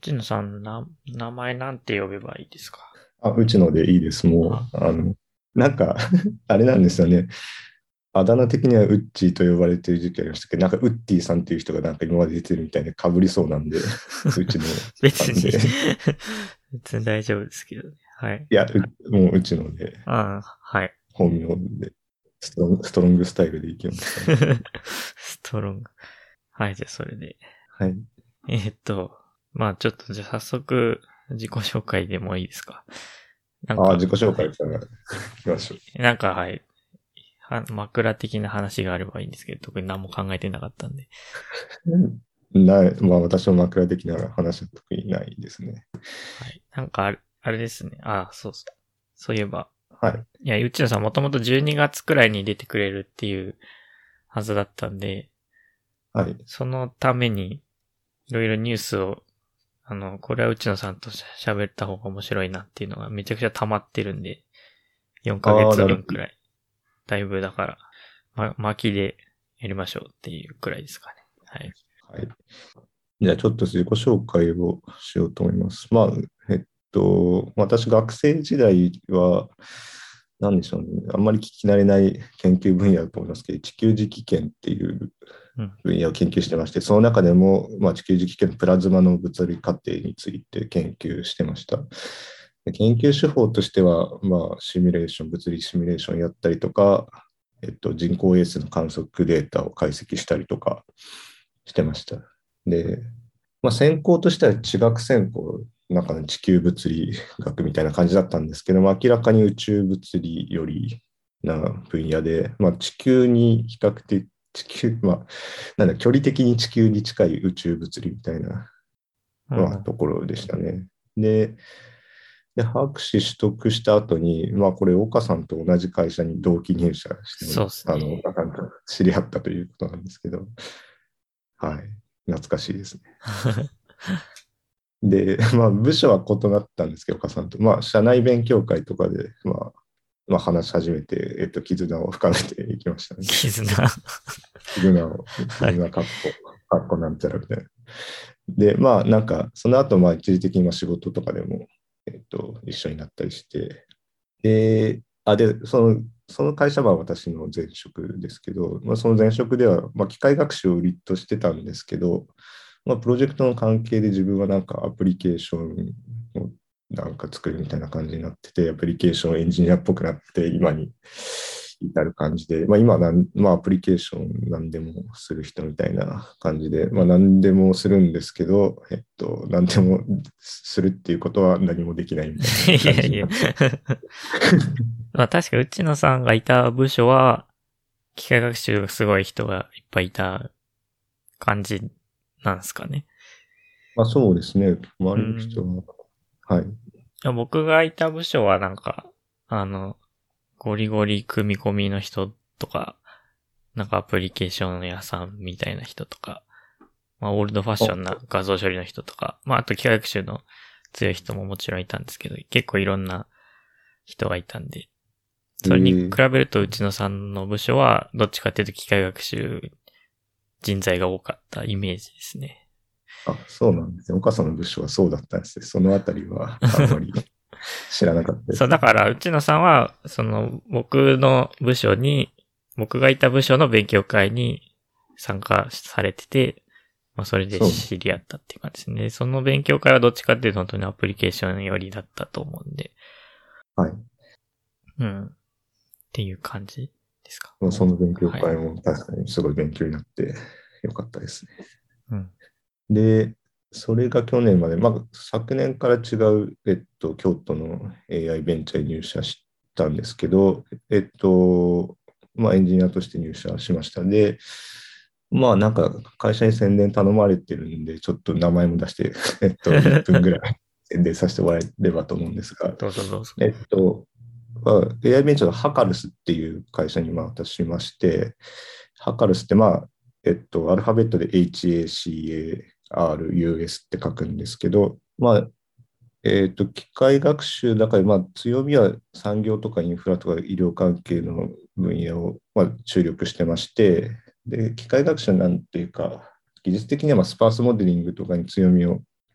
内野さん名前なんて呼べばいいですか？ うちのでいいです。もあ、 う、なんかあれなんですよね。あだ名的にはウッチーと呼ばれてる時期ありましたけど、なんかウッディさんっていう人がなんか今まで出てるみたいで被りそうなんで、うちの別にさんで。 別に大丈夫ですけどね。はい。 いや、もううちので、 はい。 本名で、ストロングスタイルでいきますかね。 ストロング。はい、じゃあそれで。 はい。 えーっと、ちょっとじゃあ早速自己紹介でもいいですか？なんか、 自己紹はい。 介からいきましょう。 はい。枕的な話があればいいんですけど、特に何も考えてなかったんで。 私も枕的な話は特にないですね。 はい。あれですね。そうそう。そういえば、 はい。 いや、内野さんもともと12月くらいに出てくれるっていうはずだったんで、 はい。 そのためにいろいろニュースを、これは内野さんと喋った方が面白いなっていうのがめちゃくちゃ溜まってるんで、4ヶなるほど。 月分くらい。だいぶだから、巻きでやりましょうっていうくらいですかね。はい。 はい。じゃあちょっと自己紹介をしようと思います。私学生時代は、なんでしょうね、あんまり聞き慣れない研究分野だと思いますけど、地球磁気圏っていううん。 分野を研究してまして、その中でも、地球磁気圏のプラズマの物理過程について研究してました。で研究手法としては、シミュレーション、物理シミュレーションやったりとか、人工衛星の観測データを解析したりとかしてました。で、専攻としては地学専攻、中の地球物理学みたいな感じだったんですけども、明らかに宇宙物理よりな分野で、地球に比較的、地球、距離的に地球に近い宇宙物理みたいな、 うん。 ところでしたね。で、博士取得した後に、これ、岡さんと同じ会社に同期入社して、 そうですね。 岡さんと知り合ったということなんですけど、はい、懐かしいですね。で、部署は異なったんですけど、岡さんと。社内勉強会とかで、話し始めて、絆を深めていきましたね。 絆。はい。 絆かっこなんちゃらみたいな。で、その後、一時的に仕事とかでも、一緒になったりして、その会社は私の前職ですけど、その前職では、機械学習を売りとしてたんですけど、プロジェクトの関係で自分はなんかアプリケーションをなんか作るみたいな感じになってて、アプリケーションエンジニアっぽくなって今に至る感じで、今アプリケーション何でもする人みたいな感じで、何でもするんですけど、何でもするっていうことは何もできないみたいないやいや。 感じになって。 確か内野さんがいた部署は、機械学習がすごい人がいっぱいいた感じなんですかね。 そうですね。周うりの人ん。 は、はい。 いや僕がいた部署はあの、ゴリゴリ組み込みの人とか、アプリケーション屋さんみたいな人とか、オールドファッションな画像処理の人とか、あと機械学習の強い人ももちろんいたんですけど、結構いろんな人がいたんで、それに比えーべると内野さんの部署は、どっちかっていうと機械学習人材が多かったイメージですね。 そうなんですね。岡さんの部署はそうだったんですね。そのあたりはあんまり知らなかったでそう、 すね。 だから、内野さんは、僕がいた部署の勉強会に参加されてて、それでそう。 知り合ったっていう感じですね。その勉強会はどっちかっていうと本当にアプリケーション寄りだったと思うんで、 はい。 うん。っていう感じですか。 その勉強はい。 会も確かにすごい勉強になってよかったですね。 うん。 で、それが去年まで、昨年から違う、京都の AI ベンチャーに入社したんですけど、エンジニアとして入社しました。で、なんか会社に宣伝頼まれてるんで、ちょっと名前も出して、1分ぐらい宣伝させてもらえればと思うんですが、 どうぞどうぞ。 AI ベンチャーのハカルスっていう会社に私しまして、ハカルスってアルファベットで HACARUS って書くんですけど、機械学習だから、強みは産業とかインフラとか医療関係の分野を、注力してまして、で、機械学習なんていうか、技術的にはスパースモデリングとかに強みを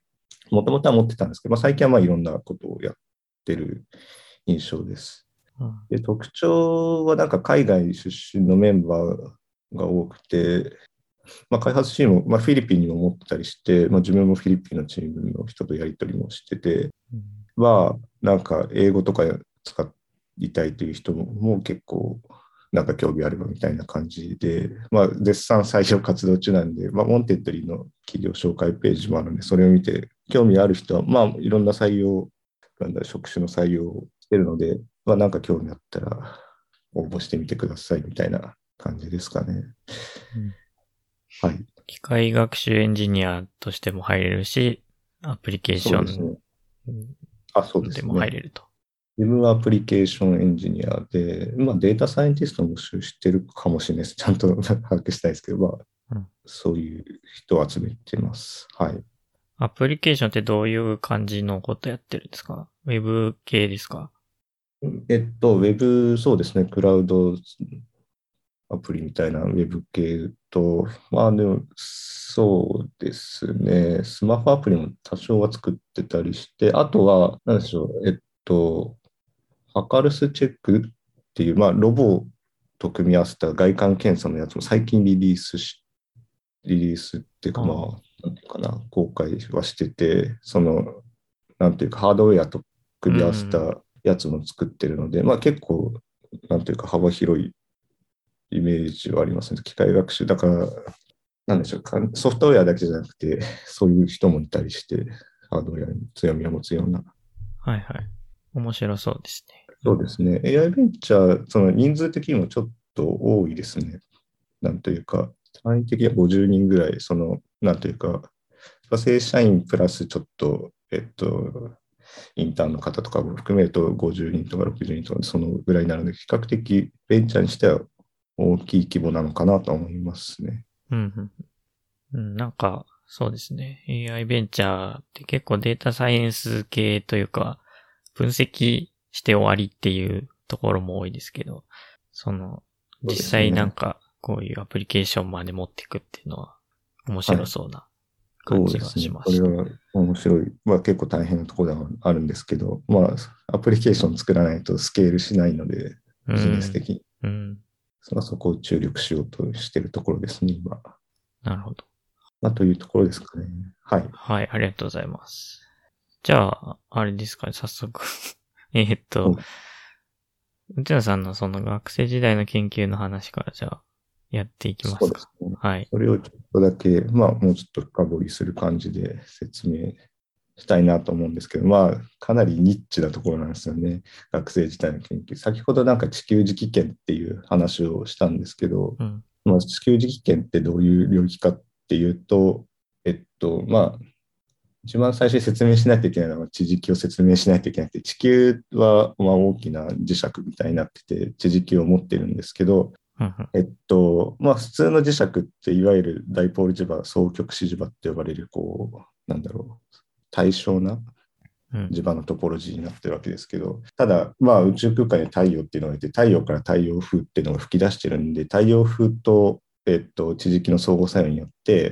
もともとは持ってたんですけど、最近はまあいろんなことをやってる印象です。 うん。 で、特徴はなんか海外出身のメンバーが多くて、開発チーム、フィリピンにも持ってたりして、自分もフィリピンのチームの人とやり取りもしてて、 うん。 なんか英語とか使いたいという人も結構なんか興味あればみたいな感じで、絶賛採用活動中なんで、モンテッドリーの企業紹介ページもあるんで、それを見て興味ある人は、いろんな採用、職種の採用をしてるので、なんか興味あったら応募してみてくださいみたいな感じですかね。 うん。 はい。 機械学習エンジニアとしても入れるし、アプリケーションそうですね。そうででもすね。 入れると。 自分はアプリケーションエンジニアで、データサイエンティストも募集してるかもしれないです。ちゃんと把握したいですけど、 うん。 そういう人を集めてます。はい。 アプリケーションってどういう感じのことやってるんですか？ウェブ系ですか？ ウェブ、そうですね、クラウドアプリみたいなウェブ系と、でも、そうですね、スマホアプリも多少は作ってたりして、あとは、何でしょう、ハカルスチェックっていう、ロボと組み合わせた外観検査のやつも最近リリースっていうか、 あなんていうかな、公開はしてて、なんていうか、ハードウェアとあ。う組み合わせん。 たやつも作ってるので、結構、なんていうか、幅広いイメージはありますね。機械学習。だから、なんでしょうか、ソフトウェアだけじゃなくて、そういう人もいたりして、ハードウェアに強みを持つような。 はいはい。面白そうですね。うん。 そうですね。AI ベンチャー、その人数的にもちょっと多いですね。なんというか、単位的には50人ぐらい、なんというか、正社員プラスちょっと、インターンの方とかも含めると50人とか60人とかそのぐらいになるので、比較的ベンチャーにしては大きい規模なのかなと思いますね。 うん。うん。なんか、そうですね。AI ベンチャーって結構データサイエンス系というか、分析して終わりっていうところも多いですけど、 そう実ですね。 際なんか、こういうアプリケーションまで持っていくっていうのは、面はい。 白そうな感じがそうですね。 しますね。 これは面白い。結構大変なところではあるんですけど、アプリケーション作らないとスケールしないので、 うビジネスん。 的に。 うん。 そこを注力しようとしているところですね、今。 なるほど。 というところですかね。はい。 はい、ありがとうございます。じゃあ、あれですかね、早速内田さんのその学生時代の研究の話からじゃあ、やっていきまそうすか。 ですね。 はい。 それをちょっとだけ、もうちょっと深掘りする感じで説明したいなと思うんですけど、かなりニッチなところなんですよね。学生時代の研究。先ほどなんか地球磁気圏っていう話をしたんですけど、 うん。 地球磁気圏ってどういう領域かっていうと、一番最初に説明しないといけないのは地磁気を説明しないといけなくて、地球は大きな磁石みたいになってて、地磁気を持ってるんですけど、 うん。 普通の磁石っていわゆるダイポール磁場、双極子磁場って呼ばれる、対称なうん。 磁場のトポロジーになってるわけですけど、ただ、宇宙空間に太陽っていうのがいて、太陽から太陽風っていうのが吹き出してるんで、太陽風と、地磁気の相互作用によって、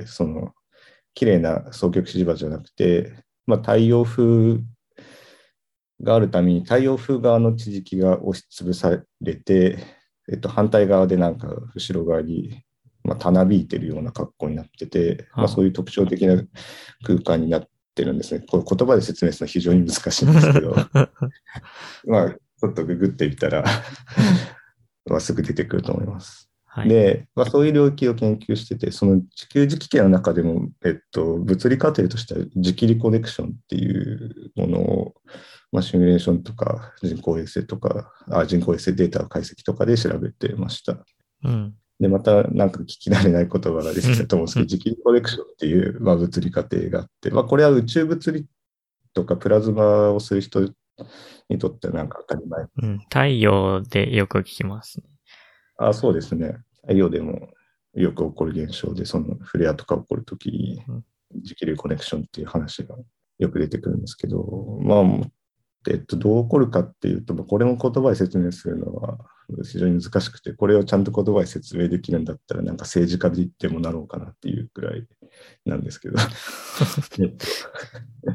綺麗な双極子磁場じゃなくて、太陽風があるために太陽風側の地磁気が押しつぶされて、反対側でなんか後ろ側に、たなびいてるような格好になってて、 あそういう特徴的な空間になってるんですね。これ言葉で説明するのは非常に難しいんですけど、ちょっとググってみたらすぐ出てくると思います。 はい。 で、そういう領域を研究してて、その地球磁気圏の中でも、物理過程としては磁気離コネクションっていうものを、シミュレーションとか人工衛星データ解析とかで調べてました。 うん。 で、またなんか聞き慣れない言葉が出てきたと思うんですけど、磁気離コネクションっていう、物理過程があって、これは宇宙物理とかプラズマをする人にとってはなんか当たり前。 うん。太陽でよく聞きますね。 そうですね。太陽でもよく起こる現象で、そのフレアとか起こるときに、 うん。 磁気流コネクションっていう話がよく出てくるんですけど、どう起こるかっていうと、これも言葉で説明するのは非常に難しくて、これをちゃんと言葉で説明できるんだったら、なんか政治家で言ってもなろうかなっていうくらいなんですけど、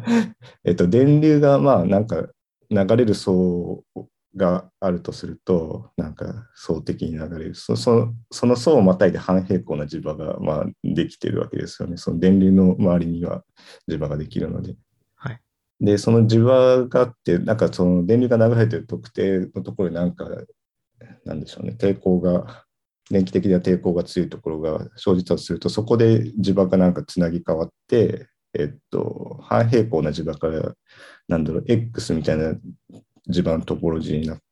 電流がまあなんか流れる層があるとすると、なんか層的に流れる。その層をまたいで半平行な磁場がまあできてるわけですよね。その電流の周りには磁場ができるので。 はい。 で、その磁場があって、なんかその電流が流れてる特定のところになんか、なんでしょうね、電気的な抵抗が強いところが生じたとすると、そこで磁場がなんかつなぎ変わって、半平行な磁場から、なんだろう、X みたいな磁場のトポロジーになって、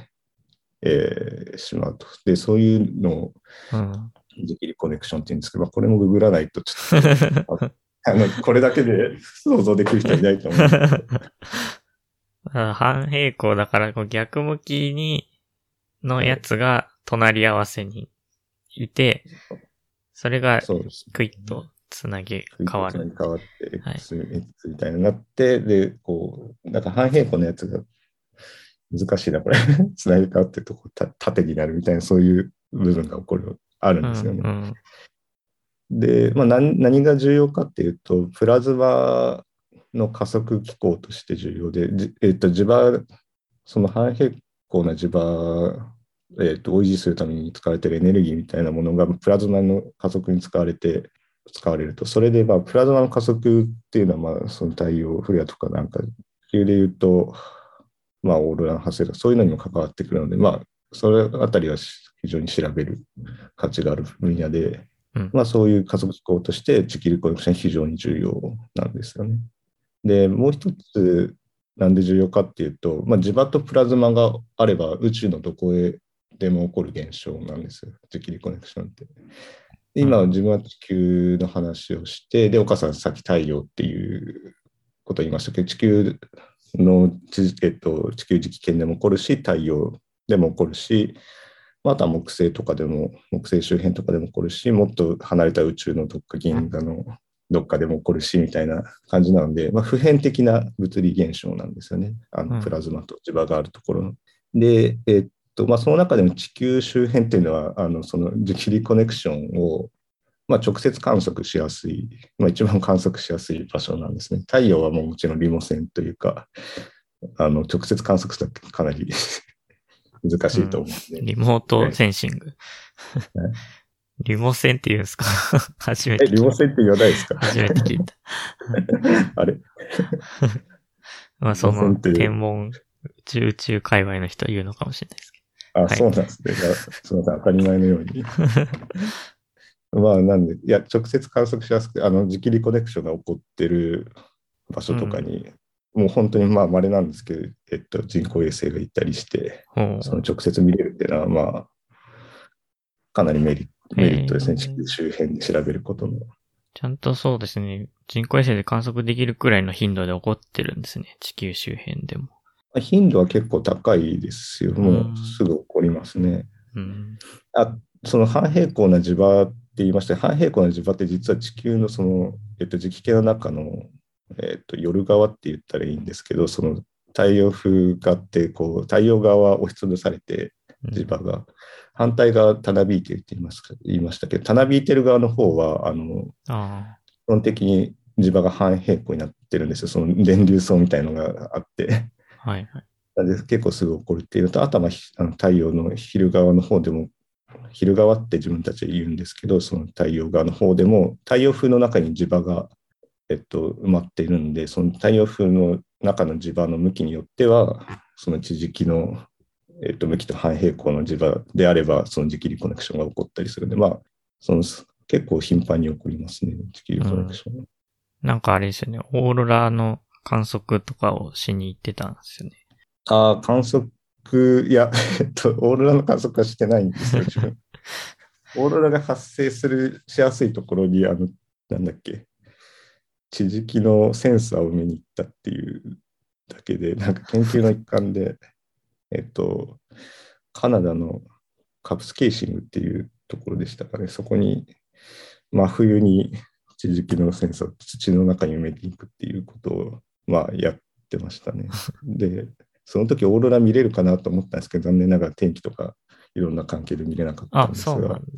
しまうと。で、そういうのを、 うん。 磁気リコネクションって言うんですけど、まあ、これもググらないとちょっと、これだけで想像できる人はいないと思うんですけど。 半平行だからこう逆向きのやはい、 つが隣り合わせにいて、それがそうですクイッとつなぎクイッとつな変わる。 ぎ変わって、 はい。 X みたいになって、で、こう、なんか半平行のやつが難しいな、これ。つなぎ変わってとこ縦になるみたいな、そういう部分があるうん、 んですよね。 うん。 で、まあ、何が重要かっていうと、プラズマの加速機構として重要で、磁場、その半平行な磁場、を維持するために使われているエネルギーみたいなものがプラズマの加速に使われると。それで、まあ、プラズマの加速っていうのは、まあ、その太陽フレアとかなんか、地球で言うと、まあ、オーロラの発生とか、そういうのにも関わってくるので、まあ、それあたりは非常に調べる価値がある分野で、 うん。 まあ、そういう加速機構として磁気力コネクション非常に重要なんですよね。で、もう一つ、なんで重要かっていうと、まあ、磁場とプラズマがあれば宇宙のどこへでも起こる現象なんですよ、磁気力コネクションって。で今、 うん。 自分は地球の話をして、で、岡さんさっき太陽っていうことを言いましたけど、地球の地球磁気圏でも起こるし、太陽でも起こるし、あとは木星とかでも、木星周辺とかでも起こるし、もっと離れた宇宙のどっか銀河のどっかでも起こるし、みたいな感じなので、まあ、普遍的な物理現象なんですよね。プうん。 ラズマと磁場があるところの。で、まあ、その中でも地球周辺っていうのは、その磁気コネクションを、まあ、直接観測しやすい、まあ、一番観測しやすい場所なんですね。太陽はもうもちろんリモ線というか、直接観測するとかなり難しいとうん。 思うんで。 リモートセンシング。リモ線って言うんですか？初めて聞いた。 リモ線って言わないですか？ 初めて聞いた。 あれ、 まあ、 リモその線っていう、 天文、宇宙界隈の人は言うのかもしれないですけあ、 ど。はい。 そうなんですね。すみません、当たり前のように。まあ、なんで、いや、直接観測しやすくて、磁気リコネクションが起こってる場所とかうん。 に、もう本当にまあ稀なんですけど、人工衛星が行ったりして、 ほそのう。 直接見れるっていうのは、まあ、かなりえメリットですね。地球ー、 周辺で調べることの。 ちゃんとそうですね。人工衛星で観測できるくらいの頻度で起こってるんですね。地球周辺でも。 頻度は結構高いですよ。 うもうん。 すぐ起こりますね。 うん。 その半平行な磁場って言いました。半平行な磁場って実は地球の磁気系の中の、夜側って言ったらいいんですけど、その太陽風があって、こう、太陽側は押しつぶされて、 うん。 磁場が。反対側、たなびいてるって言いましたけど、たなびいてる側の方は、 あ基本的に磁場が半平行になってるんですよ。その電流層みたいのがあって。 あ。はいはい。 なんで結構すぐ起こるっていうのと、あとは太陽の昼側の方でも、昼側って自分たちで言うんですけど、その太陽側の方でも、太陽風の中に磁場が、埋まっているんで、その太陽風の中の磁場の向きによっては、その地磁気の、向きと反平行の磁場であれば、その磁気リコネクションが起こったりするんで、まあ、結構頻繁に起こりますね、磁気リうん。 コネクション。 なんかあれですよね。オーロラの観測とかをしに行ってたんですよね。 ああ、観測、いや、オーロラの観測はしてないんですよ、自分。オーロラが発生しやすいところに、なんだっけ、地磁気のセンサーを見に行ったっていうだけで、なんか研究の一環で、えっと、カナダのカプスケーシングっていうところでしたかね、そこに真冬に地磁気のセンサーを土の中に埋めていくっていうことを、まあ、やってましたね。で、その時オーロラ見れるかなと思ったんですけど、残念ながら天気とかいろんな関係で見れなかったあ、 んですが、 そうなんだ。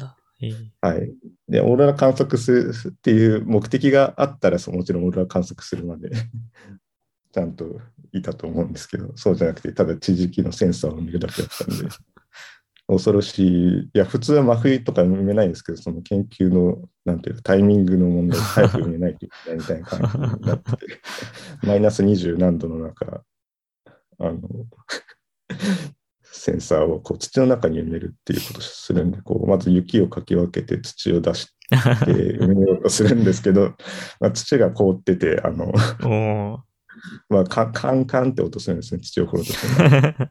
はい。で、オーロラ観測するっていう目的があったら、もちろんオーロラ観測するまでちゃんといたと思うんですけど、そうじゃなくて、ただ地磁気のセンサーを見るだけだったんで、恐ろしい。いや、普通は真冬とか埋めないんですけど、その研究の、なんていうか、タイミングの問題で早く埋めないといけないみたいな感じになってて、マイナス20何度の中、あの、センサーをこう土の中に埋めるっていうことをするんで、こうまず雪をかき分けて土を出して埋めようとするんですけど、まあ、土が凍ってて、 おー。 まあ、カンカンって音するんですね、土を掘ろうとしても。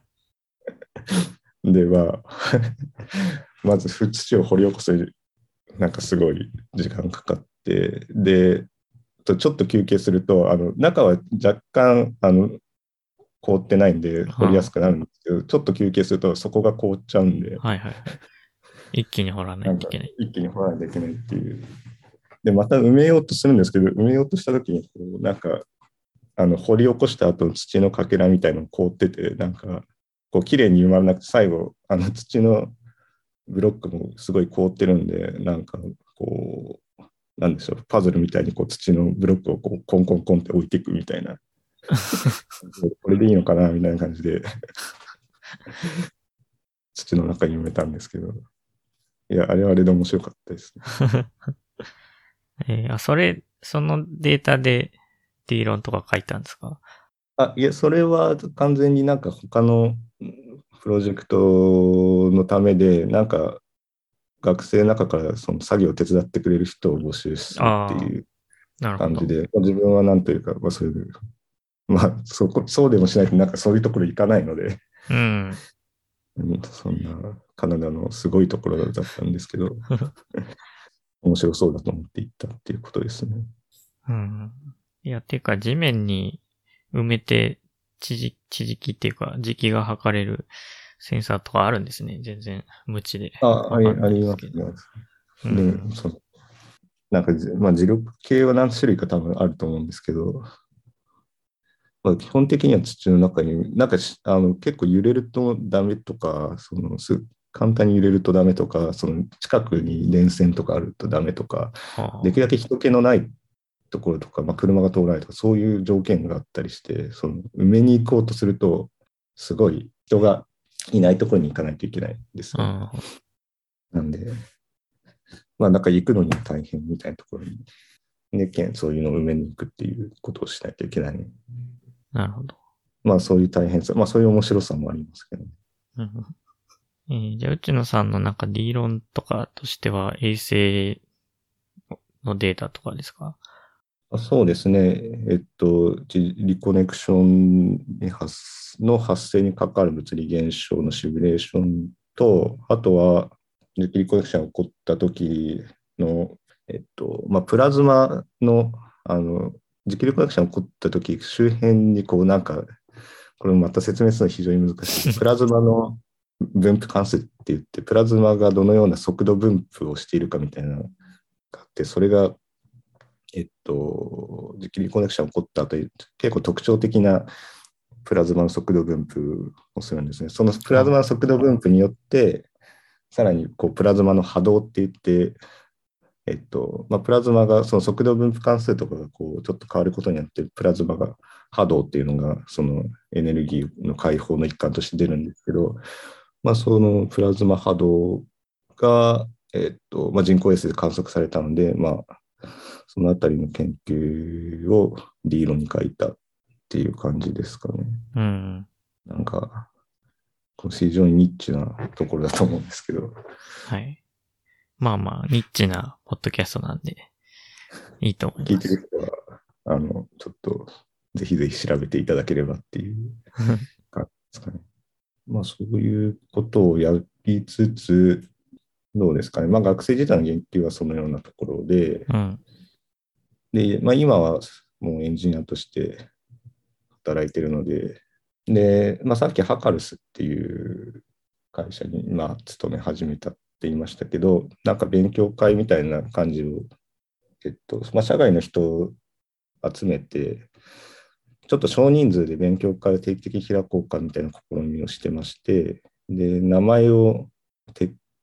で、まあ、まず土を掘り起こす、なんかすごい時間かかって、で、ちょっと休憩すると、中は若干、凍ってないんで掘りやすくなるんですけど、ちょっと休憩するとそこが凍っちゃうんで、 はいはい。一気に掘らななんかいといけない。 一気に掘らないといけないっていう。で、また埋めようとするんですけど、埋めようとしたときにこう、なんか、掘り起こした後の土のかけらみたいなの凍ってて、なんか、こう、綺麗に埋まらなくて、最後、土のブロックもすごい凍ってるんで、なんか、こう、なんでしょう、パズルみたいにこう土のブロックをこうコンコンコンって置いていくみたいな、これでいいのかなみたいな感じで土の中に埋めたんですけど、いや、あれはあれで面白かったですね。 そのデータで理論とか書いたんですか？ いや、それは完全になんか他のプロジェクトのためで、なんか学生の中からその作業を手伝ってくれる人を募集するってああ、 いうなるほど。 感じで、自分はなんというか、そういう、そうでもしないとなんかそういうところ行かないので、 うん。 そんなカナダのすごいところだったんですけど、面白そうだと思って行ったっていうことですね。 うん。いや、ていうか地面に埋めて地磁気っていうか磁気が測れるセンサーとかあるんですね。全然無知でわかんありないですけど。 ますね。で、 うん。 なんか、まあ、磁力計は何種類か多分あると思うんですけど、まあ、基本的には土の中に、なんか結構揺れるとダメとか、簡単に揺れるとダメとか、その近くに電線とかあるとダメとか、できるはだけ人気のないところとか、まあ、車が通らないとか、そういう条件があったりして、その埋めに行こうとすると、すごい人がいないところに行かないといけないんですね。 あ。 なんで、まあ、なんか行くのに大変みたいなところに、そういうのを埋めに行くっていうことをしなきゃいけない。 なるほど。 まあ、そういう大変さ、まあ、そういう面白さもありますけどね。 うん。じゃあ、内野さんのなんか理論とかとしては衛星のデータとかですか？ そうですね。リコネクションの発生に関わる物理現象のシミュレーションと、あとは、リコネクションが起こった時の、まあ、プラズマの、磁気リコネクションが起こった時、周辺にこうなんか、これまた説明するのは非常に難しい。プラズマの分布関数って言って、プラズマがどのような速度分布をしているかみたいなのがあって、それが磁気コネクションが起こった後、結構特徴的なプラズマの速度分布をするんですね。そのプラズマの速度分布によって、さらにこうプラズマの波動って言って、まあ、プラズマがその速度分布関数とかがこうちょっと変わることによって、プラズマが波動っていうのがそのエネルギーの解放の一環として出るんですけど、まあ、そのプラズマ波動が、まあ、人工衛星で観測されたので、まあ、そのあたりの研究を理論に書いたっていう感じですかね。 うん。 なんか、非常にニッチなところだと思うんですけど。 はい。まあまあ、ニッチなポッドキャストなんで、いいと思い聞いてます。 る人は、ちょっと、ぜひぜひ調べていただければっていう感じですかね。まあ、そういうことをやりつつ、どうですかね。まあ、学生時代の研究はそのようなところで、 うん。 で、まあ、今はもうエンジニアとして働いてるので、で、まあ、さっきハカルスっていう会社に、まあ、勤め始めたって言いましたけど、なんか勉強会みたいな感じを、まあ、社外の人を集めて、ちょっと少人数で勉強会を定期的に開こうかみたいな試みをしてまして、で、名前をテッ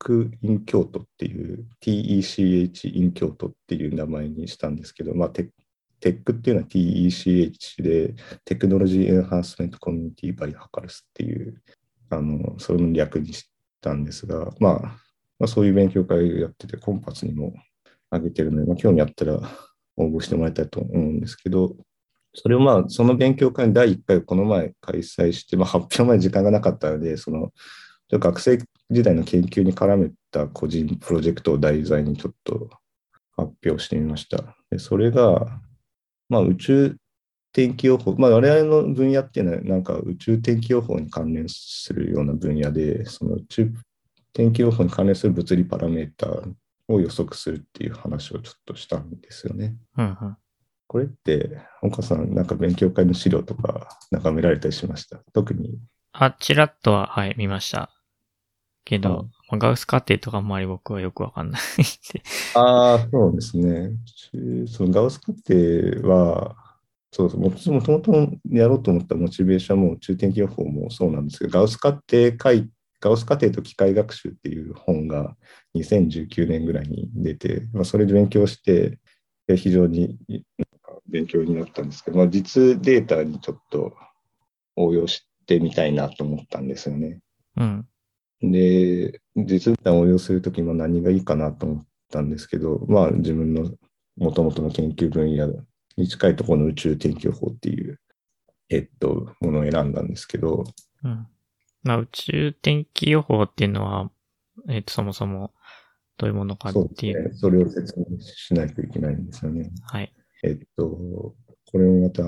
クイン京都っていう、TECH イン京都っていう名前にしたんですけど、まあ、テックっていうのは TECH で、テクノロジーエンハンスメントコミュニティバイハカルスっていう、それの略にしたんですが、まあ、そういう勉強会をやってて、コンパスにも上げてるので、まあ、興味あったら応募してもらいたいと思うんですけど、それをまあ、その勉強会の第1回をこの前開催して、まあ、発表前に時間がなかったので、学生時代の研究に絡めた個人プロジェクトを題材にちょっと発表してみました。でそれが、まあ、宇宙天気予報、まあ、我々の分野っていうのは、なんか宇宙天気予報に関連するような分野で、その宇宙天気予報に関連する物理パラメータを予測するっていう話をちょっとしたんですよね。 うんうん。 これって、岡さん、なんか勉強会の資料とか、なんか見られたりしました？特に。 ちらっとは、はい、見ました。けど、 あまあガウス過程とかあんまり僕はよくわかんないで。 そうですね。そのガウス過程は、もともとやろうと思ったモチベーションも宇宙天気予報もそうなんですけど、ガウス過程と機械学習っていう本が2019年ぐらいに出て、まあ、それで勉強して、非常に勉強になったんですけど、まあ、実データにちょっと応用してみたいなと思ったんですよね。 うん。 で、実データを応用するときも何がいいかなと思ったんですけど、まあ自分の元々の研究分野に近いところの宇宙天気予報っていう、ものを選んだんですけど、 うん。まあ、宇宙天気予報っていうのは、そもそもどういうものかっそうでていう。 すね、それを説明しないといけないんですよね。 はい。 これもまた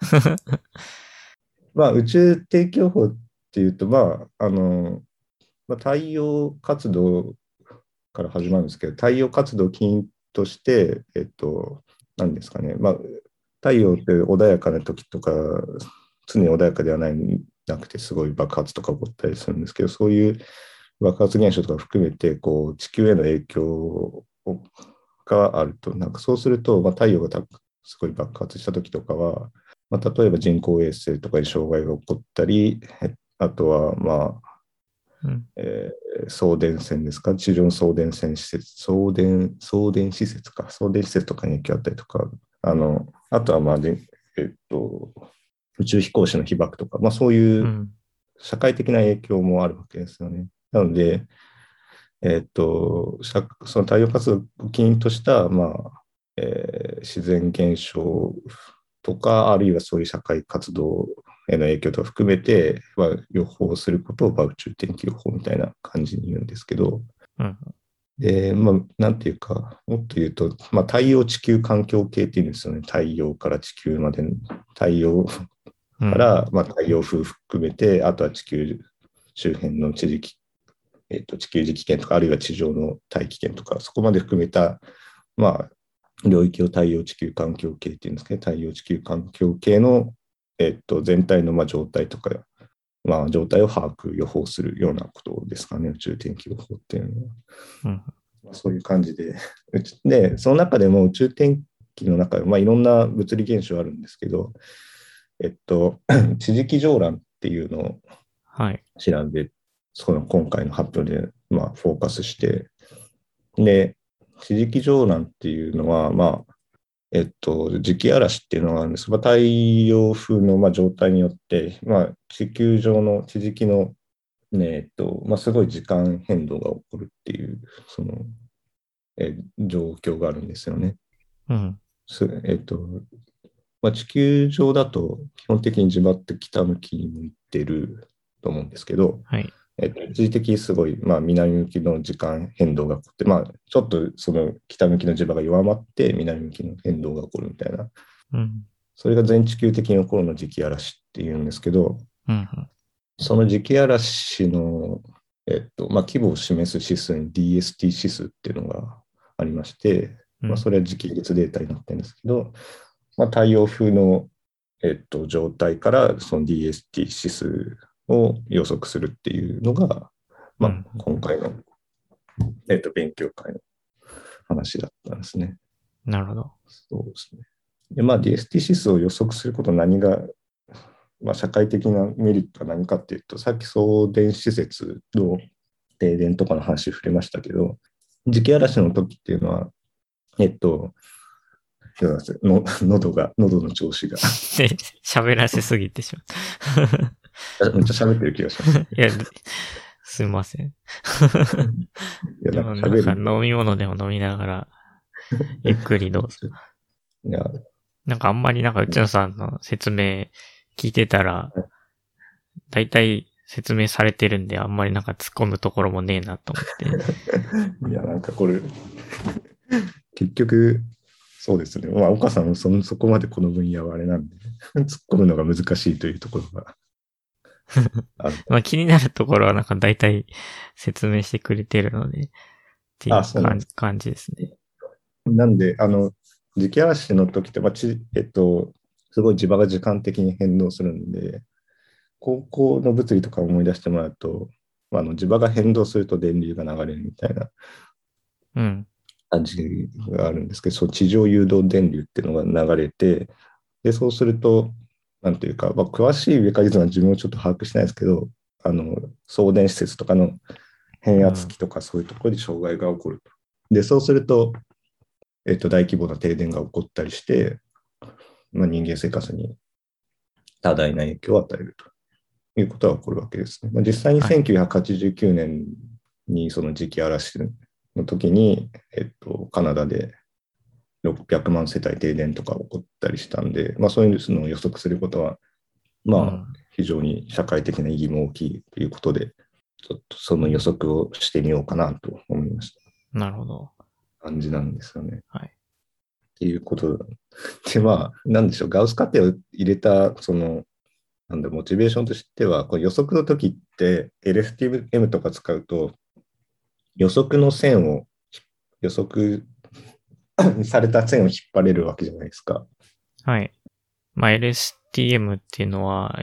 まあ宇宙天気予報っていうと、太陽活動から始まるんですけど、太陽活動を起因として、何ですかね、まあ、太陽って穏やかな時とか、常に穏やかではなくて、すごい爆発とか起こったりするんですけど、そういう爆発現象とか含めて、こう、地球への影響があると、なんかそうすると、まあ、太陽がすごい爆発した時とかは、まあ、例えば人工衛星とかに障害が起こったり、あとは、 うん。 送電線ですか、地上の送電線施設、送電施設か、送電施設とかに影響あったりとか、あとは、宇宙飛行士の被爆とか、まあ、そういううん。 社会的な影響もあるわけですよね。なので、その太陽活動を起因とした、自然現象とか、あるいはそういう社会活動への影響とか含めて、予報することを宇宙天気予報みたいな感じに言うんですけど、 うん。 で、なんていうか、もっと言うと、太陽地球環境系っていうんですよね。太陽から地球までの、太陽うん。 から、太陽風含めて、あとは地球周辺の地球磁気圏とか、あるいは地上の大気圏とか、そこまで含めた、ま領域を太陽地球環境系っていうんですけど、太陽地球環境系の、全体の状態とか、状態を把握、予報するようなことですかね、宇宙天気予報っていうのは。 うん。 そういう感じで。で、その中でも宇宙天気の中で、いろんな物理現象あるんですけど、地磁気乗卵っていうのをはい。 調べ、今回の発表で、フォーカスして、で、地磁気乗卵っていうのは、磁気嵐っていうのがあるんですが、太陽風の状態によって、地球上の地磁気の、すごい時間変動が起こるっていう、状況があるんですよね。 うん。 すえっと、地球上だと基本的に自場って北向きに向いてると思うんですけど、 はい。 一時的にすごい、南向きの時間変動が起こって、ちょっとその北向きの磁場が弱まって、南向きの変動が起こるみたいな、 うん。 それが全地球的に起こるのを磁気嵐っていうんですけど、 うん。 その磁気嵐の、規模を示す指数に DST 指数っていうのがありまして、 うん。 それは時系列データになってるんですけど、太陽風の、状態からその DST 指数を予測するっていうのが、 うん。 今回の、勉強会の話だったんですね。 なるほど。 そうですね。で、DST 指数を予測すること何が、社会的なメリットは何かっていうと、さっき送電施設のっ停電とかの話触れましたけど、磁気嵐の時っていうのは、喉の調子が喋らせすぎてしまめっちゃ喋ってる気がします。 う。いや、すいません。 いや、 でもなんか飲み物でも飲みながら、ゆっくりどうぞ。 いや、 なんかあんまりなんか内野さんの説明聞いてたら、だいたい説明されてるんで、あんまりなんか突っ込むところもねえなと思って。 いや、なんかこれ、結局、そうですね。まあ、岡さんもそこまでこの分野はあれなんで、突っ込むのが難しいというところがある。 まあ気になるところはなんかだいたい説明してくれてるので、っていう感じですね。 なんで、磁気嵐の時って、すごい磁場が時間的に変動するんで、高校の物理とか思い出してもらうと、磁場が変動すると電流が流れるみたいな感じがあるんですけど、地上誘導電流っていうのが流れて、で、そうすると、なんていうか、詳しいメカニズムは自分もちょっと把握してないですけど、送電施設とかの変圧器とかそういうところに障害が起こると。で、そうすると、大規模な停電が起こったりして、人間生活に多大な影響を与えるということが起こるわけですね。実際に1989年にその磁気嵐の時に、カナダで600万世帯停電とか起こったりしたんで、そういうのを予測することは、非常に社会的な意義も大きいということで、ちょっとその予測をしてみようかなと思いました。 なるほど。 感じなんですよね。 はい。 っていうことで、なんでしょう、ガウス過程を入れた、モチベーションとしては、こう予測の時って、LSTM とか使うと、予測された線を引っ張れるわけじゃないですか。 はい。LSTM っていうのは、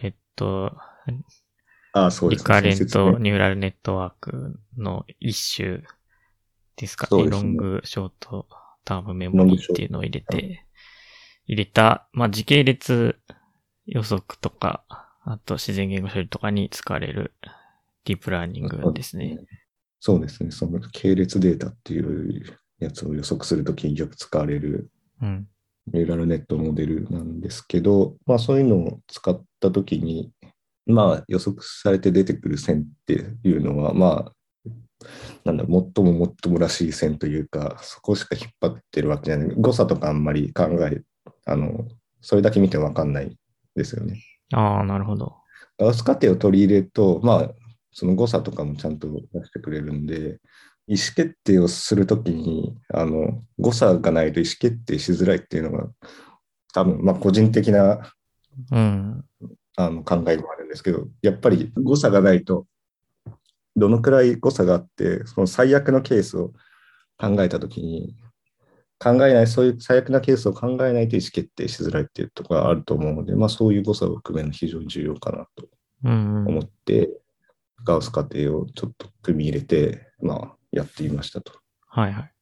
そうですね。 リカレントニューラルネットワークの一種ですかね。 そうですね。 ロング、ショート、タームメモリーっていうのを入れた、時系列予測とか、あと自然言語処理とかに使われるディープラーニングですね。 そうですね。その系列データっていうやつを予測するときによく使われるニューラルネットモデルなんですけど、そういうのを使ったときに、予測されて出てくる線っていうのは、最もらしい線というか、そこしか引っ張ってるわけじゃない。誤差とかあんまりそれだけ見てわかんないですよね。 ああ、なるほど。 ガウス過程を取り入れると、その誤差とかもちゃんと出してくれるんで、意思決定をするときに、誤差がないと意思決定しづらいっていうのが、多分、個人的な、考えもあるんですけど、やっぱり誤差がないと、どのくらい誤差があって、その最悪のケースを考えたときに、そういう最悪なケースを考えないと意思決定しづらいっていうところがあると思うので、そういう誤差を含めるのは非常に重要かなと思って、ガウス過程をちょっと組み入れて、やってみましたと。 はいはい。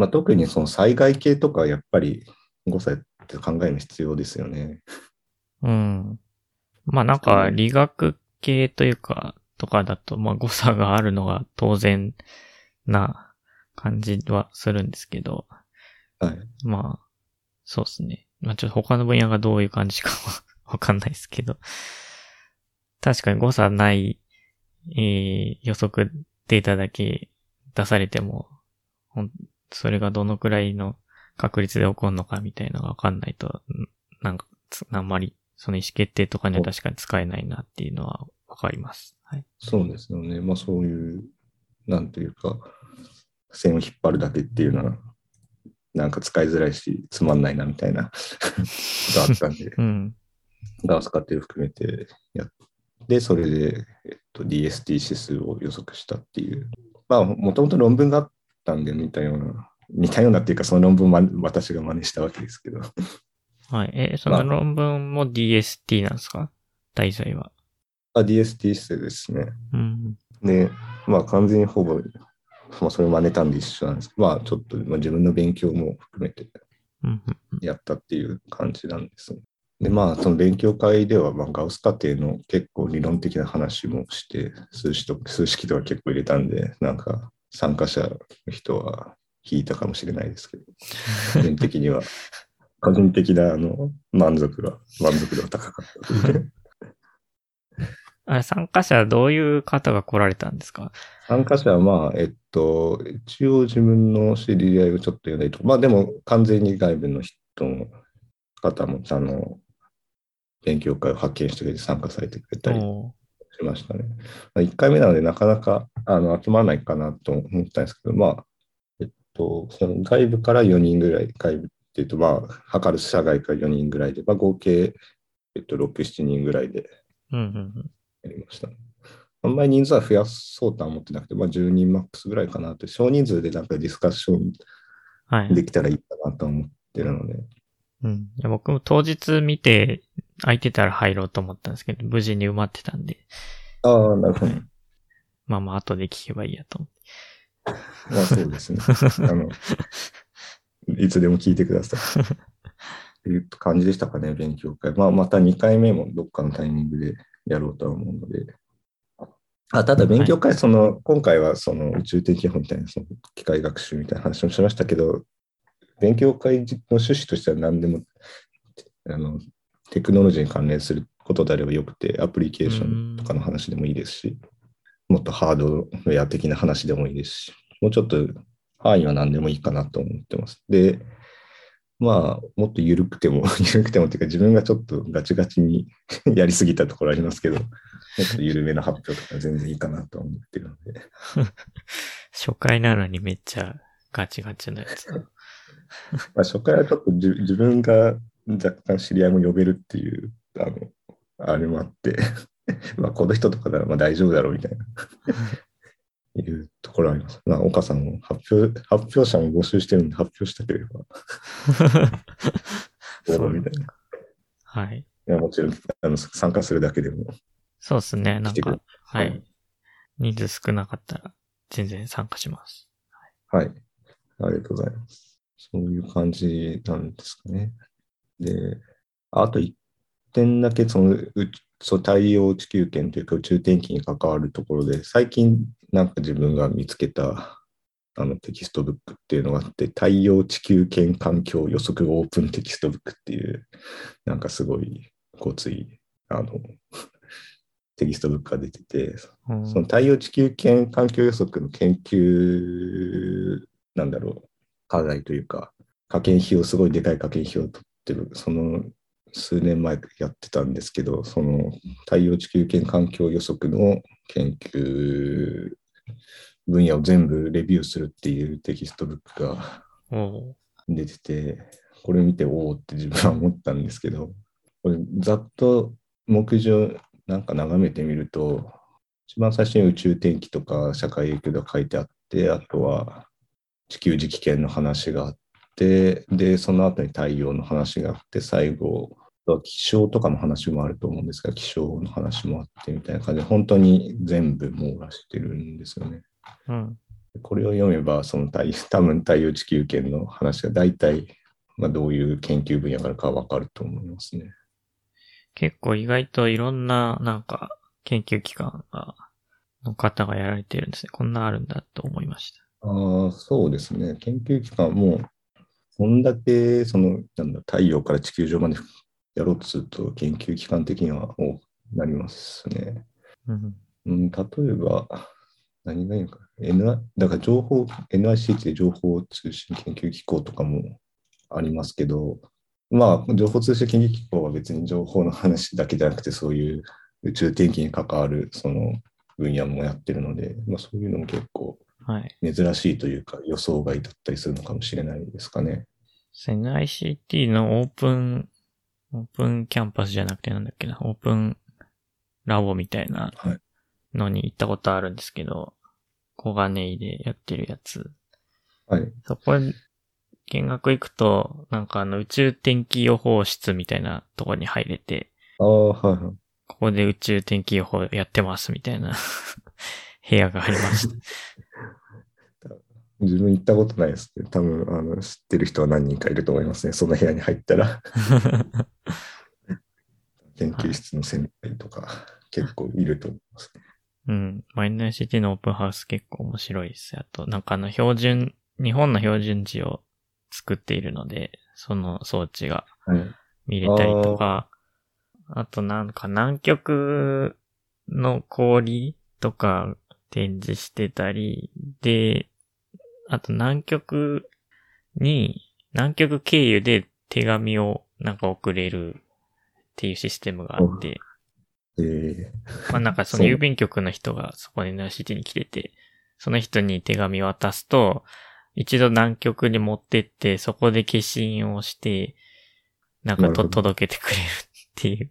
特にその災害系とかやっぱり誤差って考えるの必要ですよね。 なんか理学系というか、とかだと、誤差があるのが当然な感じはするんですけど、 はい。 そうですね。ちょっと他の分野がどういう感じかわかんないですけど、確かに誤差ない、予測データだけ出されても、それがどのくらいの確率で起こるのかみたいなのがわかんないと、あんまりその意思決定とかには確かに使えないなっていうのはわかります。はい。 そうですよね。そういう、なんというか、線を引っ張るだけっていうのは、なんか使いづらいし、つまんないなみたいなことあったんで、ガウス過程を含めてやって、それで、DST 指数を予測したっていう。もともと論文があったんで、似たようなっていうか、その論文を私が真似したわけですけど。 はい。その論文も DST なんですか？題材は。 DST 指数ですね。で、完全にほぼ、それを真似たんで一緒なんですけど、ちょっと自分の勉強も含めてやったっていう感じなんですね。 で、まあ、その勉強会では、まあ、ガウス過程の結構理論的な話もして、数式とか結構入れたんで、なんか参加者の人は引いたかもしれないですけど、個人的な満足度が高かったという。 あれ、参加者はどういう方が来られたんですか？ 参加者は、まあ、一応自分の知り合いをちょっと呼んだりとか、まあでも完全に外部の人の方も、勉強会を派遣してくれて参加されてくれたりおー。 しましたね。1回目なのでなかなか集まらないかなと思ったんですけど、まあ、その外部から4人ぐらい、外部っていうと、まあ、測る社外から4人ぐらいで、まあ、合計、6、7人ぐらいでうんうんうん。 やりました。あんまり人数は増やそうとは思ってなくて、まあ、10人マックスぐらいかなって、少人数でなんかディスカッションはいはい。 できたらいいかなと思ってるので。 うん。いや僕も当日見て空いてたら入ろうと思ったんですけど、無事に埋まってたんで、 ああ、なるほど。 はい。まあまあ後で聞けばいいやと思って。 まあそうですね。いつでも聞いてください。っていう感じでしたかね、勉強会。まあまた2回目もどっかのタイミングでやろうとは思うので。ただ勉はい。 強会、今回はその宇宙天気予報みたいな、その機械学習みたいな話もしましたけど、勉強会の趣旨としては何でも、あの、テクノロジーに関連することであればよくて、アプリケうーーションとかのん。 話でもいいですし、もっとハードウェア的な話でもいいですし、もうちょっと範囲は何でもいいかなと思ってます。で、まあ、もっと緩くても、緩くてもっていうか、自分がちょっとガチガチにやりすぎたところありますけど、もっと緩めの発表とか全然いいかなと思ってるので。 初回なのにめっちゃガチガチなやつ。 まあ、初回はちょっと自分が若干知り合いも呼べるっていう、あれもあってまあ、この人とかならまあ大丈夫だろうみたいないうところあります。まあ、岡さんも発表者も募集してるんで発表したければ、応そう。 募みたいな。いはい。 や、もちろん、参加するだけでもそうですね。なんか、 来てくれる。はい。 はい。人数少なかったら全然参加します。 はい。ありがとうございます。そういう感じなんですかね。で、あと一点だけ太陽地球圏というか宇宙天気に関わるところで、最近なんか自分が見つけたテキストブックっていうのがあって、太陽地球圏環境予測オープンテキストブックっていう、なんかすごいごつい、あの、テキストブックが出てて、 うん。 その太陽地球圏環境予測の研究、なんだろう、課題というか、科研費用、すごいでかい科研費用を取ってる、数年前やってたんですけど、その太陽地球圏環境予測の研究分野を全部レビューするっていうテキストブックがおー。 出てて、これ見ておおって自分は思ったんですけど、これざっと目次なんか眺めてみると、一番最初に宇宙天気とか社会影響が書いてあって、あとは地球磁気圏の話があって、で、その後に太陽の話があって、最後、気象とかの話もあると思うんですが、気象の話もあってみたいな感じで、本当に全部網羅してるんですよね。 うん。 これを読めば、多分太陽地球圏の話が大体、まあ、どういう研究分野があるかわかると思いますね。 結構意外といろんな、なんか、研究機関の方がやられてるんですね。こんなあるんだと思いました。 ああ、そうですね。研究機関も、こんだけ、太陽から地球上までやろうとすると、研究機関的には多くなりますね。 うん。 うん、例えば、何がいいのかな。だからNICT で情報通信研究機構とかもありますけど、まあ、情報通信研究機構は別に情報の話だけじゃなくて、そういう宇宙天気に関わるその分野もやってるので、まあ、そういうのも結構はい。 珍しいというか予想外だったりするのかもしれないですかね。 NICT のオープンキャンパスじゃなくてなんだっけな、オープンラボみたいなはい。 のに行ったことあるんですけど、小金井でやってるやつ。 はい。 そこ見学行くと、なんか宇宙天気予報室みたいなところに入れて、 ああ、はいはい。 ここで宇宙天気予報やってますみたいな部屋がありました。 自分行ったことないですね。多分、知ってる人は何人かいると思いますね。その部屋に入ったら。 研究室の先輩とか結構いると思いますね。 うん。NICT のオープンハウス結構面白いですよ。あと、なんか日本の標準時を作っているので、その装置がはい。 見れたりとああ、 か、あとなんか南極の氷とか展示してたり、で、あと南極経由で手紙をなんか送れるっていうシステムがあって、 ええ、 まあなんかそのそう。 郵便局の人がそこに NICT に来てて、その人に手紙を渡すと、一度南極に持ってって、そこで消印をして、なんかなるほど。 届けてくれるっていう、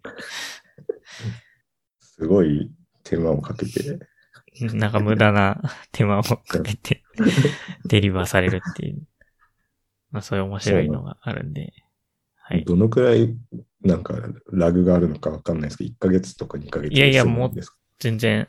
すごい手間をかけて。 なんか無駄な手間をかけてデリバーされるっていう、まあそういう面白そうなの。 いのがあるんで、はい。 どのくらい、なんか、ラグがあるのかわかんないですけど、1ヶ月とか2ヶ月でいやいや、もう済むんですか？ 全然、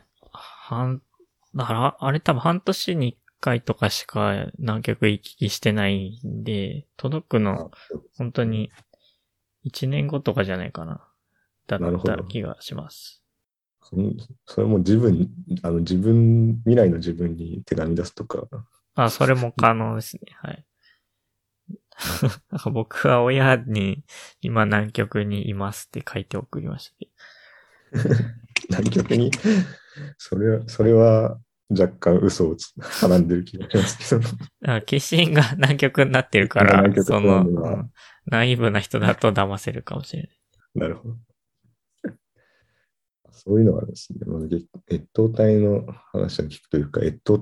あれ多分半年に一回とかしか南極行き来してないんで、届くのあ、そうですね。 本当に一年後とかじゃないかな。だっなるほど。 た気がします。 そんそれも未来の自分に手紙出すとか、 あ、それも可能ですね。はい。なんか僕は親に今南極にいますって書いて送りましたね。 南極に、それは若干嘘をはらんでる気がしますけど、 消印が南極になってるか今ら、 南極ってのは、 ナイーブな人だと騙せるかもしれない。 なるほど。そういうのがあるんですね。越冬隊の話を聞くというか、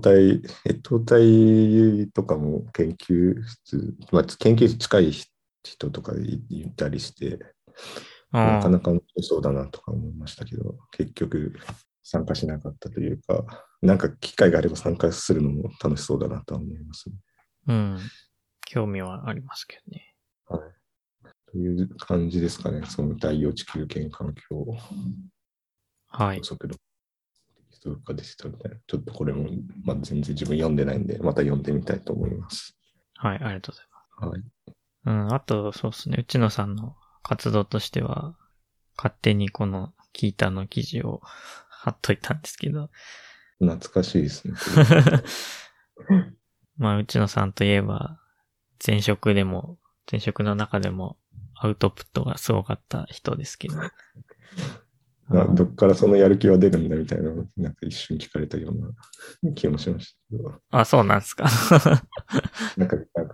越冬隊とかも研究室、まあ、研究室近い人とかいたりして、なかあなか面白そうだなとか思いましたけど、結局参加しなかったというか、なんか機会があれば参加するのも楽しそうだなとは思いますね。 あ、うん。興味はありますけどね。 はい。という感じですかね。その大洋地球圏環境はい。 予測のテキストとかでしたみたいな。ちょっとこれも、まあ、全然自分読んでないんで、また読んでみたいと思います。 はい、ありがとうございはい。 ます。うん、あと、そうですね。内野さんの活動としては、勝手にこのキータの記事を貼っといたんですけど。 懐かしいですね、これは。 まあ、内野さんといえば、前職の中でもアウトプットがすごかった人ですけど。 どっからそのやる気は出るんだみたいな、なんか一瞬聞かれたような気もしましたけど。 あ、そうなんですか。 なんか、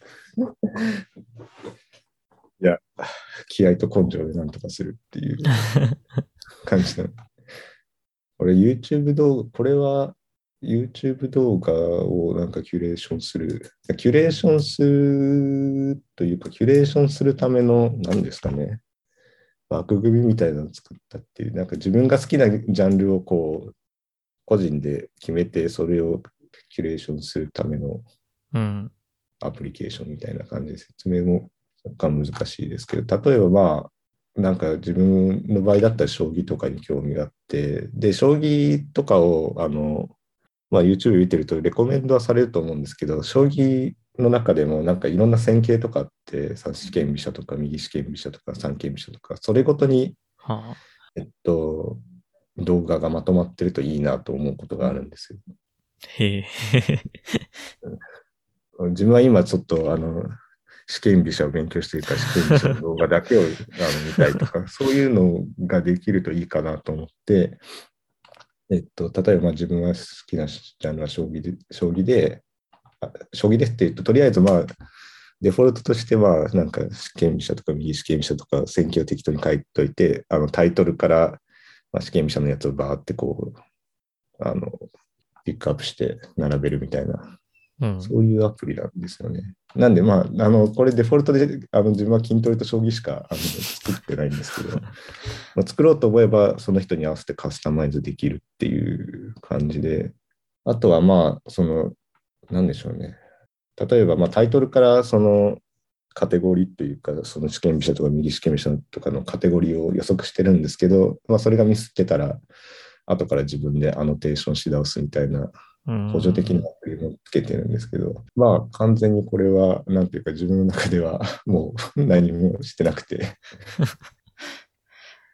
いや、気合と根性でなんとかするっていう感じなの。これは YouTube 動画をなんかキュレーションする。キュレーションするというか、キュレーションするための、何ですかね。枠組みみたいなのを作ったっていう、なんか自分が好きなジャンルをこう、個人で決めて、それをキュレーションするためのうん。 アプリケーションみたいな感じで説明も若干難しいですけど、例えばなんか自分の場合だったら将棋とかに興味があって、で、将棋とかを、YouTube 見てるとレコメンドはされると思うんですけど、将棋の中でもなんかいろんな戦型とかあって、三四間飛車とか右四間飛車とか三間飛車とか、それごとに、 はあ。 えっと、動画がまとまってるといいなと思うことがあるんですよ。 へえ。 自分は今ちょっと試験飛車を勉強しているから試験飛車の動画だけを見たいとか、そういうのができるといいかなと思って、例えば自分が好きなジャンルは将棋でって言うと、とりあえずデフォルトとしては、なんか試験飛車とか右試験飛車とか戦型を適当に書いといて、タイトルから、試験飛車のやつをバーってこう、ピックアップして並べるみたいな、 うん。 そういうアプリなんですよね。なんで、これデフォルトで、自分は筋トレと将棋しか作ってないんですけど、作ろうと思えば、その人に合わせてカスタマイズできるっていう感じで、あとはなんでしょうね。例えば、タイトルからそのカテゴリーというか、その試験飛車とか右試験飛車とかのカテゴリーを予測してるんですけど、それがミスってたら、後から自分でアノテーションし直すみたいな補助的なアプリもつけてるんですけど、完全にこれは、なんていうか自分の中ではもう何もしてなくて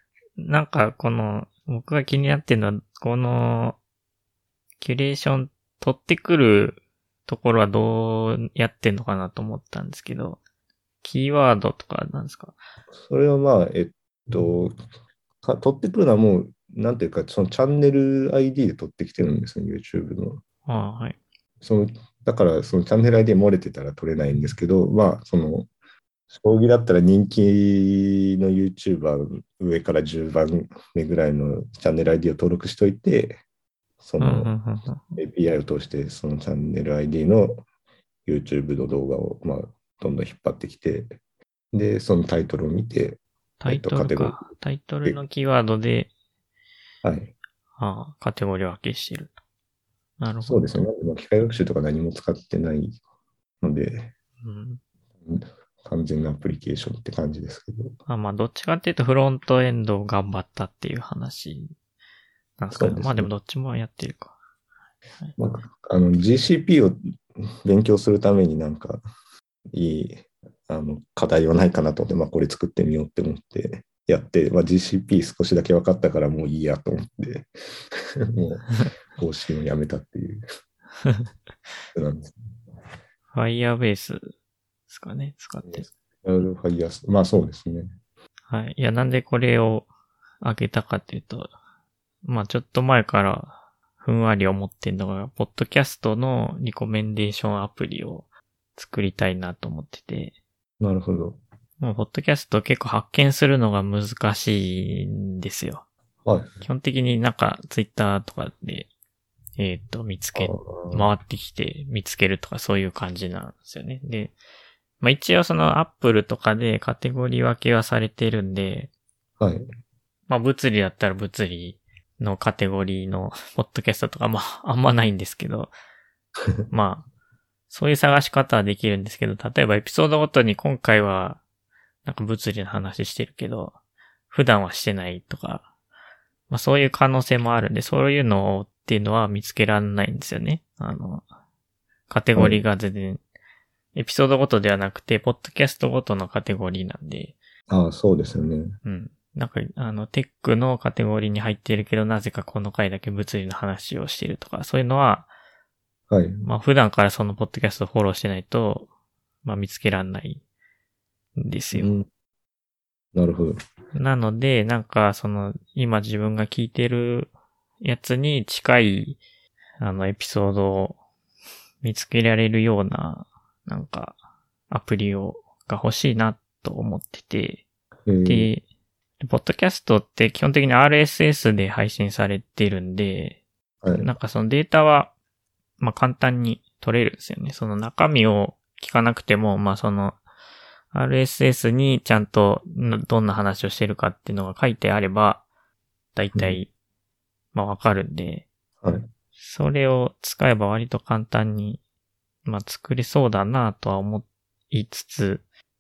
なんか僕が気になってるのは、この、キュレーション取ってくるところはどうやってんのかなと思ったんですけど、キーワードとかなんですか？ それはまあ、取ってくるのはもう、なんていうか、そのチャンネル ID で取ってきてるんですね、YouTube の。 はい。 その、だから、そのチャンネル ID 漏れてたら取れないんですけど、まあ、将棋だったら人気の YouTuber 上から10番目ぐらいのチャンネル ID を登録しといて、そうん、うん、 のうん、 API を通して、そのチャンネル ID の YouTube の動画を、まあ、どんどん引っ張ってきて、で、そのタイトルを見て、 タイトカテゴリルか。タイトルーのキーワードで、 はい。 カテゴリー分けしてると。なるほど。 そうですね。まあ機械学習とか何も使ってないので、 うん。 完全なアプリケーションって感じですけど。 まあ、どっちかっていうとフロントエンドを頑張ったっていう話なんですかね。まあでもそうですね。 どっちもやってるか。はい。 まあ、GCP を勉強するためになんか、いい、課題はないかなと思って、まあ、これ作ってみようって思ってやって、まあ、GCP 少しだけ分かったからもういいやと思って、もう更新をやめたっていうなんです。 Firebase ですかね。使ってる。 まあそうですね。 はい。いや、なんでこれを開けたかっていうと、まあちょっと前からふんわり思ってんのが、ポッドキャストのリコメンデーションアプリを作りたいなと思ってて、 なるほど。 もうポッドキャスト結構発見するのが難しいんですよ。 はい。 基本的になんかツイッターとかで、回ってきて見つけるとかそういう感じなんですよね。で、まあ一応そのアップルとかでカテゴリー分けはされてるんで、 はい。 まあ物理だったら物理のカテゴリーのポッドキャストとかまああんまないんですけど、まあそういう探し方はできるんですけど、例えばエピソードごとに今回はなんか物理の話してるけど、普段はしてないとか、まあそういう可能性もあるんで、そういうのっていうのは見つけられないんですよね。カテゴリーが全然、エピソードごとではなくて、ポッドキャストごとのカテゴリーなんで、 ああ、そうですよね。 うん。なんか、テックのカテゴリーに入ってるけど、なぜかこの回だけ物理の話をしてるとか、そういうのは、 はい。 まあ普段からそのポッドキャストをフォローしてないと、まあ見つけられないんですよ。 うん。なるほど。 なので、なんか、今自分が聞いてるやつに近い、エピソードを見つけられるような、なんか、アプリが欲しいなと思ってて、で、ポッドキャストって基本的に RSS で配信されてるんで、 はい。 なんかそのデータは、まあ簡単に取れるんですよね。その中身を聞かなくても、まあRSS にちゃんとどんな話をしてるかっていうのが書いてあれば、だいたい、まあわかるんで、 はい。 それを使えば割と簡単に、まあ作れそうだなとは思いつつ、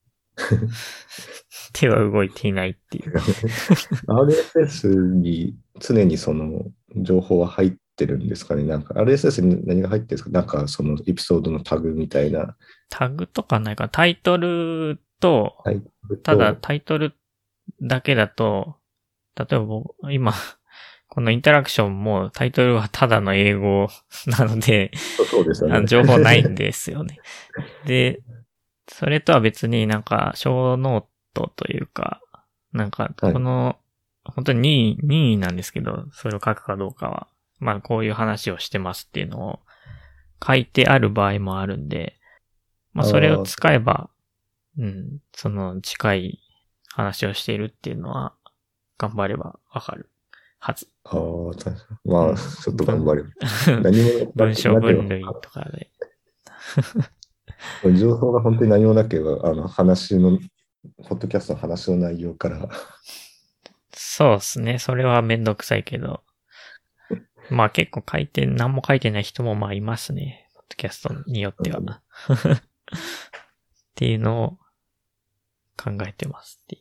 手は動いていないっていう。 RSS に常にその情報は入ってるんですかね。なんか RSS に何が入ってるんですか？なんかそのエピソードのタグみたいなタグとかないか、タイトルと、 タイトルただと、 タイトルだけだと、例えば今、このインタラクションもタイトルはただの英語なので、 そうですよね。 情報ないんですよね。で、それとは別になんか、小ノートというか、なんか、 はい。 本当に任意なんですけど、それを書くかどうかは、まあこういう話をしてますっていうのを書いてある場合もあるんで、まあそれをあ使えば、その近い話をしているっていうのは、頑張ればわかるはず。 あ、まあ、ちょっと頑張る。何も文章なけれ分類とかで。 ば、情報が本当に何もなければ、ポッドキャストの話の内容からそうですね。それはめんどくさいけど。まあ結構何も書いてない人もまあいますね。ポッドキャストによっては。っていうのを考えてますっていう。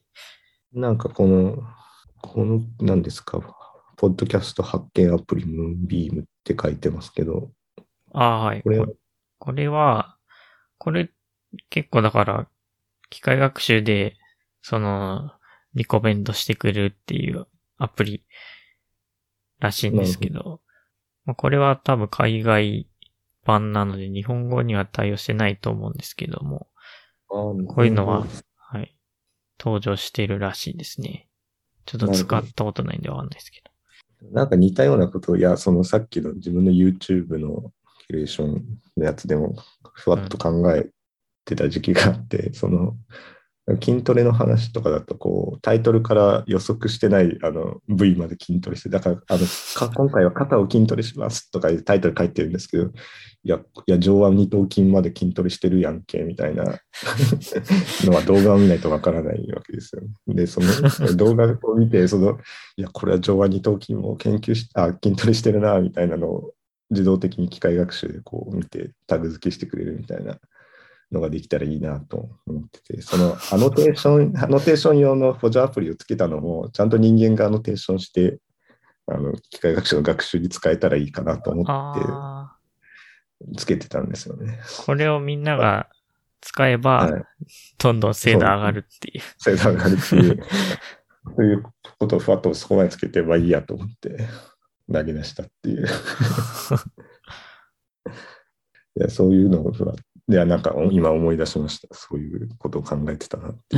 なんか何ですか、ポッドキャスト発見アプリ、ムーンビームって書いてますけど、 はい。 これは、 これ結構だから、機械学習で、リコメンドしてくれるっていうアプリらしいんですけど、まあ、これは多分海外版なので日本語には対応してないと思うんですけども、こういうのは、はい、登場しているらしいですね。ちょっと使ったことないんでわかんないですけど。 なんか似たようなことを、いや、そのさっきの自分の YouTube のキュレーションのやつでもふわっと考えてた時期があって、その筋トレの話とかだとこうタイトルから予測してない部位まで筋トレして、だから今回は肩を筋トレしますとかいうタイトル書いてるんですけど、いや上腕二頭筋まで筋トレしてるやんけみたいなのは動画を見ないとわからないわけですよ。でその動画を見ていやこれは上腕二頭筋も筋トレしてるなみたいなのを自動的に機械学習でこう見てタグ付けしてくれるみたいなのができたらいいなと思ってて、そのアノテーション用の補助アプリをつけたのも、ちゃんと人間がアノテーションして、機械学習の学習に使えたらいいかなと思ってつけてたんですよね。 これをみんなが使えば、はい、どんどん精度上がるっていう。 精度上がるっていう、そういうことをふわっとそこまでつけてばいいやと思って投げ出したっていう。いやそういうのをふわっと。いや、なんか今思い出しました。そういうことを考えてたなっていう。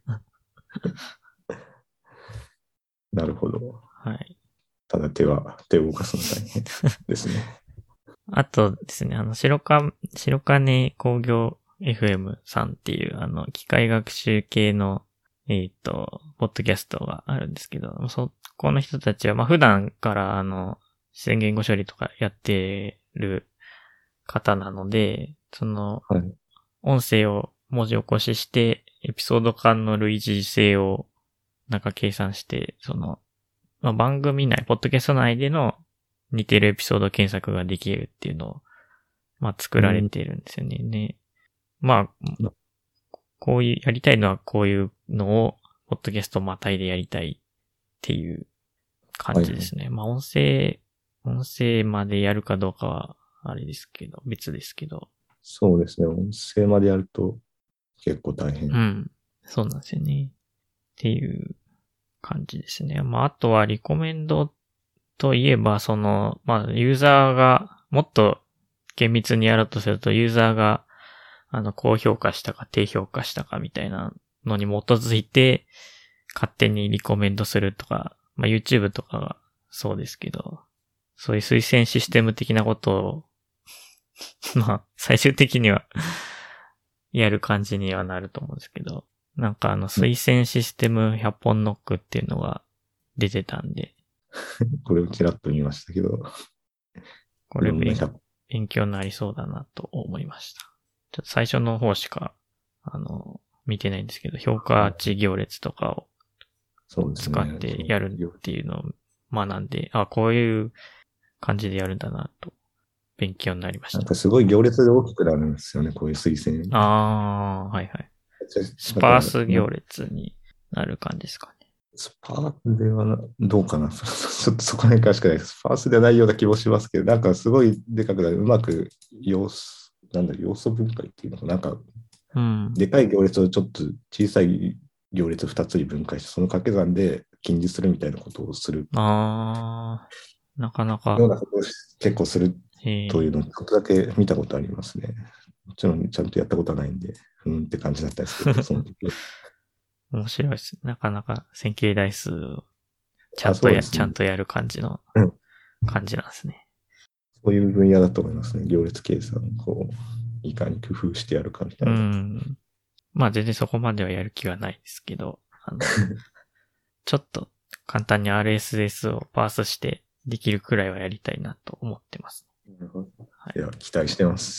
なるほど。 はい。 ただ手を動かすの大変ですね。 あとですね、白金工業 FM さんっていう、機械学習系の、ポッドキャストがあるんですけど、そこの人たちは、まあ、普段から、自然言語処理とかやってる方なので、 はい、 音声を文字起こしして、エピソード間の類似性をなんか計算して、まあ、番組内、ポッドキャスト内での似てるエピソード検索ができるっていうのを、まあ、作られているんですよね。まあ、こういう、やりたいのはこういうのを、ポッドキャストまたいでやりたいっていう感じですね。はい、まあ、音声までやるかどうかは、あれですけど、別ですけど。 そうですね。音声までやると結構大変。 うん。そうなんですよね。っていう感じですね。まあ、あとはリコメンドといえば、まあ、ユーザーがもっと厳密にやろうとすると、ユーザーが、高評価したか低評価したかみたいなのに基づいて、勝手にリコメンドするとか、まあ、YouTube とかがそうですけど、そういう推薦システム的なことを、まあ、最終的にはやる感じにはなると思うんですけど、なんか推薦システム100本ノックっていうのが出てたんで。 これをちらっと見ましたけど。 これ勉強になりそうだなと思いました。ちょっと最初の方しか、見てないんですけど、評価値行列とかを使ってやるっていうのを学んで、こういう感じでやるんだなと勉強になりました。 なんかすごい行列で大きくなるんですよね、こういう推薦。 はいはい。スパース行列になる感じですかね。 スパースではどうかなちょっとそこら辺からしかないです。スパースではないような気もしますけど、なんかすごいでかくなる。うまく要素分解っていうのかなんか、でかい行列をちょっと小さい行列2つに分解して、その掛け算で近似するみたいなことをする。 なかなか。 ようなことを結構するというのをちょっとだけ見たことありますね。もちろんちゃんとやったことはないんで、って感じだったんですけど、その時面白いです。なかなか線形代数をちゃんとやる感じの、感じなんですね。 そういう分野だと思いますね。行列計算をいかに工夫してやるかみたいな。 まあ全然そこまではやる気はないですけど、ちょっと簡単に RSS をパースしてできるくらいはやりたいなと思ってます。 はい、いや、期待してます。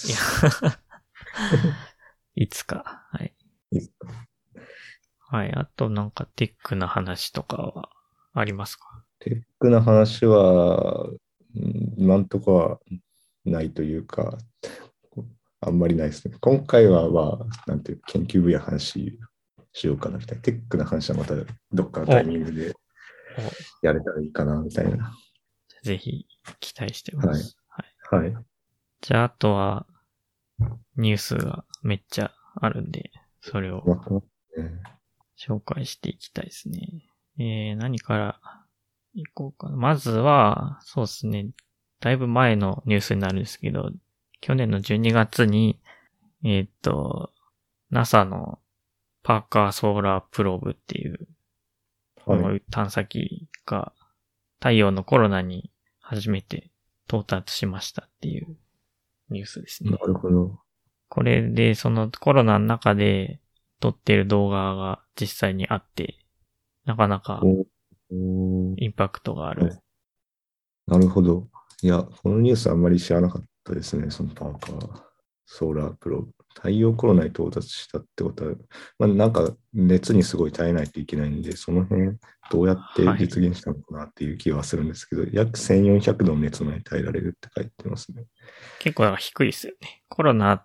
いつか。はい。はい。あとなんかテックな話とかはありますか？ テックな話は、今んとこはないというか、あんまりないですね。今回は、なんていう研究分野話しようかなみたいな。テックな話はまたどっかのタイミングでやれたらいいかなみたいな。 ぜひ期待してます。 はい。 じゃあ、あとは、ニュースがめっちゃあるんで、それを紹介していきたいですね。何から行こうかな。まずは、そうですね。だいぶ前のニュースになるんですけど、去年の12月に、NASA のパーカーソーラープローブっていう、 はい。 探査機が太陽のコロナに初めて到達しましたっていうニュースですなね。 るほど。 これでそのコロナの中で撮ってる動画が実際にあって、なかなかおおインパクトがある。 はい。なるほど。いや、このニュースあんまり知らなかったですね。そのパーカー、ソーラープロ。太陽コロナに到達したってことは、まあ、なんか熱にすごい耐えないといけないんで、その辺どうやってはい。 実現したのかなっていう気はするんですけど、約1400度の熱まで耐えられるって書いてますね。 結構低いですよね。コロナって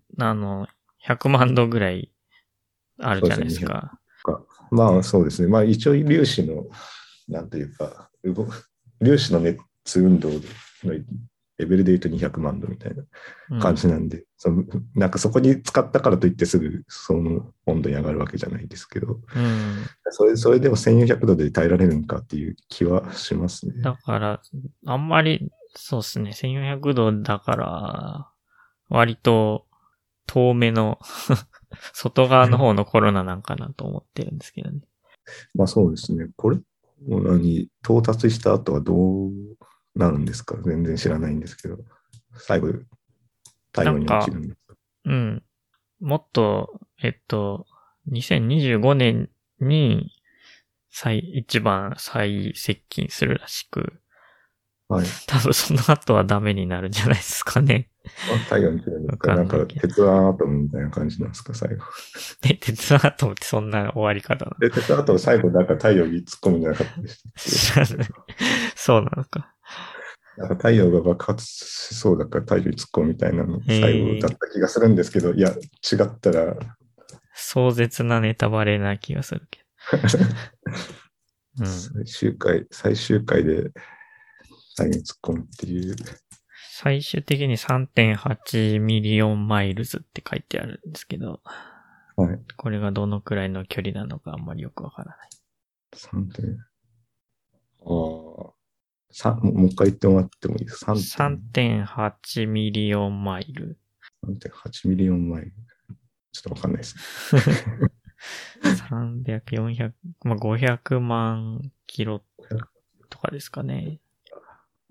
、100万度ぐらいあるじゃないそうですね、200 ですか。 か。まあそうですね。まあ一応粒子の、なんというか、粒子の熱運動のレベルで言うと200万度みたいな感うん。 じなんで、なんかそこに使ったからといってすぐその温度に上がるわけじゃないですけど、 うん。 それでも1400度で耐えられるのかっていう気はしますね。 だから、あんまり、そうですね。1400度だから、割と遠目の外側の方のコロナなんかなと思ってるんですけどね。 まあそうですね。これに到達した後はどうなるんですか？全然知らないんですけど、最後太陽に落ちなんか、 るんですか？ うん。もっと、2025年に一番最接近するらしく、 はい。 多分その後はダメになるんじゃないですかね。 太陽に来るんですわか？なんかかんないけど。 鉄腕アトムみたいな感じなんですか、最後。 鉄腕アトムってそんな終わり方なの？ で、鉄腕アトム最後なんか太陽に突っ込むんじゃなかったでしたっけ？ 知らない。そうなのか。 なんか太陽が爆発しそうだから太陽に突っ込むみたいなの最後だっえー、 た気がするんですけど、いや、違ったら壮絶なネタバレな気がするけど。うん。 最終回で太陽に突っ込むっていう。 最終的に3.8ミリオンマイルズって書いてあるんですけど、 はい。 これがどのくらいの距離なのかあんまりよくわからない。 3点。ああ、もう一回言ってもらってもいいですか？ 3.8ミリオンマイル。 3.8ミリオンマイル。ちょっとわかんないですね。 300、400、まあ、500万キロとかですかね。 うん、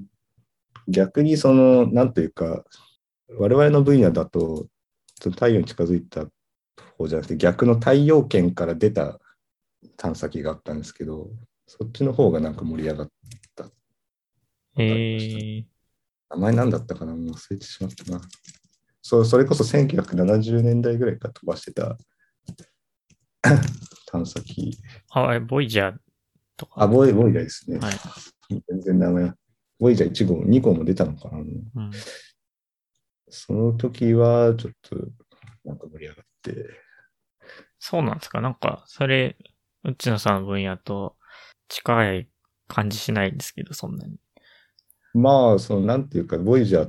逆になんというか、我々の分野だと、その太陽に近づいた方じゃなくて、逆の太陽圏から出た探査機があったんですけど、そっちの方がなんか盛り上がったのがありましたね。 え名前なんだったかな、もう忘れてしまったな。それこそ1970年代ぐらいから飛ばしてた探査機。 ボイジャーとあ、 か。 ボイジャーですね。 はい。 全然名前。ボイジャー1号、2号も出たのかな。 うん。 その時はちょっとなんか盛り上がって。 そうなんですか？なんか、それ、内野さんの分野と近い感じしないんですけど、そんなに。 まあ、なんていうか、ボイジャーって、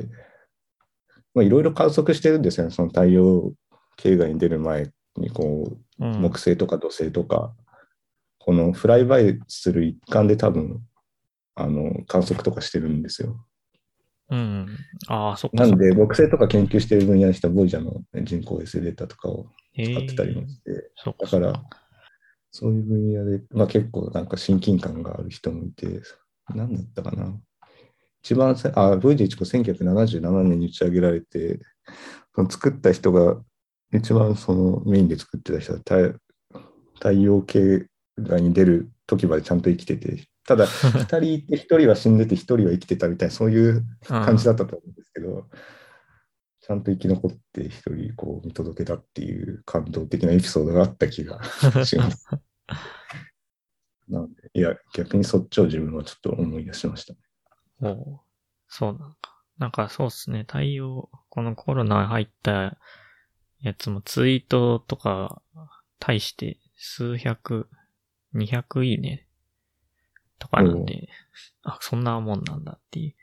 まあ、いろいろ観測してるんですよね。その太陽系外に出る前に、木うん。 星とか土星とか、このフライバイする一環で多分、観測とかしてるんですよ。 うん。ああ、そっかなんで、 そっか。 木星とか研究してる分野の人は、ボイジャーの人工衛星データとかを使ってたりええ、 もして、 そっかだから、 そっか。 そういう分野で、まあ結構なんか親近感がある人もいて、なんだったかな。一番さ、VJ1 1977年に打ち上げられて、その作った人が、一番そのメインで作ってた人は太陽系外に出る時までちゃんと生きてて、ただ2人いて1人は死んでて1人は生きてたみたいな、そういううん。 感じだったと思うんですけど、ちゃんと生き残って1人こう見届けたっていう感動的なエピソードがあった気がします。なので、いや、逆にそっちを自分はちょっと思い出しました。 おう、そうなのか。なんかそうっすね。このコロナ入ったやつもツイートとか、対して数百、200いいねとかなんおで、あ、そんなもんなんだっていう。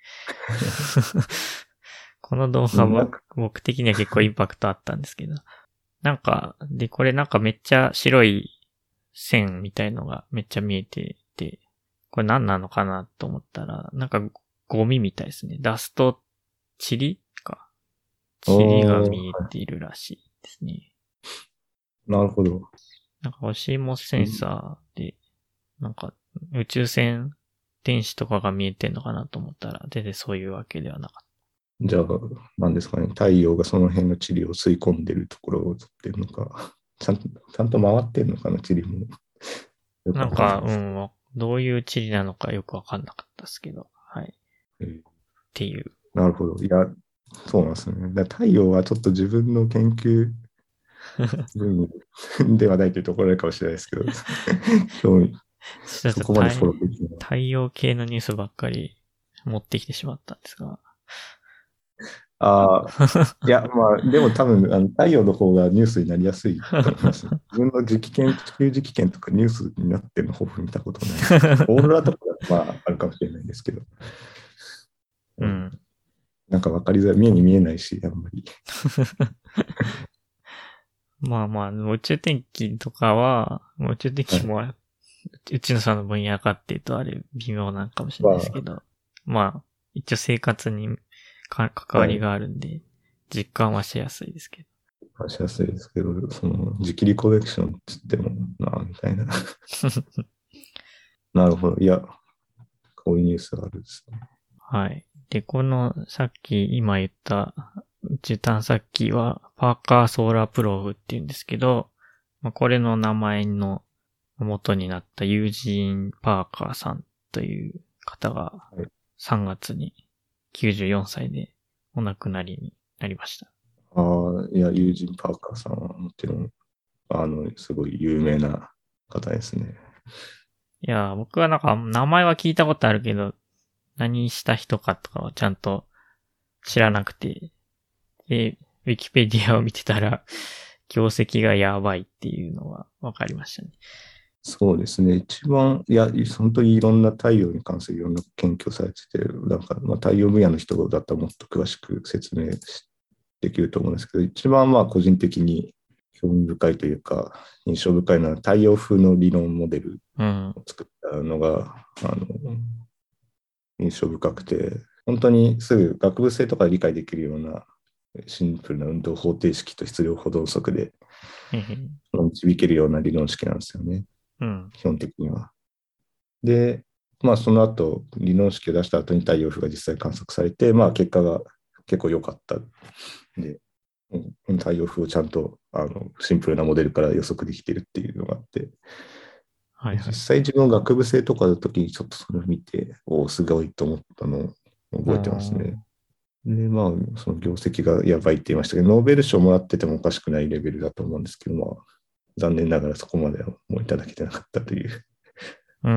この動画なんか、 僕的には結構インパクトあったんですけど。なんか、で、これなんかめっちゃ白い線みたいのがめっちゃ見えてて、 これ何なのかなと思ったら、なんかゴミみたいですね。ダスト、塵か。塵がおー、 見えているらしいですね。 なるほど。 なんか、押しもセンサーで、なんか、宇宙船、電子とかが見えてんのかなと思ったら、全然そういうわけではなかっじゃあ、なんですかね。太陽がその辺の塵を吸い込んでるところを撮ってるのか、ちゃんと回ってるのかな、塵も。よた。 くわなんか、 かんないです。 どういう塵なのかよくわかんなかったですけど、はい。っえーていう。 なるほど。いや、そうなんですね。太陽はちょっと自分の研究分野ではないというところあるかもしれないですけど、興味、 ちょっとそこまでフォローできない。 太陽系のニュースばっかり持ってきてしまったんですが。 ああ、いや、まあ、でも多分、太陽の方がニュースになりやすいと思います。自分の地球磁気圏とかニュースになってるのほぼ見たことないですね。オーロラとかは、まあ、あるかもしれないですけど、うん、 うん。 なんか分かりづらい、目に見えないし、あんまり。 まあまあ、宇宙天気とかは、宇宙天気も、うちのさんの分野かっていうとあれ微妙なのかもしれまないですけど、まあ、一応生活に関あ、はい、 わりがあるんで、実感はしやすいですけ話しやすいですけど、その、磁気リコレクションって言ってもな、みたいな。 ど。 なるほど。いや、こういうニュースがあるんですね。 はい。で、この、さっき今言った宇宙探査機は、パーカーソーラープローブって言うんですけど、まあ、これの名前の元になったユージーン・パーカーさんという方がはい、 3月に94歳でお亡くなりになりました。 ああ、いや、ユージン・パーカーさんはもちろん、すごい有名な方ですね。 いや、僕はなんか名前は聞いたことあるけど、何した人かとかはちゃんと知らなくて、で、ウィキペディアを見てたら、業績がやばいっていうのは分かりましたね。 そうですね。一番、いや、本当にいろんな太陽に関するいろんな研究をされてて、なんか、まあ、太陽分野の人だったらもっと詳しく説明できると思うんですけど、一番まあ個人的に興味深いというか、印象深いのは太陽風の理論モデルうん。 を作ったのが、印象深くて、本当にすぐ学部生とかで理解できるようなシンプルな運動方程式と質量保存則でへへ。 導けるような理論式なんですよね、 うん。 基本的には。で、まあ、その後、理論式を出した後に太陽風が実際観測されて、まあ、結果が結構良かったで、太陽風をちゃんとシンプルなモデルから予測できてるっていうのがあって、実はいはい。 際自分学部生とかの時にちょっとそれを見て、おお、すごいと思ったのをう覚えてますね。 ん。 で、まあ、その業績がやばいって言いましたけど、ノーベル賞もらっててもおかしくないレベルだと思うんですけど、まあ、残念ながらそこまではもういただけてなかったという。 うん。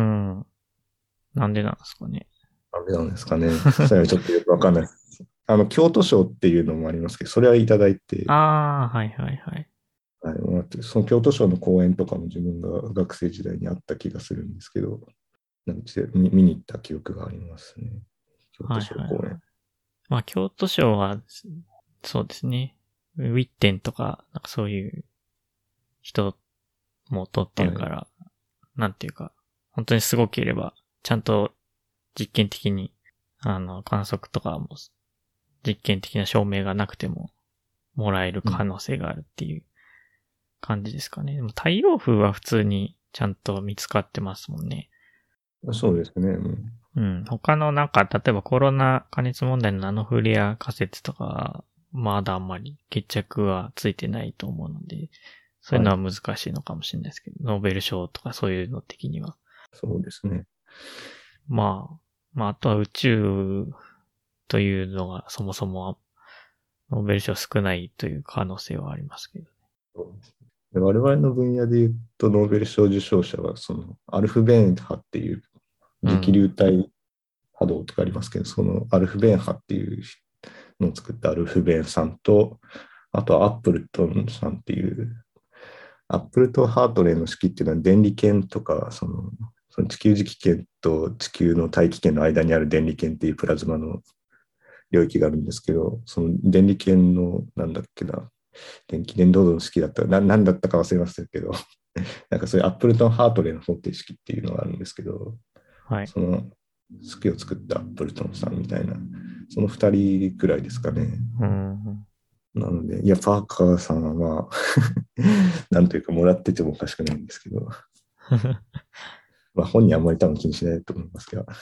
なんでなんですかね。 なんでなんですかね。それはちょっとよくわかんないです。京都賞っていうのもありますけど、それはいただいて、 ああ、はいはいはい。 はい、もらってその京都賞の講演とかも自分が学生時代にあった気がするんですけど、なんか見に行った記憶がありますね。京都はい賞講演。 はいはい。まあ、京都賞は、そうですね。ウィッテンとか、なんかそういう人も取ってはい。 るから、なんていうか、本当にすごければ、ちゃんと実験的に、観測とかも、実験的な証明がなくても、もらえる可能性があるっていう感じですかね。でも太陽風は普通にちゃんと見つかってますもんね。 そうですね。 うん。他のなんか、例えばコロナ加熱問題のナノフレア仮説とかは、まだあんまり決着はついてないと思うので、そういうのは難しいのかもしれないですけど、ノーベル賞とかそういうの的には。 そうですね。 まあ、あとは宇宙というのがそもそもノーベル賞少ないという可能性はありますけど。 そうですね。で我々の分野で言うと、ノーベル賞受賞者は、そのアルフベーン波っていう磁気うん。 流体波動とかありますけど、そのアルフベーン波っていうのを作ったアルフベーンさんと、あとはアップルトンさんっていう、アップルトンハートレーの式っていうのは電離圏とか、その地球磁気圏と地球の大気圏の間にある電離圏っていうプラズマの領域があるんですけど、その電離圏の、なんだっけな、電気伝導度の式だったら、何だったか忘れましたけど、なんかそういうアップルトンハートレーの方程式っていうのがあるんですけど、 はい。 その、スキを作ったブルトンさんみたいな、その2人くらいですかね。 うん。 なので、いや、パーカーさんはなんというか、もらっててもおかしくないんですけど、まあ、本人あんまり多分気にしないと思いますが。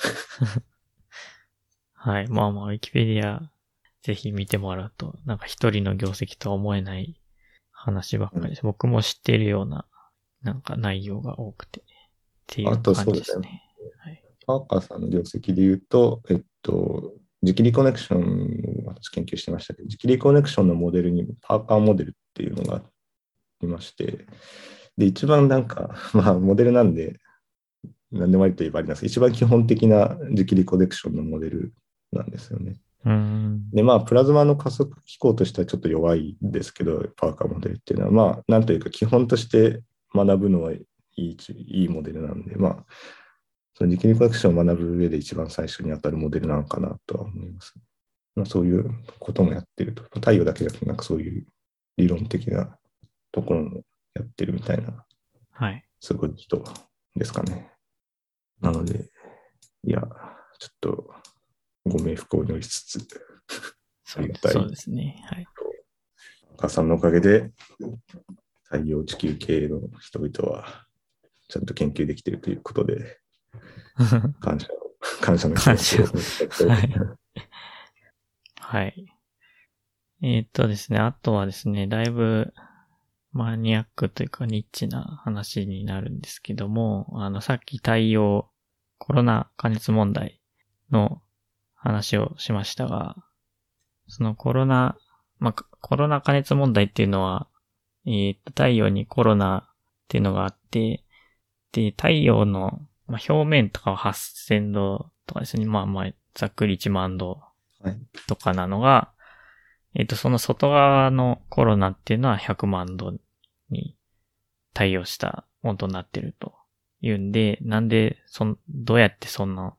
はい。まあまあ、ウィキペディア、ぜひ見てもらうと、なんか一人の業績とは思えない話ばっかりです。僕も知っているような、なんか内容が多くて、っていあと、 う感そうですね。 じですね。はい。 パーカーさんの業績で言うと、磁気リコネクションを私研究してましたけど、磁気リコネクションのモデルにパーカーモデルっていうのがありまして、で、一番なんか、まあ、モデルなんで、何でもありと言えばありなんですけど、一番基本的な磁気リコネクションのモデルなんですよね。で、まあ、プラズマの加速機構としてはちょっと弱いんですけど、パーカーモデルっていうのは、まあ、なんというか基本として学ぶのはいいモデルなんで、まあ、その磁気リコネクションを学ぶ上で一番最初に当たるモデルなのかなとは思います。まあ、そういうこともやってると。太陽だけじゃなくて、なんかそういう理論的なところもやってるみたいな、 はい。 すごい人ですかね。なので、いや、ちょっとご冥福を祈りつつ、ありがたい。 そうですね。はい。 お母さんのおかげで、太陽地球系の人々はちゃんと研究できているということで、感謝の気持ちを。 はい。はい。ですね、あとはですね、だいぶマニアックというかニッチな話になるんですけども、さっき太陽コロナ加熱問題の話をしましたが、そのコロナ加熱問題っていうのは、太陽にコロナっていうのがあって、で、太陽の、表面とかは8000度とかですね、ざっくり1万度とかなのが、その外側のコロナっていうのは100万度に対応した温度になってるというんで、なんで、どうやってそんな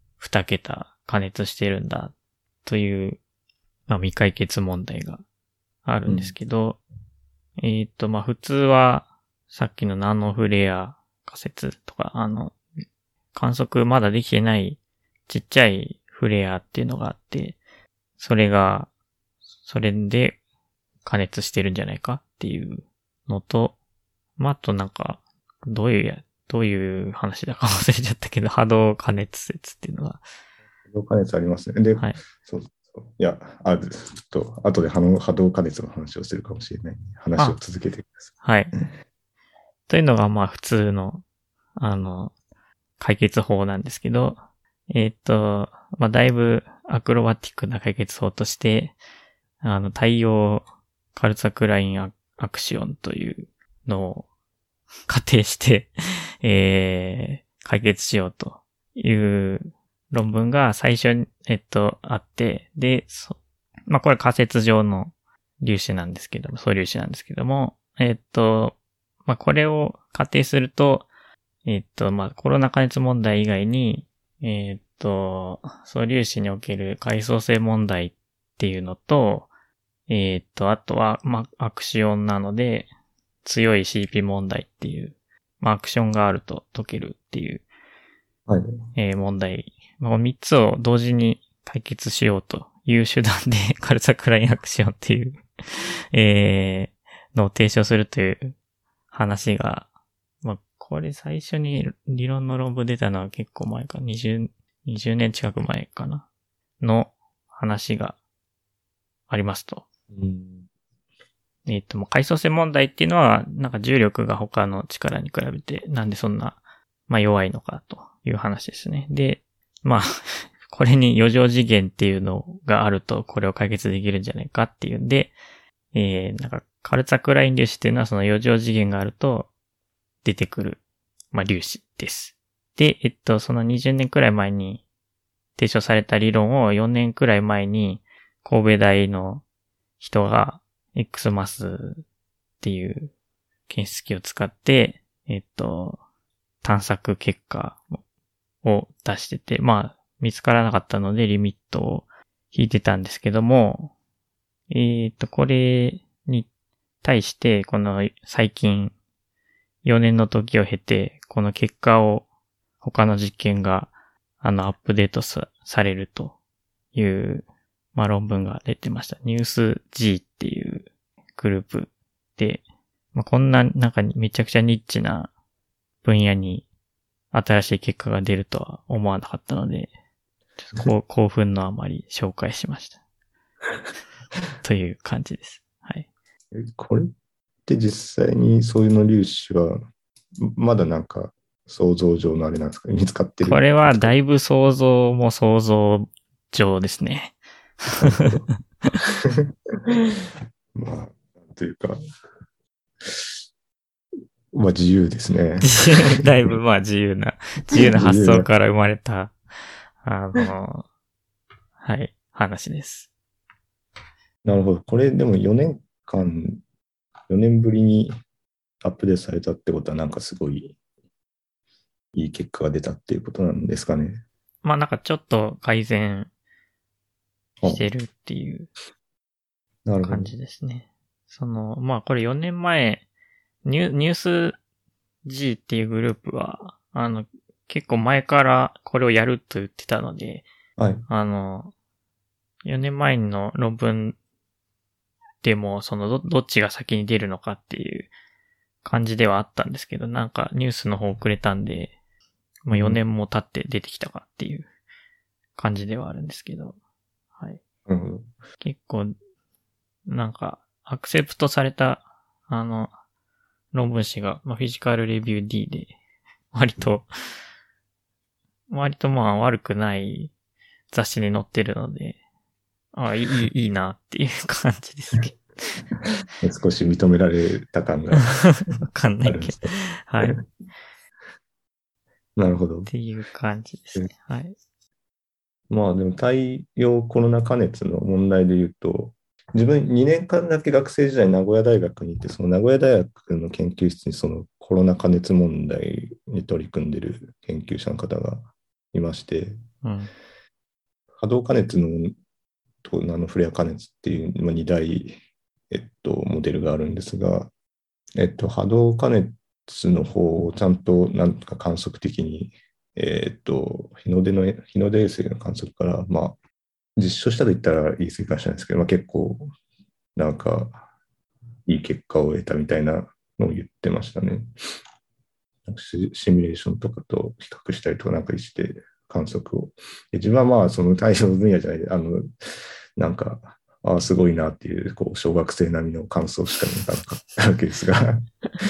2桁加熱してるんだという、未解決問題があるんですけど、普通はさっきのナノフレア仮説とか、観測まだできてないちっちゃいフレアっていうのがあって、それで加熱してるんじゃないかっていうのと、あとなんか、どういう話だか忘れちゃったけど、波動加熱説っていうのが。 波動加熱ありますね。で、 はい。 そうそう。いや、ちょっと後で波動加熱の話をするかもしれない。話を続けてください。はい。というのが普通の、解決法なんですけど、だいぶアクロバティックな解決法として、太陽カルツァクラインアクションというのを仮定して解決しようという論文が最初に、あって、で、これ仮説上の粒子なんですけども、素粒子なんですけども、これを仮定すると、コロナ加熱問題以外に、素粒子における階層性問題っていうのと、あとは、アクシオンなので、強い CP 問題っていう、アクションがあると解けるっていう、 はい。 問題。3つを同時に解決しようという手段で、カルツァクラインアクションっていうのを提唱するという話が、これ最初に理論の論文出たのは結構前か、20年近く前かな、の話がありますと。階層性問題っていうのは、なんか重力が他の力に比べて、なんでそんな、弱いのかという話ですね。で、これに余剰次元っていうのがあると、これを解決できるんじゃないかっていうんで、なんか、カルツァクライン粒子っていうのはその余剰次元があると、出てくる、粒子です。で、その20年くらい前に提唱された理論を4年くらい前に、神戸大の人が、X マスっていう検出器を使って、探索結果を出してて、見つからなかったのでリミットを引いてたんですけども、これに対して、この最近4年の時を経て、この結果を他の実験がアップデートされるという、まあ、論文が出てました。ニュース G っていうグループで、まあ、こんな、なんかめちゃくちゃニッチな分野に新しい結果が出るとは思わなかったので、ちょっと興奮のあまり紹介しました。という感じです。はい。 これって実際にそういうの粒子は、まだなんか想像上のあれなんですかね、見つかってる。 これはだいぶ想像も想像上ですね。 なるほど。まあ、というか、まあ自由ですね。 だいぶまあ自由な発想から生まれた、はい、話です。 なるほど。これでも4年ぶりにアップデートされたってことはなんかすごいいい結果が出たっていうことなんですかね。 まあなんかちょっと改善してるっていうなるほど。 感じですね。まあこれ4年前、ニュース G っていうグループは、結構前からこれをやると言ってたので、 はい。 4年前の論文でも、どっちが先に出るのかっていう感じではあったんですけど、なんかニュースの方遅れたんで、まあ4年も経って出てきたかっていう感じではあるんですけど、はい。 なるほど。 結構、なんか、アクセプトされた、論文誌が、まあ、フィジカルレビュー D で、割とまあ悪くない雑誌に載ってるので、いいなっていう感じですけど。 少し認められた感がわかんないけど。 あるんですね。 はい。っなるほど。 ていう感じですね。はい。 まあでも太陽コロナ加熱の問題で言うと、自分2年間だけ学生時代名古屋大学に行って、その名古屋大学の研究室にそのコロナ加熱問題に取り組んでいる研究者の方がいまして、 うん。 波動加熱のとナノフレア加熱っていう、2大、モデルがあるんですが、波動加熱の方をちゃんとなんか観測的に、日の出衛星の観測から、まあ、実証したと言ったら言い過ぎかもしれないですけど、まあ、結構、なんか、いい結果を得たみたいなのを言ってましたね。シミュレーションとかと比較したりとかなんかして観測を。自分はまあ、その対象分野じゃない、なんか、ああ、すごいなっていう、こう、小学生並みの感想しかなかったわけですが、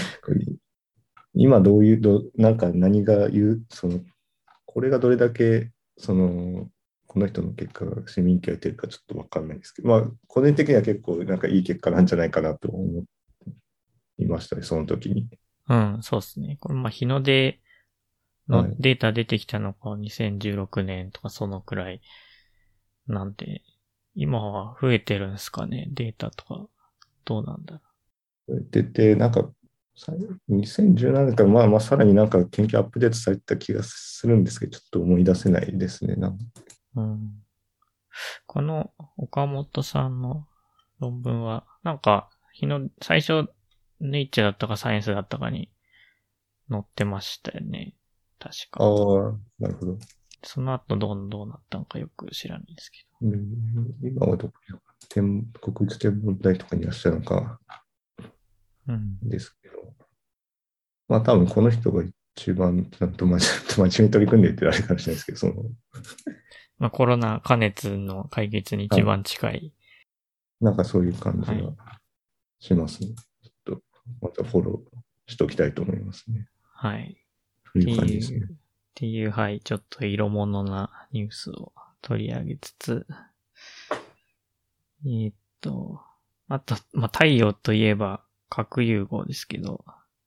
今どういう、なんか何が言う、これがどれだけ、この人の結果が市民権を得てるかちょっとわかんないですけど、まあ、個人的には結構なんかいい結果なんじゃないかなと思いましたね、その時に。 うん、そうですね。これ、まあ、日の出のはい。 データ出てきたのが2016年とかそのくらいなんで、今は増えてるんですかね、データとか。どうなんだろ出て、なんか、2017年からまあまあさらになんか研究アップデートされた気がするんですけど、ちょっと思い出せないですね。 う。うん。この岡本さんの論文は、なんか、最初、ネイチャーだったかサイエンスだったかに載ってましたよね。確か。 ああ、なるほど。 その後どうなったのかよく知らないですけうん、今はどこに国立天文台とかにいらっしゃるのかど。うん。 ですけど、まあ多分この人が一番ちゃんと真面目に取り組んでいってあれかもしれないですけど、 まあコロナ加熱の解決に一はい、 番近い。 なんかそういう感じがはい。 しますね。ちょっとまたフォローしておきたいと思いますね。 はい。 そういう感じですね。 はい、ちょっと色物なニュースを取り上げつつ、えーっと、あと、まあ、太陽といえば核融合ですけど、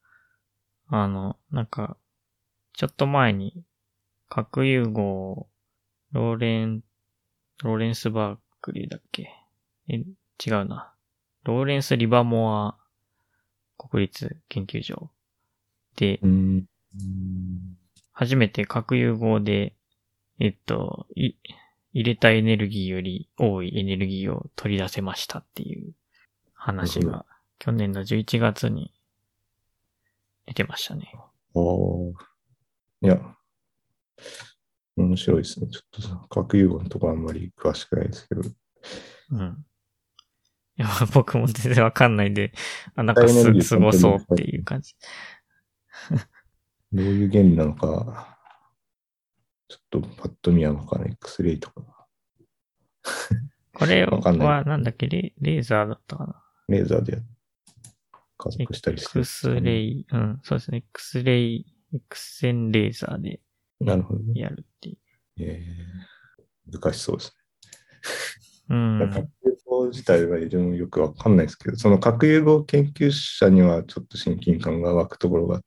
なんか、ちょっと前に核融合、ローレン、ローレンスバークリーだっけ違うな。ローレンス・リバモア国立研究所で、 うん。 初めて核融合で、入れたエネルギーより多いエネルギーを取り出せましたっていうなるほど。 話が去年の11月に出てましたね。 ああ、いや、 面白いですね。ちょっとさ、核融合のところあんまり詳しくないですけど。 うん。いや、僕も全然わかんないんで、なんかエネルギーすご本当にそうっていう感じ。 どういう原理なのか、ちょっとパッと見はわかんない。X レイとか。 これわかんない。 はなんだっけ、レーザーだったかな。 レーザーで加速したりしてるんですか X レね。 イ、うん、そうですね。X レイ、X 線レーザーでなるほどね。 やるっていう。 難しそうですうね。核ん。 融合自体は非常によくわかんないですけど、その核融合研究者にはちょっと親近感が湧くところがあって、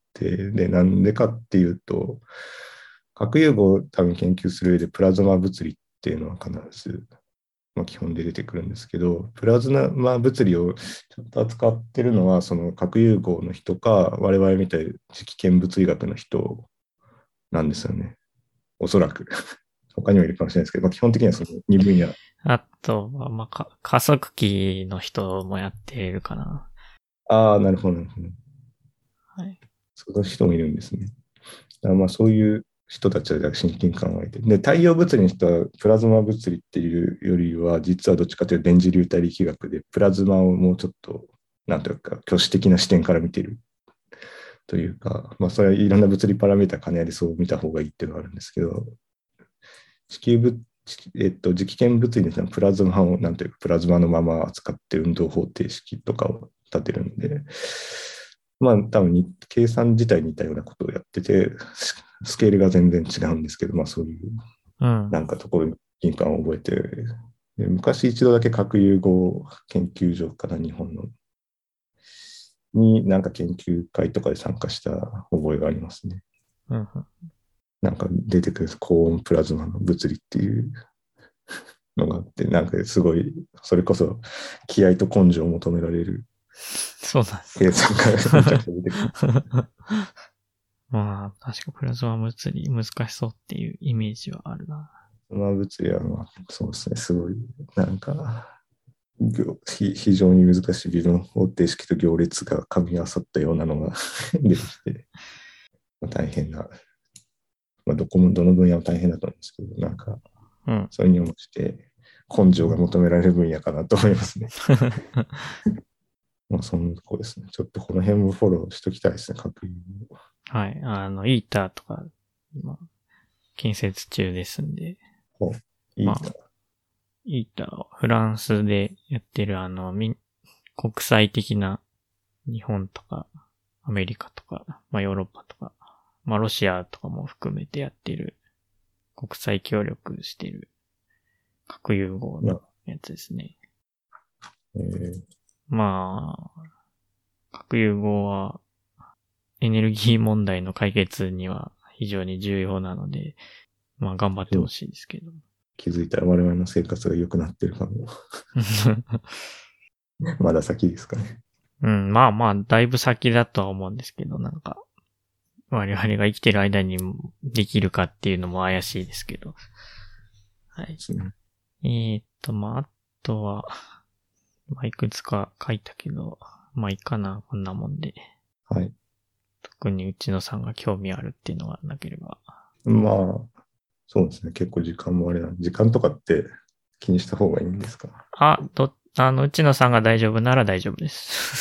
で、なんでかっていうと、核融合を多分研究する上でプラズマ物理っていうのは必ず、基本で出てくるんですけど、プラズマ物理をちゃんと扱ってるのは、その核融合の人か、我々みたいな磁気圏物理学の人なんですよね。おそらく。他にもいるかもしれないですけど、基本的にはその2分野。 あとは、加速器の人もやってるかな。 ああ、なるほど、なるほど。 はい。 その人もいるんですね。だからそういう人たちは親近感が湧いて。で、太陽物理の人はプラズマ物理っていうよりは、実はどっちかというと電磁流体力学で、プラズマをもうちょっと、なんというか、挙手的な視点から見てるというか、それはいろんな物理パラメータ兼ね合いでそう見た方がいいっていうのがあるんですけど、地球物、磁気圏物理の人はプラズマを、なんというか、プラズマのまま扱って運動方程式とかを立てるんで、多分計算自体に似たようなことをやってて、スケールが全然違うんですけど、そういううん。 なんかところに緊感を覚えて、で昔一度だけ核融合研究所から日本のになんか研究会とかで参加した覚えがありますね。 うん。 なんか出てくる高温プラズマの物理っていうのがあって、なんかすごい、それこそ気合と根性を求められるそうなんです計か。 算がめちゃくちゃ出てくる。 確かプラズマ物理難しそうっていうイメージはあるな。 物理はそうですね、すごい、なんか、非常に難しい微分方程式と行列が噛み合わさったようなのが出てきて、大変な、どの分野も大変だと思うんですけど、なんか、 うん。 それに応じて根性が求められる分野かなと思いますね。そんなとこですね。ちょっとこの辺もフォローしときたいですね、確認を。 はい。イーターとか、今、建設中ですんで。 いいか。 イーターをフランスでやってる国際的な日本とか、アメリカとか、ヨーロッパとか、ロシアとかも含めてやってる、国際協力してる核融合のやつですね。 えー、 核融合はエネルギー問題の解決には非常に重要なので、頑張ってほしいですけど。 気づいたら我々の生活が良くなってるかも。まだ先ですかね。 うん、だいぶ先だとは思うんですけど、なんか、我々が生きてる間にできるかっていうのも怪しいですけど。はい。あとは、いくつか書いたけど、いいかな、こんなもんで。 はい。 特に内野さんが興味あるっていうのがなければ。 そうですね。結構時間もあれなんで、時間とかって気にした方がいいんですか？ 内野さんが大丈夫なら大丈夫です。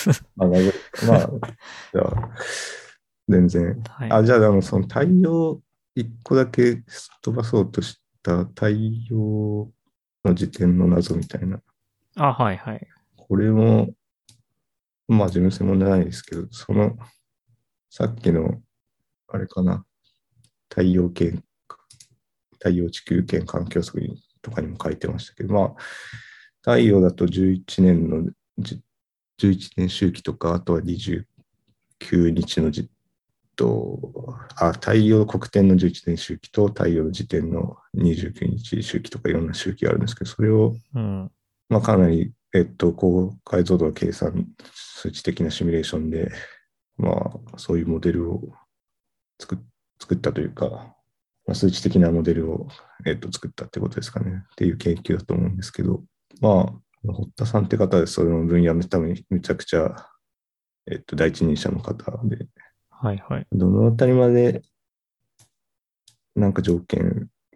大丈夫ですか？じゃあ、全然。 はい。 じゃあ、その太陽、一個だけすっ飛ばそうとした太陽の時点の謎みたいな。 はいはい。 これも、自分専門じゃないですけど、さっきの、あれかな、太陽系、太陽地球圏環境測とかにも書いてましたけど、太陽だと11年の11年周期とか、あとは29日の太陽黒点の11年周期と太陽の時点の29日周期とかいろんな周期があるんですけど、それを、 うん。 かなり、高解像度計算、数値的なシミュレーションで、そういうモデルを作ったというか、数値的なモデルを、作ったってことですかね。っていう研究だと思うんですけど、堀田さんって方で、その分野のためにめちゃくちゃ、第一人者の方で、 はいはい。 どのあたりまでなんか条件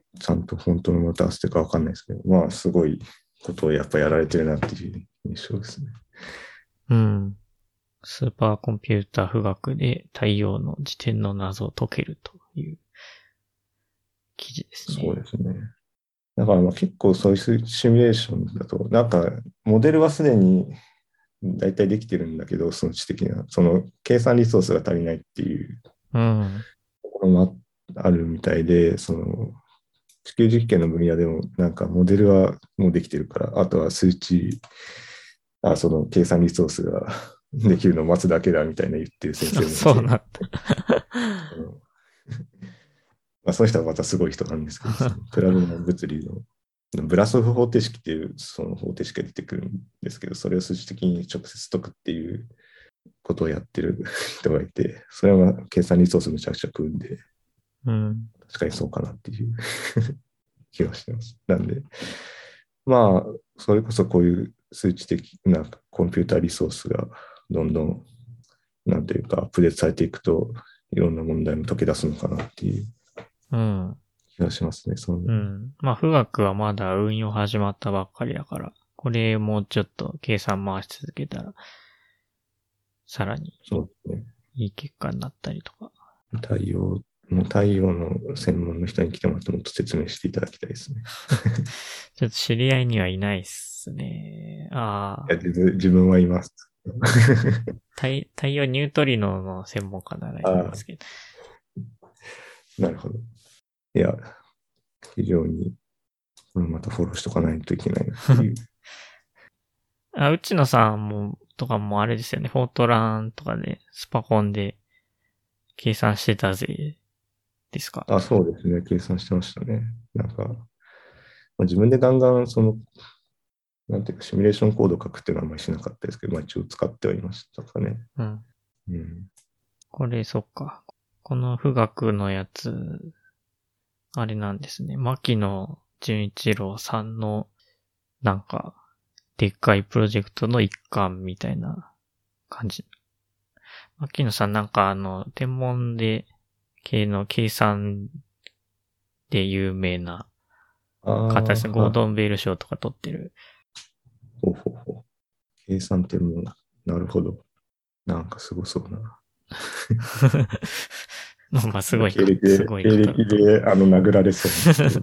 ちゃんと本当のまた合わせてるかわかんないですけど、まあすごいことをやっぱやられてるなっていう印象ですね。 うん。スーパーコンピューター富岳で太陽の自転の謎を解けるという記事ですね。 そうですね。だからまあ結構そういうシミュレーションだと、なんかモデルはすでに大体できてるんだけど、その知的な、その計算リソースが足りないっていううん。 ところもあるみたいで、その地球実験の分野でもなんかモデルはもうできてるから、あとは数値、その計算リソースができるのを待つだけだみたいな言ってる先生もいそうなんだ。 て、うんまあ、その人はまたすごい人なんですけど、そのプラズマ物理のブラソフ方程式っていうその方程式が出てくるんですけど、それを数値的に直接解くっていうことをやってる人がいて、それは計算リソースめちゃくちゃ食うんで、 うん。 確かにそうかなっていう気がしてます。なんで、まあ、それこそこういう数値的なコンピューターリソースがどんどん、なんていうか、アップデートされていくと、いろんな問題も解け出すのかなっていううん。 気がしますね。 うん。まあ、富岳はまだ運用始まったばっかりだから、これもうちょっと計算回し続けたら、さらにそうですね。 いい結果になったりとか。 太陽の専門の人に来てもらってもっと説明していただきたいですね。 ちょっと知り合いにはいないっすね。 いや自分はいます。 太陽ニュートリノの専門家ならいるんですけど。 なるほど。いや、非常に、またフォローしとかないといけないなっていう。 内野さんも、とかもあれですよね。フォートランとかで、スパコンで計算してたぜ、ですか。 そうですね。計算してましたね。なんか、自分でガンガン、なんていうか、シミュレーションコードを書くっていうのはあんまりしなかったですけど、一応使ってはいましたかね。 うん。 うん。 これ、そっか。この富岳のやつ、あれなんですね。牧野純一郎さんの、なんか、でっかいプロジェクトの一環みたいな感じ。牧野さんなんか天文系の計算で有名な方ですね。ゴードンベール賞とか取ってる。 ほうほうほう。計算ってもう、なるほど。なんかすごそうな。 まあ、すごい経歴すごいで、 方だと。 殴られそうな。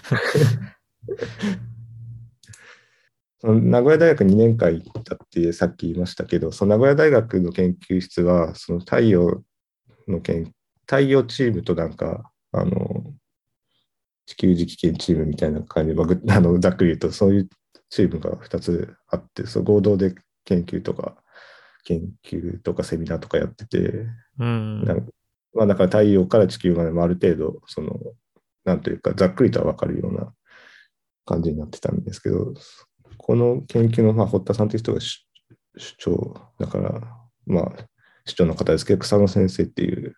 その名古屋大学2年間行ったってさっき言いましたけど、その名古屋大学の研究室は、その太陽チームとなんか、地球磁気圏チームみたいな感じで、ざっくり言うと、そういうチームが2つあって、そう合同で研究とかセミナーとかやってて、 うん。 まあ、だから太陽から地球までもある程度、なんというか、ざっくりとは分かるような感じになってたんですけど、この研究の、堀田さんという人が主張だから、主張の方ですけど、草野先生っていう、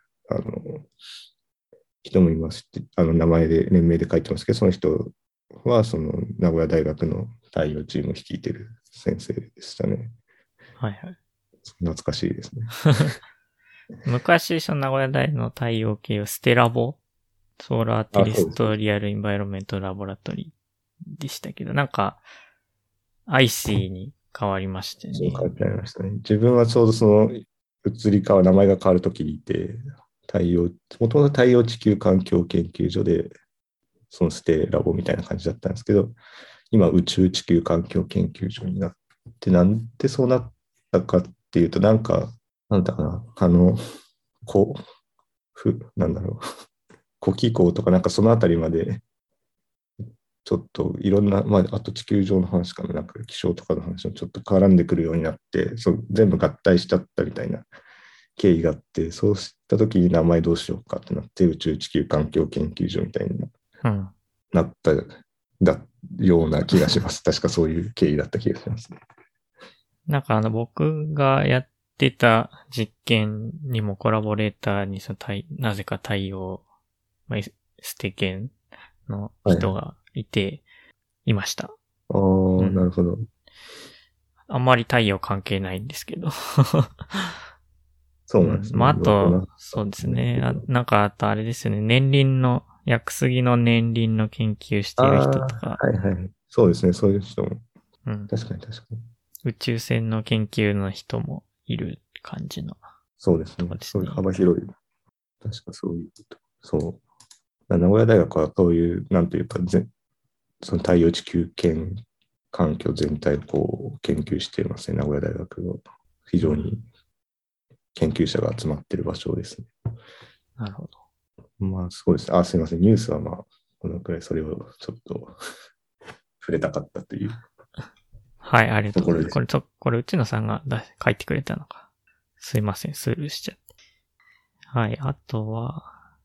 人もいますって、名前で、連名で書いてますけど、その人は、名古屋大学の太陽チームを率いてる先生でしたね。 はいはい。 懐かしいですね。 昔、名古屋大の太陽系をステラボ、ソーラーテレストリアルインバイロメントラボラトリーでしたけど、なんか、アイシーに変わりましたね。 そう変わっちゃいましたね。自分はちょうど名前が変わるときにいて、もともと太陽地球環境研究所で、そのステラボみたいな感じだったんですけど、今宇宙地球環境研究所になって、なんでそうなったかっていうと、なんだかな、なんだろう、古気候とかなんかそのあたりまで、ちょっといろんな、あと地球上の話かな、なんか気象とかの話もちょっと絡んでくるようになって、全部合体しちゃったみたいな経緯があって、そうしたときに名前どうしようかってなって、宇宙地球環境研究所みたいになったような気がします。確かそういう経緯だった気がしますね。 なんか僕がやってた実験にもコラボレーターになぜか太陽、ステ研の人がいました。 なるほど。 あんまり太陽関係ないんですけど。 そうなんですね。 あと、そうですね。なんかあとあれですよね。年輪の屋久杉の年輪の研究している人とか。 はいはい。そうですね、そういう人も。 うん。 確かに確かに。 宇宙船の研究の人もいる感じの。 そうですね。そういう幅広い。確かそういうこと。そう。名古屋大学はそういう、なんというか、その太陽地球圏環境全体をこう研究していますね。名古屋大学は非常に研究者が集まっている場所ですね。 なるほど。 まあそうですね。すいません。ニュースはまあ、このくらいそれをちょっと触れたかったという。 はい、ありがとうございます。これ、内野さんが書いてくれたのか。すいません、スルーしちゃって。はい、あとは、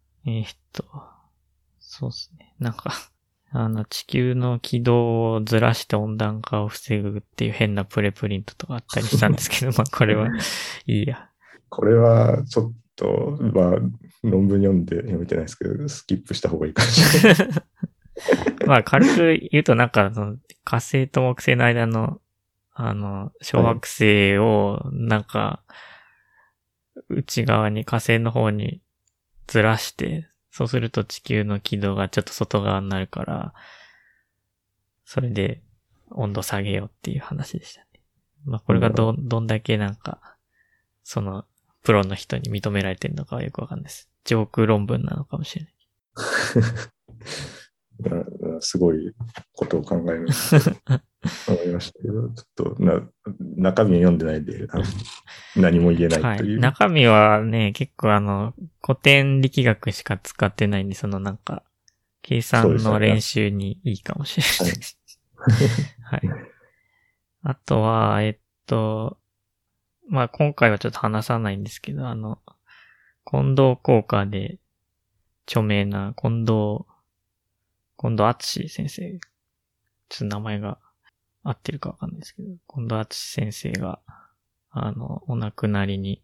そうですね。なんか、地球の軌道をずらして温暖化を防ぐっていう変なプレプリントとかあったりしたんですけど、まあこれはいいや。 これはちょっと、まあ、論文読めてないですけど、スキップした方がいいかもしれない。 まあ軽く言うとなんか、火星と木星の間の、小惑星を、なんか、内側に火星の方にずらして、そうすると地球の軌道がちょっと外側になるから、それで温度下げようっていう話でしたね。まあこれがどんだけなんか、プロの人に認められてるのかはよくわかんないです。ジョーク論文なのかもしれない。 すごいことを考えましたけど、ちょっと中身を読んでないで、何も言えないという。 はい。中身はね、結構古典力学しか使ってないんで、なんか、計算の練習にいいかもしれないです。はい。あとは、まあ、今回はちょっと話さないんですけど、近藤工科で著名な近藤敦先生。ちょっと名前が合ってるかわかんないですけど、近藤敦先生が、お亡くなりに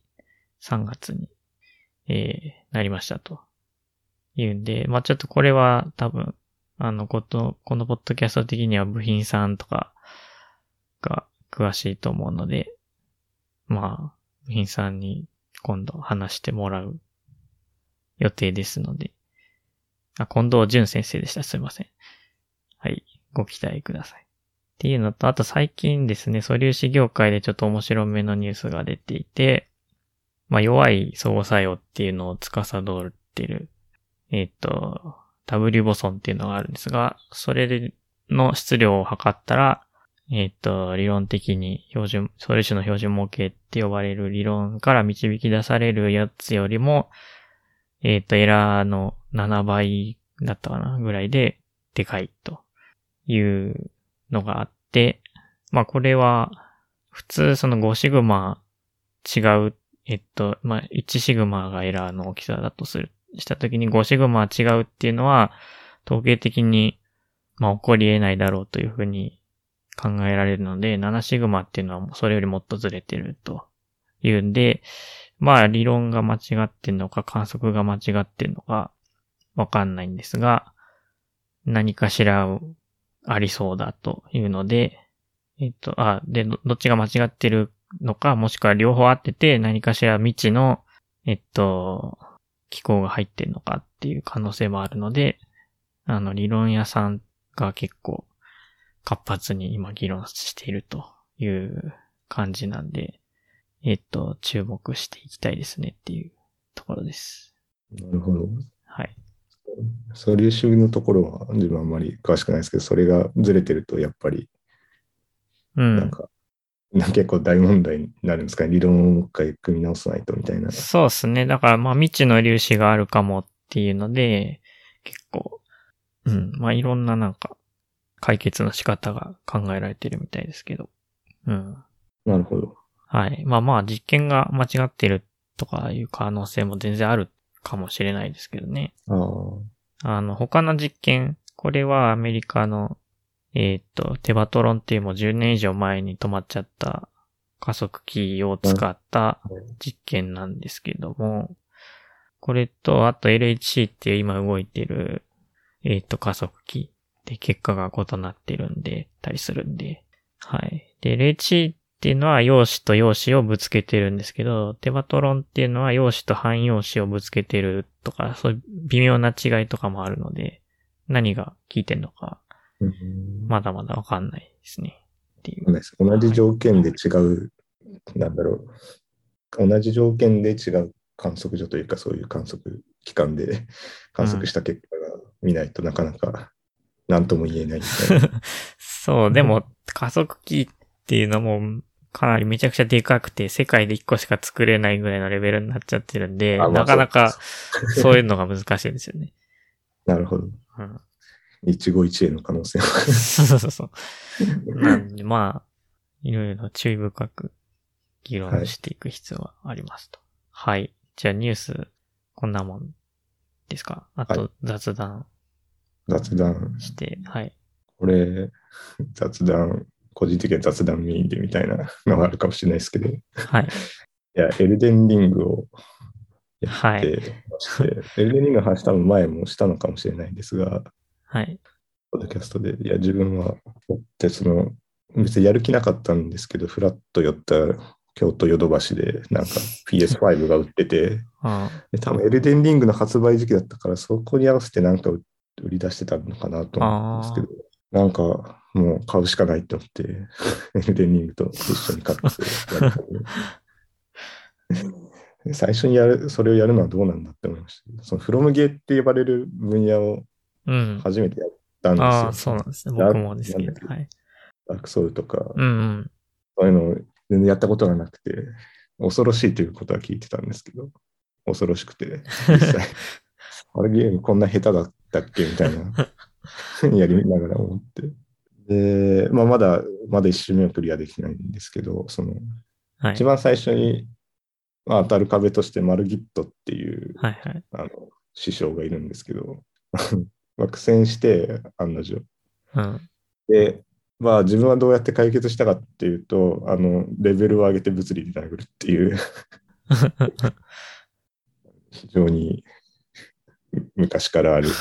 3月に、なりましたと。言うんで、まあ、ちょっとこれは多分、このポッドキャスト的には部品さんとかが詳しいと思うので、まあ、部品さんに今度話してもらう予定ですので、近藤淳先生でした。すいません。はい。ご期待ください。っていうのと、あと最近ですね、素粒子業界でちょっと面白めのニュースが出ていて、まあ、弱い相互作用っていうのを司っている、W ボソンっていうのがあるんですが、それの質量を測ったら、理論的に素粒子の標準模型って呼ばれる理論から導き出されるやつよりも、エラーの7倍だったかなぐらいででかいというのがあって、まあこれは普通その5シグマ違う、まあ1シグマがエラーの大きさだとしたときに5シグマ違うっていうのは統計的にまあ起こり得ないだろうというふうに考えられるので、7シグマっていうのはそれよりもっとずれてるというんで、まあ理論が間違ってんのか観測が間違ってんのかわかんないんですが、何かしらありそうだというので、どっちが間違ってるのか、もしくは両方合ってて何かしら未知の、機構が入ってるのかっていう可能性もあるので、理論屋さんが結構活発に今議論しているという感じなんで、注目していきたいですねっていうところです。 なるほど。 はい。 素粒子のところは自分あんまり詳しくないですけど、それがずれてるとやっぱり、なんか、結構大問題になるんですかね。理論をもう一回組み直さないとみたいな。 そうですね。だからまあ未知の粒子があるかもっていうので、結構、まあいろんななんか解決の仕方が考えられてるみたいですけど。 なるほど。 はい。まあ実験が間違ってるとかいう可能性も全然あるかもしれないですけどね。他の実験、これはアメリカの、テバトロンっていうもう10年以上前に止まっちゃった加速器を使った実験なんですけども、これと、あと LHC っていう今動いてる、加速器で結果が異なってるんで、たりするんで、はい。で、LHC っていうのは陽子と陽子をぶつけてるんですけど、テバトロンっていうのは陽子と反陽子をぶつけてるとか、そういう微妙な違いとかもあるので、何が効いてんのか、まだまだわかんないですね。っていう。 同じ条件で違う、なんだろう。同じ条件で違う観測所というか、そういう観測機関で観測した結果が見ないとなかなか何とも言えないみたいな。 そう、でも加速器っていうのもかなりめちゃくちゃでかくて、世界で1個しか作れないぐらいのレベルになっちゃってるんで、なかなかそういうのが難しいんですよね。 なるほど。 うん、 一期一会の可能性は。 そうそうそう。なんでまあ、いろいろ注意深く議論していく必要がありますと。はい。じゃあニュース、こんなもんですか？あと雑談して、はい。 これ、雑談、個人的には雑談メインでみたいなのがあるかもしれないですけど。 はい。 いや、エルデンリングをやってまして、はい、エルデンリングの話多分前もしたのかもしれないんですが、 はい。 ポッドキャストで、いや、自分は、別にやる気なかったんですけど、フラッと寄った京都ヨドバシで、なんか PS5 が売ってて、で多分エルデンリングの発売時期だったから、そこに合わせてなんか売り出してたのかなと思うんですけど、なんかもう買うしかないと思って、エルデンリングと一緒に買ってやる最初にそれをやるのはどうなんだって思いました。そのフロムゲーって呼ばれる分野を初めてやったんですよ。 ああ、そうなんですね。僕もですけど。はい。 ダークソウルとか、 うんそういうのを全然やったことがなくて、恐ろしいということは聞いてたんですけど、恐ろしくて、実際、あれゲームこんな下手だったっけみたいな、やりながら思って。で、まだ一周目をクリアできないんですけど、一番最初に、当たる壁としてマルギットっていう、師匠がいるんですけど、苦戦して案の定。で、自分はどうやって解決したかっていうと、レベルを上げて物理で殴るっていう非常に昔からある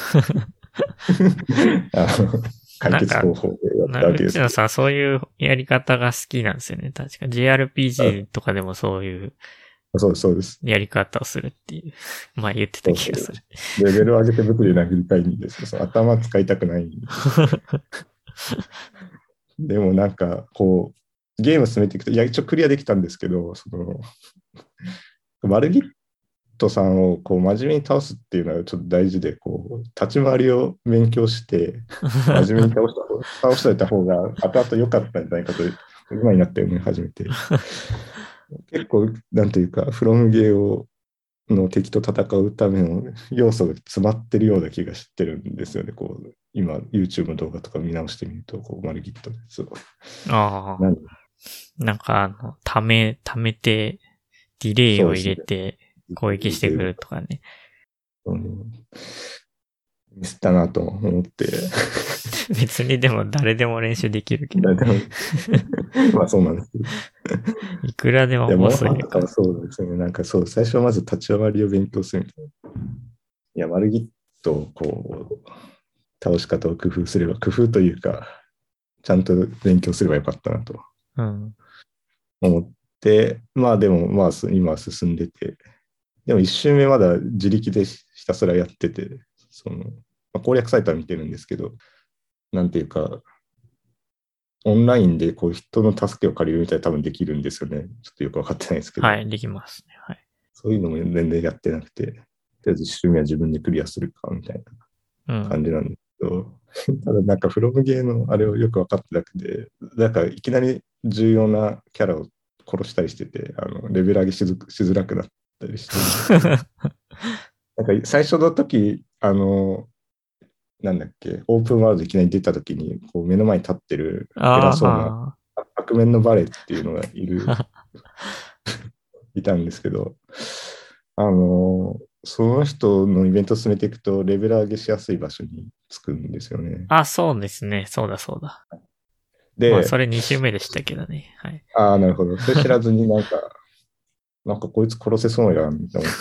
解決方法でやったわけです。 内野さん、そういうやり方が好きなんですよね。確か JRPG とかでもそういうそうです。 やり方をするっていう、言ってた気がする。 レベルを上げて物理で殴りたいんですよ。頭使いたくないんです。でもなんかこうゲーム進めていくと、一応クリアできたんですけど、マルギットさんをこう真面目に倒すっていうのはちょっと大事で、こう立ち回りを勉強して真面目に倒しておいた方が後々良かったんじゃないかと今になって思い始めて、結構なんていうかフロムゲーの敵と戦うための要素が詰まってるような気がしてるんですよね。こう今 YouTube の動画とか見直してみると、こうマルギットです。 なんか溜めてディレイを入れて攻撃してくるとかね。 ミスったなと思って。 別にでも誰でも練習できるけど。 そうなんですけど。 いくらでも面白いから。 そうですね。なんか最初はまず立ち回りを勉強するみたいな。いや、マルギットをこう、倒し方を工夫というか、ちゃんと勉強すればよかったなと思って、でも今は進んでて、でも一周目まだ自力でひたすらやってて、攻略サイトは見てるんですけど、なんていうか、オンラインでこう人の助けを借りるみたいな多分できるんですよね。ちょっとよくわかってないですけど。 はい、できますね。はい。 そういうのも全然やってなくて、とりあえず一周目は自分でクリアするかみたいな感じなんですけど、ただなんかフロムゲーのあれをよくわかってなくて、なんかいきなり重要なキャラを殺したりしてて、レベル上げしづらくなったりして、なんか最初の時、なんだっけ、オープンワールドいきなり出た時に、こう目の前に立ってる偉そうな悪面のバレっていうのがいたんですけど、その人のイベントを進めていくと、レベル上げしやすい場所に着くんですよね。 そうですね。そうだ。 で、 それ2周目でしたけどね。はい。 なるほど。それ知らずになんかこいつ殺せそうやんって思って、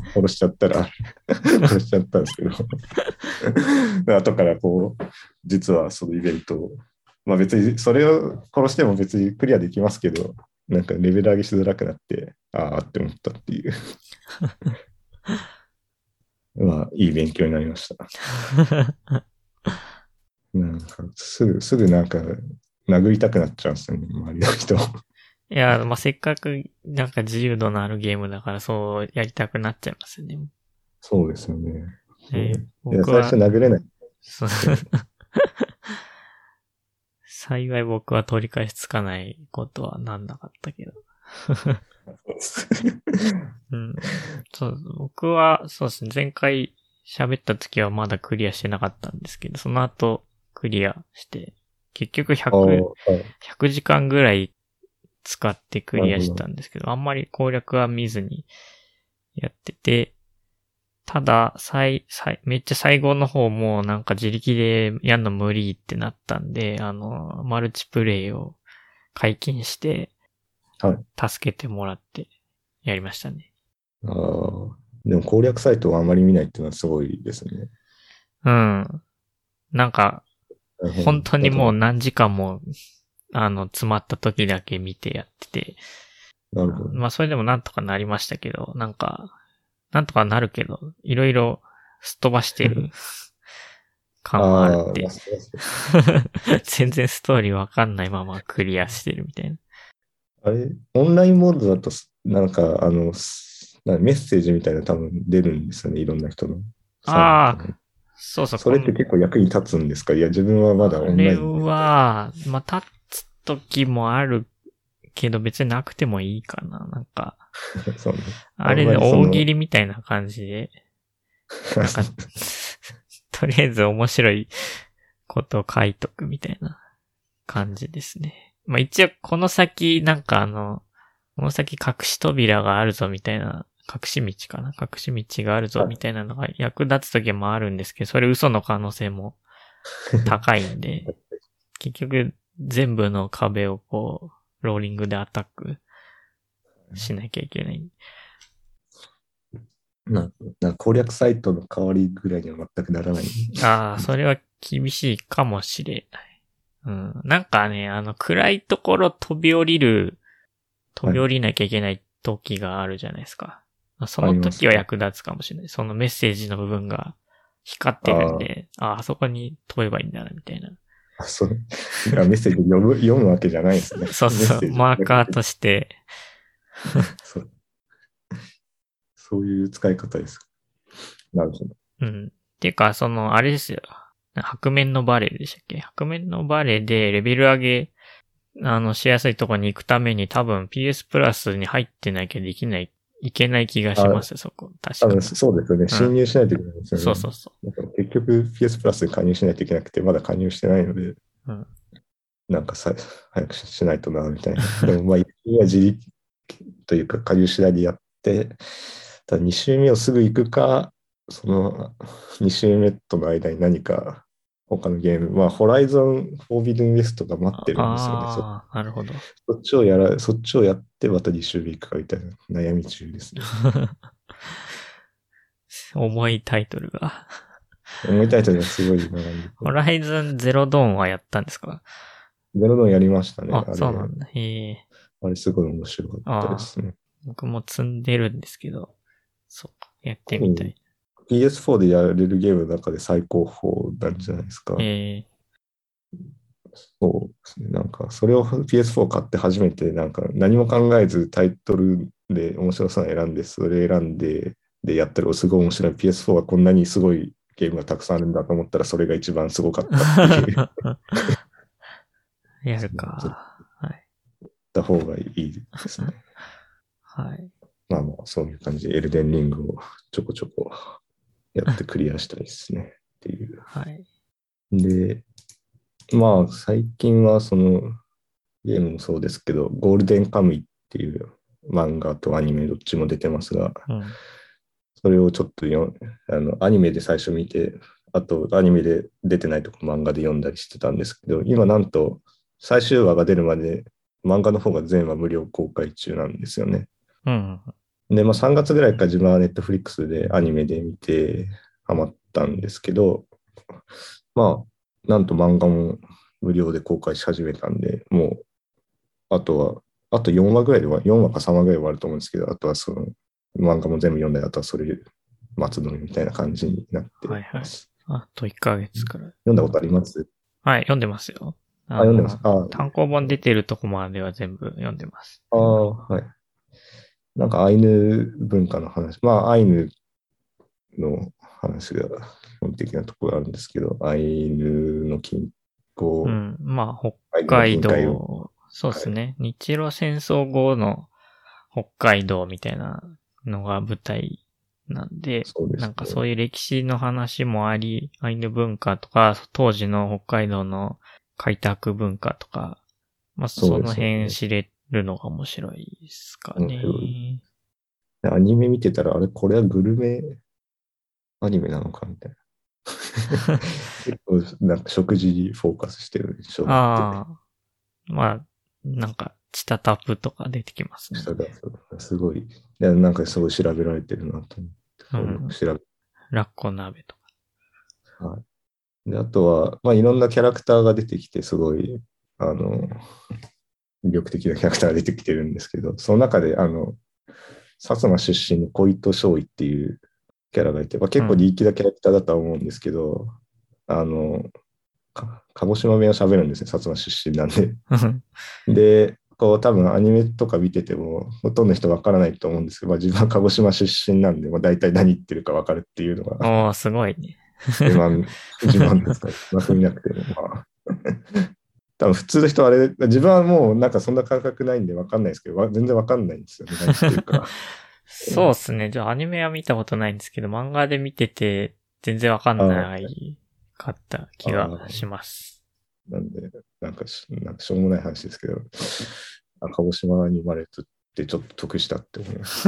殺しちゃったんですけど、後からこう、実はそのイベントを、別にそれを殺しても別にクリアできますけど、なんかレベル上げしづらくなって、って思ったっていうまあ、いい勉強になりました。なんか、すぐなんか、殴りたくなっちゃうんですよね、周りの人。 いや、まあ、せっかくなんか自由度のあるゲームだからそうやりたくなっちゃいますよね。 そうですよね。そう。いや、最初僕は、 殴れない。 そうそう。 幸い僕は取り返しつかないことはなんなかったけど。うん、そう、僕は、そうですね、前回喋った時はまだクリアしてなかったんですけど、その後クリアして、結局ああ、 100、 はい。 100時間ぐらい使ってクリアしなるほど。 たんですけど、あんまり攻略は見ずにやってて、ただ、めっちゃ最後の方もなんか自力でやんの無理ってなったんで、マルチプレイを解禁して、 はい。 助けてもらってやりましたね。 ああ、でも攻略サイトをあまり見ないっていうのはすごいですね。 うん。なんか、 大変本当にだと思う。 もう何時間も、詰まった時だけ見てやってて、 なるほど。 まあそれでもなんとかなりましたけど、なんとかなるけど、いろいろすっ飛ばしてる感もあるああ、 んで、 ラストラスト。 全然ストーリーわかんないままクリアしてるみたいな。 あれ、オンラインモードだとなんか、メッセージみたいなの多分出るんですよね。いろんな人の参加の。 ああ、そうそう、 それって結構役に立つんですか？いや、自分はまだオンラあれインで。 は、まあ、立つ時もあるけど別になくてもいいかな。なんか、 そうね。あんあれでまりその、 大喜利みたいな感じで、なんかとりあえず面白いことを書いとくみたいな感じですね。まあ一応この先この先隠し扉があるぞみたいな、隠し道かな隠し道があるぞみたいなのが役立つ時もあるんですけど、それ嘘の可能性も高いんで、結局全部の壁をこう、ローリングでアタックしなきゃいけない。 なんか攻略サイトの代わりぐらいには全くならない。 ああ、それは厳しいかもしれない。うん。なんかね、暗いところ飛はい。 び降りなきゃいけない時があるじゃないですか。そあのりますね。 時は役立つかもしれない。そのメッセージの部分が光ってるんあで、あそこに飛べばいいんだな、みたいな。 あ、そう。あ、メッセージ読むわけじゃないですね。 そうそう、 メッセージをマーカー読むだけ。 として、 そう。そういう使い方です。なるほど。 うん。っていうか、あれですよ。白面のバレーでしたっけ？白面のバレーでレベル上げ、しやすいところに行くために多分 PS プラスに入ってなきゃいけない気がしまあ、 す、そこ。確か。 多分そうですよね。 うん。 侵入しないといけないですよね。 そうそうそなんか結局 PS プラスで加入しないといけなくて、まだ加入してないので、 う。うん。 なんか早くしないとな、みたいな。でもまあ、一周は自力というか、加入次第でやって、ただ2周目をすぐ行くか、その2周目との間に何か他のゲーム、まあ、ホライゾン、フォービドゥンウエストが待ってるんですよね。 ああ、なるほど。 そっちをやって、また2周目行くかみたいな悩み中ですね。 重いタイトルが。 思いたいとがすごい並んでて。 ホライズンゼロドーンはやったんですか？ ゼロドンやりましたね。 あ、そうなんだ。へえ。 あれすごい面白かったでああ、 すね。 僕も積んでるんですけど、そうか、やって多分みたい。 PS4 でやれるゲームの中で最高峰なんじゃないですか。 ええ。 そうですね。なんか、それを PS4 買って初めて、なんか何も考えずタイトルで面白そうなの選んで、それ選んで、で、やったらすごい面白い。PS4 はこんなにすごいゲームがたくさんあるんだと思ったら、それが一番すごかったっていう。 やるちょっとか。はい。 言った方がいいですね。 はい。 まあまあ、そういう感じでエルデンリングをちょこちょこやってクリアしたいですね。っていう。 はい。 で、まあ、最近はそのゲームもそうですけど、ゴールデンカムイっていう漫画とアニメどっちも出てますが、 うん。 それをちょっとアニメで最初見て、あとアニメで出てないとこ漫画で読んだりしてたんですけど、今なんと最終話が出るまで漫画の方が全話無料公開中なんですよね。 うん。 で、まあ3月ぐらいから自分はネットフリックスでアニメで見てハマったんですけど、まあ、なんと漫画も無料で公開し始めたんで、もう、あと4話ぐらいで4話か3話ぐらいで終わると思うんですけど、あとはその漫画も全部読んだり、あとはそれ松戸みたいな感じになってはいはい。 ます。 あと1ヶ月くらい。 読んだことあります？ はい、読んでますよ。 読んでます。 単行本出てるとこまでは全部読んでます。 はい。なんかアイヌ文化の話、アイヌの話が基本的なところがあるんですけど、アイヌの近郊、 北アイヌの海近海を、 道、そうではい、 すね。日露戦争後の北海道みたいなのが舞台なんで、 そうですなんかね。 そういう歴史の話もあり、アイヌ文化とか、当時の北海道の開拓文化とか、 そうそのですよね。 辺知れるのが面白いですか面白い。 ね。 アニメ見てたら、あれ、これはグルメアニメなのかみたいな。結構、なんか食事にフォーカスしてる印象があって、 ああ、なんか、チタタプとか出てきますね。 下がすごい、なんかすごい調べられてるなと思って、そういうのをうん。 調べ、 ラッコ鍋とか。 はい。で、あとは、いろんなキャラクターが出てきて、すごい、あの、魅力的なキャラクターが出てきてるんですけど、その中で、薩摩出身の小糸少尉っていうキャラがいて、結構うん。 人気なキャラクターだとは思うんですけど、あの、鹿児島弁を喋るんですね、薩摩出身なんで。で、こう多分アニメとか見てても、ほとんどの人わからないと思うんですけど、自分は鹿児島出身なんで、大体何言ってるかわかるっていうのがおー、すごいね。 自慢ですかね。見なくても、多分普通の人はあれ、自分はもうなんかそんな感覚ないんでわかんないですけど、全然わかんないんですよね、何言ってるか。 そうっすね。じゃあアニメは見たことないんですけど、漫画で見てて全然わかんあないかった気がしあ、 ます。 なんで、なんかしょうもない話ですけど、鹿児島に生まれてちょっと得したって思いました。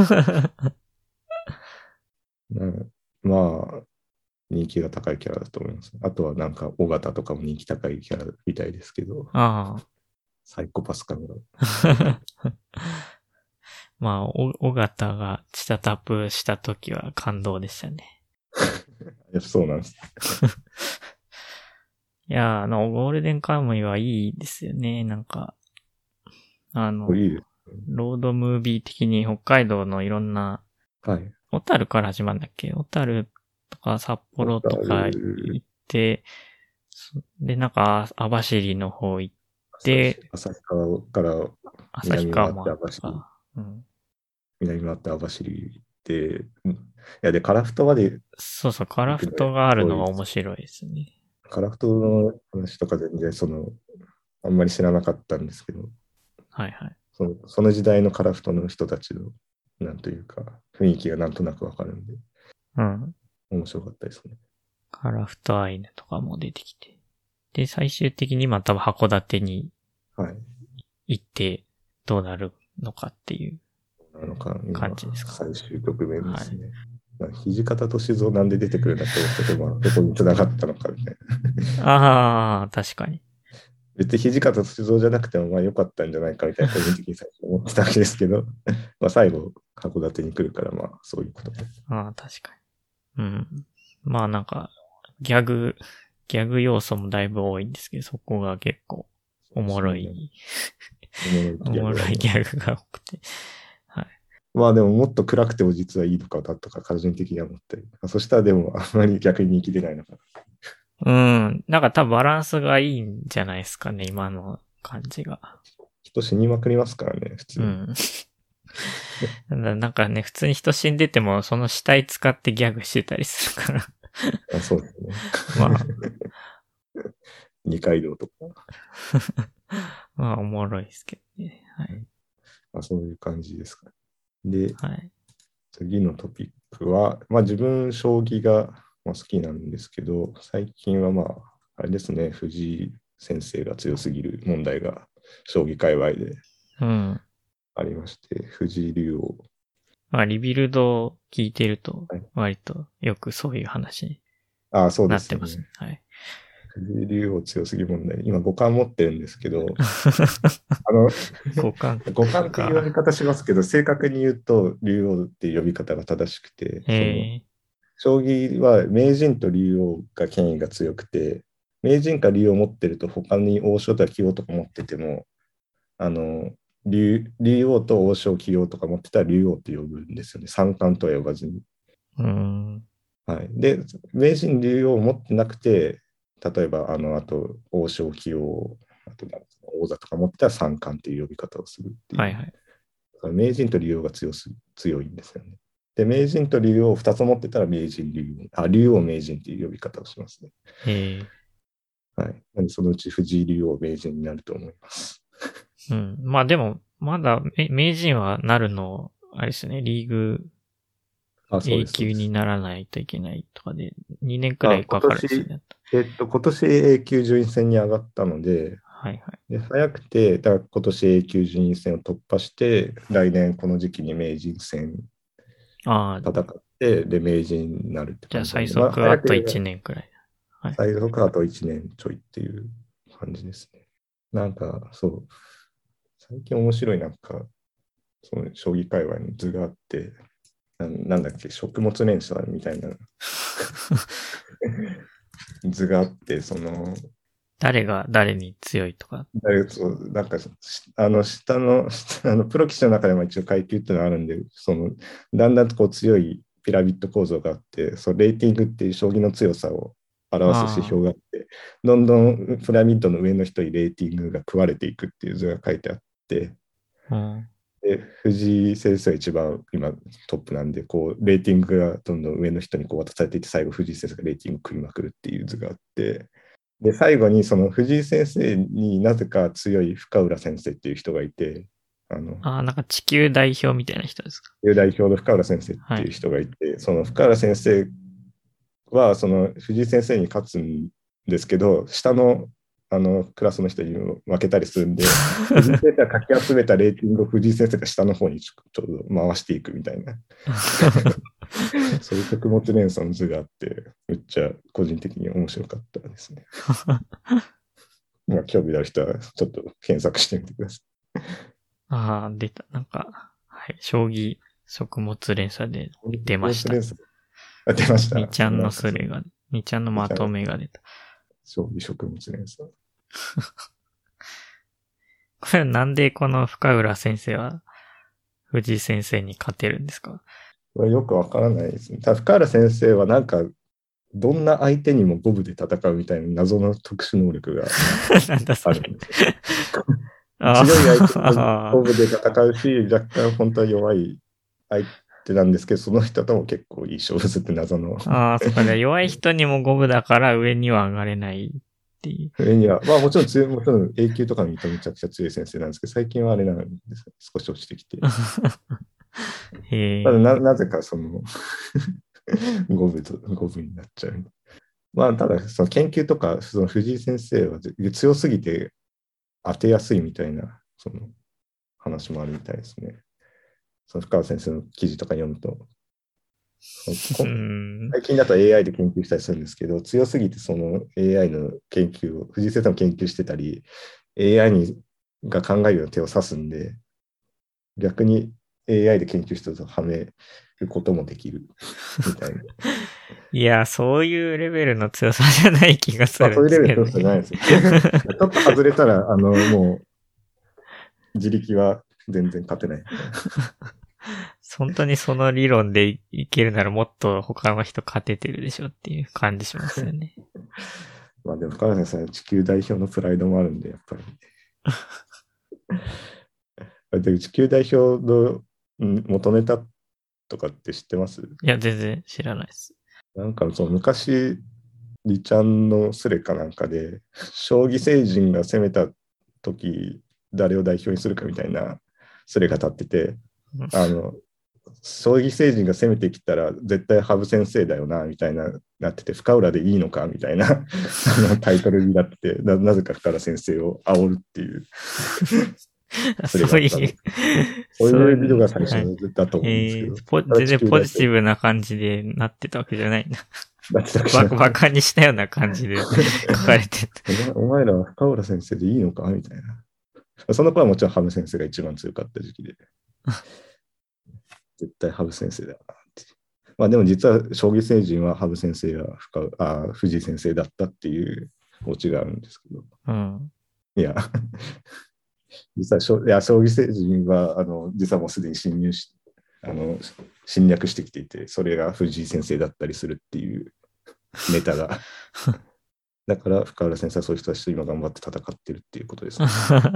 うん、人気が高いキャラだと思います。あとはなんか、尾形とかも人気高いキャラみたいですけど、 あサイコパス感が。 あ。尾形がチタタプした時は感動でしたね。 そうなんです。 いやー、ゴールデンカムイはいいですよね。なんか、 いいです。 ロードムービー的に北海道のいろんな、 はい。 小樽から始まるんだっけ？小樽とか札小幌とか樽、 行って、で、なんか、網走の方行って、 旭川から旭南回って川もあったか。うん。 南回って網走で、いや、で、カラフトまでそうそう、カラ行くのね、 フトがあるのがすごい、 面白いですね。 カラフトの話とか全然、あんまり知らなかったんですけど、 はいはい。 その時代のカラフトの人たちの、なんというか、雰囲気がなんとなくわかるんで、 うん。 面白かったですね。 カラフトアイヌとかも出てきて。で、最終的に多分函館にはい。 行ってどうなるのかっていうなのか、今、 感じですか。 最終局面ではい。 すね。土方歳三なんで出てくるんだって思ったけど、どこに繋がったのかみたいな。 ああ、確かに。 別に土方歳三じゃなくても良かったんじゃないかみたいな個人的に最初思ってたわけですけど、最後、函館に来るからそういうことで。 ああ、確かに。うん。なんか、ギャグ要素もだいぶ多いんですけど、そこが結構おもろね、 い、 おもろいおもろいギャグが多くて。はい。 でももっと暗くても実はいいのかだとか、個人的には思ったり。そしたらでもあんまり逆に人気出ないのかな。 うん。なんか多分バランスがいいんじゃないですかね、今の感じが。 人死にまくりますからね、普通に。 うん。なんかね、普通に人死んでても、その死体使ってギャグしてたりするから。 そうですね。 まあ、 二階堂とか。 おもろいですけどね。はい。 そういう感じですかね。で、 はい。 次のトピックは、自分、将棋が好きなんですけど、最近はあれですね、藤井先生が強すぎる問題が将棋界隈でうん。 ありまして、藤井竜王。 リビルドを聞いてると、 はい、 割とよくそういう話にそうでなってますね。 すよね。 はい。 藤井竜王強すぎ問題。今、五冠持ってるんですけど、あの、 交換五冠っていう言われか。 方しますけど、正確に言うと、竜王っていう呼び方が正しくて、 え将棋は名人と竜王が権威が強くて、名人か竜王を持ってると、他に王将とか棋王とか持ってても、あの、竜王と王将、棋王とか持ってたら竜王って呼ぶんですよね。三冠とは呼ばずに。 はい。で、名人竜王を持ってなくて、例えば、あと、王将棋王、あと、王座とか持ってたら三冠っていう呼び方をするっていう。 はいはい。 だから名人と竜王が強いんですよね。で、名人と竜王を2つ持ってたら名人竜王、竜王名人っていう呼び方をしますね。 えはい。なんで、そのうち藤井竜王名人になると思います。 まあでも、まだ、名人はなるの、あれですね、リーグそう A です、そう級にです。 ならないといけないとかで、2年くらいかかるんですよね。 今年 A 級順位戦に上がったので、 はいはい。 で早くて、だから今年 A 級順位戦を突破して、来年この時期に名人戦ああ、 戦って、で、名人になるってじゃあ最感じなんで、まあ、 速あと早ければ 1年くらい。はい。 最速あと1年ちょいっていう感じですね。なんか、そう、最近面白い、その将棋界隈に図があって、なんだっけ、食物連鎖みたいな図があって、 誰が誰に強いとか。 そうなんか、下の、プロ棋士の中でも一応階級っていうのがあるんで、だんだんとこう強いピラミッド構造があって、レーティングっていう将棋の強さを表す指あ標があって、どんどんピラミッドの上の人にレーティングが食われていくっていう図が書いてあって、 あ、うん。 で、藤井先生は一番今トップなんで、レーティングがどんどん上の人に渡されていって、最後藤井先生がレーティング食いまくるっていう図があって、で、最後にその藤井先生になぜか強い深浦先生っていう人がいて、 なんか地球代表みたいな人ですか。 代表の深浦先生っていうはい。 人がいて、その深浦先生はその藤井先生に勝つんですけど、下のクラスの人に負けたりするんで、藤井先生がかき集めたレーティングを藤井先生が下の方にちょっと回していくみたいな、そういう食物連鎖の図があって、めっちゃ個人的に面白かったですね。まあ、興味ある人はちょっと検索してみてくださああ、出た。なんか、はい。将棋食物連鎖でい。 出ました。 出ました。 2ちゃんのなんかそう、 スレが、2ちゃんのまとめが出た。 将棋食物連鎖。 これなんでこの深浦先生は藤井先生に勝てるんですか？ これよくわからないですね。ただ深原先生はどんな相手にも五分で戦うみたいな謎の特殊能力がなんだそれ。 あるんですよ。強い相手とあ五分で戦うし、若干本当は弱い相手なんですけど、その人とも結構いい勝負するって謎の。 あ、そっか。じゃあ弱い人にも五分だから上には上がれないっていう。 上には、まあもちろんもちろん A 級とかの見ためちゃくちゃ強い先生なんですけど、最近はあれなんですね。少し落ちてきて。ただへえ。 なぜか五分になっちゃう。まあ、ただ、その研究とか、その藤井先生は強すぎて当てやすいみたいな、その話もあるみたいですね。その深川先生の記事とか読むと、最近だと AI で研究したりするんですけど、強すぎてその AI の研究を、藤井先生も研究してたり、AI が考えるような手を指すんで、逆に AI で研究したとはめることもできるみたいな。 いや、そういうレベルの強さじゃない気がすまあ、 るんですそういうレベルけどね。 の人じゃないですよ。ちょっと外れたら、もう自力は全然勝てない。 本当にその理論でいけるならもっと他の人勝ててるでしょっていう感じしますよね。 まあでも、深田先生は地球代表のプライドもあるんで、やっぱり。で、地球代表の元ネタとかって知ってます？ いや、全然知らないです。 昔、李ちゃんのスレかなんかで、将棋星人が攻めた時、誰を代表にするかみたいなスレが立ってて、将棋星人が攻めてきたら絶対羽生先生だよなみたいなってて、深浦でいいのかみたいなタイトルになってて、なぜか深浦先生を煽るっていうそれがあったんです。そういうのが最初だと思うんですけど、 全然ポジティブな感じでなってたわけじゃないな。バカにしたような感じで書かれてた。 お前らは深浦先生でいいのかみたいな。その頃はもちろん羽生先生が一番強かった時期で、絶対羽生先生だなって。まあでも実は将棋星人は羽生先生が藤井先生だったっていうオチがあるんですけど。 うん。 いや、実は将棋星人は実はもうすでに侵入し、 侵略してきていて、それが藤井先生だったりするっていうネタが。だから深浦先生はそういう人たちと今頑張って戦ってるっていうことですね。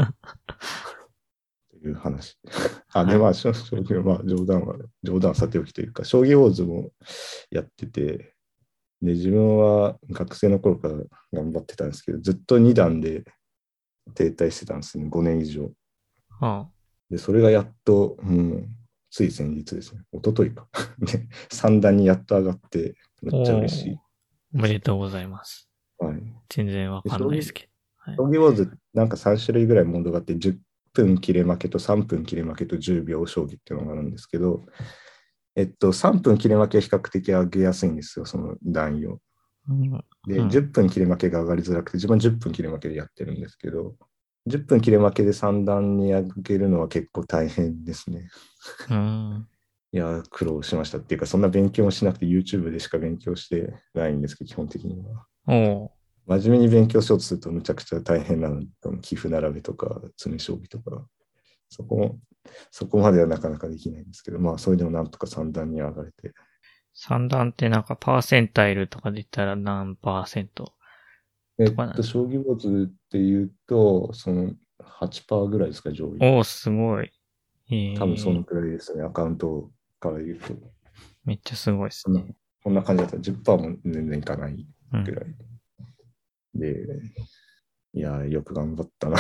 という話。で、まあ、将棋は、まあ、冗談はさておきというか、将棋ウォーズもやってて、で、自分は学生の頃から頑張ってたんですけど、ずっと2段で停滞してたんですね、5年以上。で、それがやっと、つい先日ですね、一昨日か。で、3段にやっと上がって、めっちゃ嬉しい。 おめでとうございます。 はい。 全然わかんないですけど。 将棋ウォーズ、なんか3種類ぐらいモードがあって、10分切れ負けと3分切れ負けと10秒将棋っていうのがあるんですけど、3分切れ負けは比較的上げやすいんですよ、その段位を。で、10分切れ負けが上がりづらくて、自分は10分切れ負けでやってるんですけど、10分切れ負けで3段に上げるのは結構大変ですね。いや、苦労しましたっていうか、そんな勉強もしなくて YouTube でしか勉強してないんですけど、基本的には。真面目に勉強しようとするとむちゃくちゃ大変なの。棋譜並べとか、詰将棋とか、そこまではなかなかできないんですけど、まあ、それでもなんとか3段に上がれて。 3段ってなんかパーセンタイルとかで言ったら何パーセントとかなんですか？ 将棋ウォーズっていうと、その8%ぐらいですか、上位。 すごい。 多分そのくらいですね、アカウントから言うと。 めっちゃすごいですね。 こんな感じだったら10%も全然いかないぐらい。で、いや、よく頑張ったな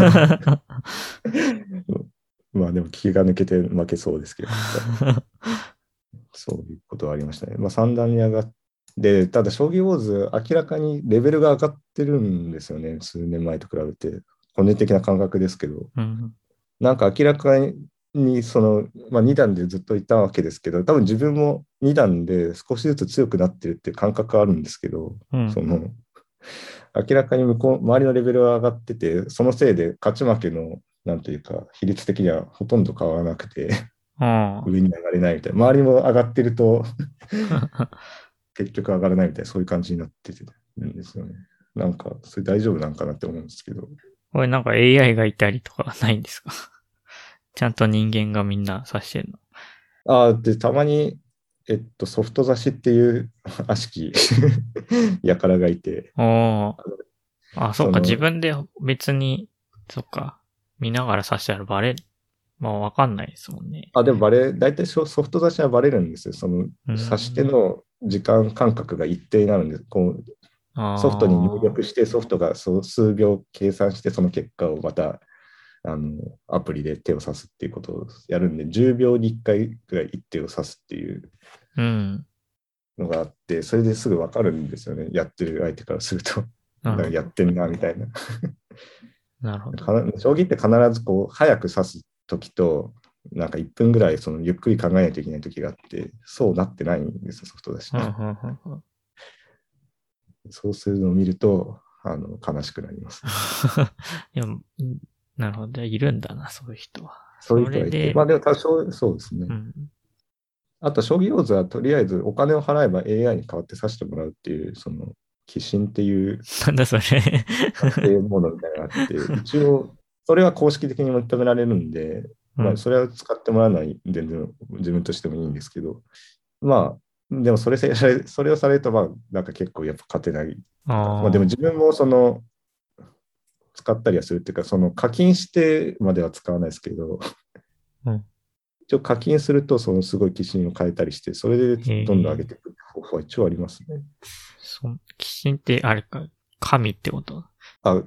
まあでも気が抜けて負けそうですけど、そういうことはありましたね。まあ3段に上がって、ただ将棋ウォーズ明らかにレベルが上がってるんですよね、数年前と比べて。個人的な感覚ですけど、なんか明らかにその、まあ、2段でずっといたわけですけど、多分自分も2段で少しずつ強くなってるっていう感覚はあるんですけど、その明らかに周りのレベルは上がってて、そのせいで勝ち負けのなんというか比率的にはほとんど変わらなくて上に上がれないみたいな、周りも上がってると結局上がらないみたいな、そういう感じになってるんですよね。なんかそれ大丈夫なんかなって思うんですけど。 これなんか AI がいたりとかないんですか？ちゃんと人間がみんな指してるの？で、たまに、ソフト指しっていう悪しき輩がいて。 そっか、自分で別に、そっか、見ながら指したらバレる。まあわかんないですもんね。 でも大体ソフト指しはバレるんですよ。その、指し手の時間間隔が一定になるんです。ソフトに入力して、ソフトが数秒計算して、その結果をまた、アプリで手を指すっていうことをやるんで、10秒に1回ぐらい一手を指すっていうのがあって、それですぐ分かるんですよね。やってる相手からすると。だからやってんな、みたいな。 なるほど。 将棋って必ず早く指すときと、なんか1分ぐらいゆっくり考えないといけないときがあって、そうなってないんですよ、ソフトだし。そうするのを見ると、悲しくなります。 いや、なるほど。いるんだな、そういう人は。 そういう人がいて。まあでも多少そうですね。あと、将棋ウォーズはとりあえずお金を払えば AI に代わって指してもらうっていう、寄進っていう、 なんだそれ。 っていうものみたいなのがあって、一応、それは公式的に認められるんで、まあ、それは使ってもらうのは全然自分としてもいいんですけど、まあ、でもそれをされると、まあ、なんか結構やっぱ勝てない。まあでも自分も使ったりはするっていうか、課金してまでは使わないですけど、一応課金すると、すごい寄進を変えたりして、それでどんどん上げていく方法は一応ありますね。 寄進ってあれか、神ってこと？ はい。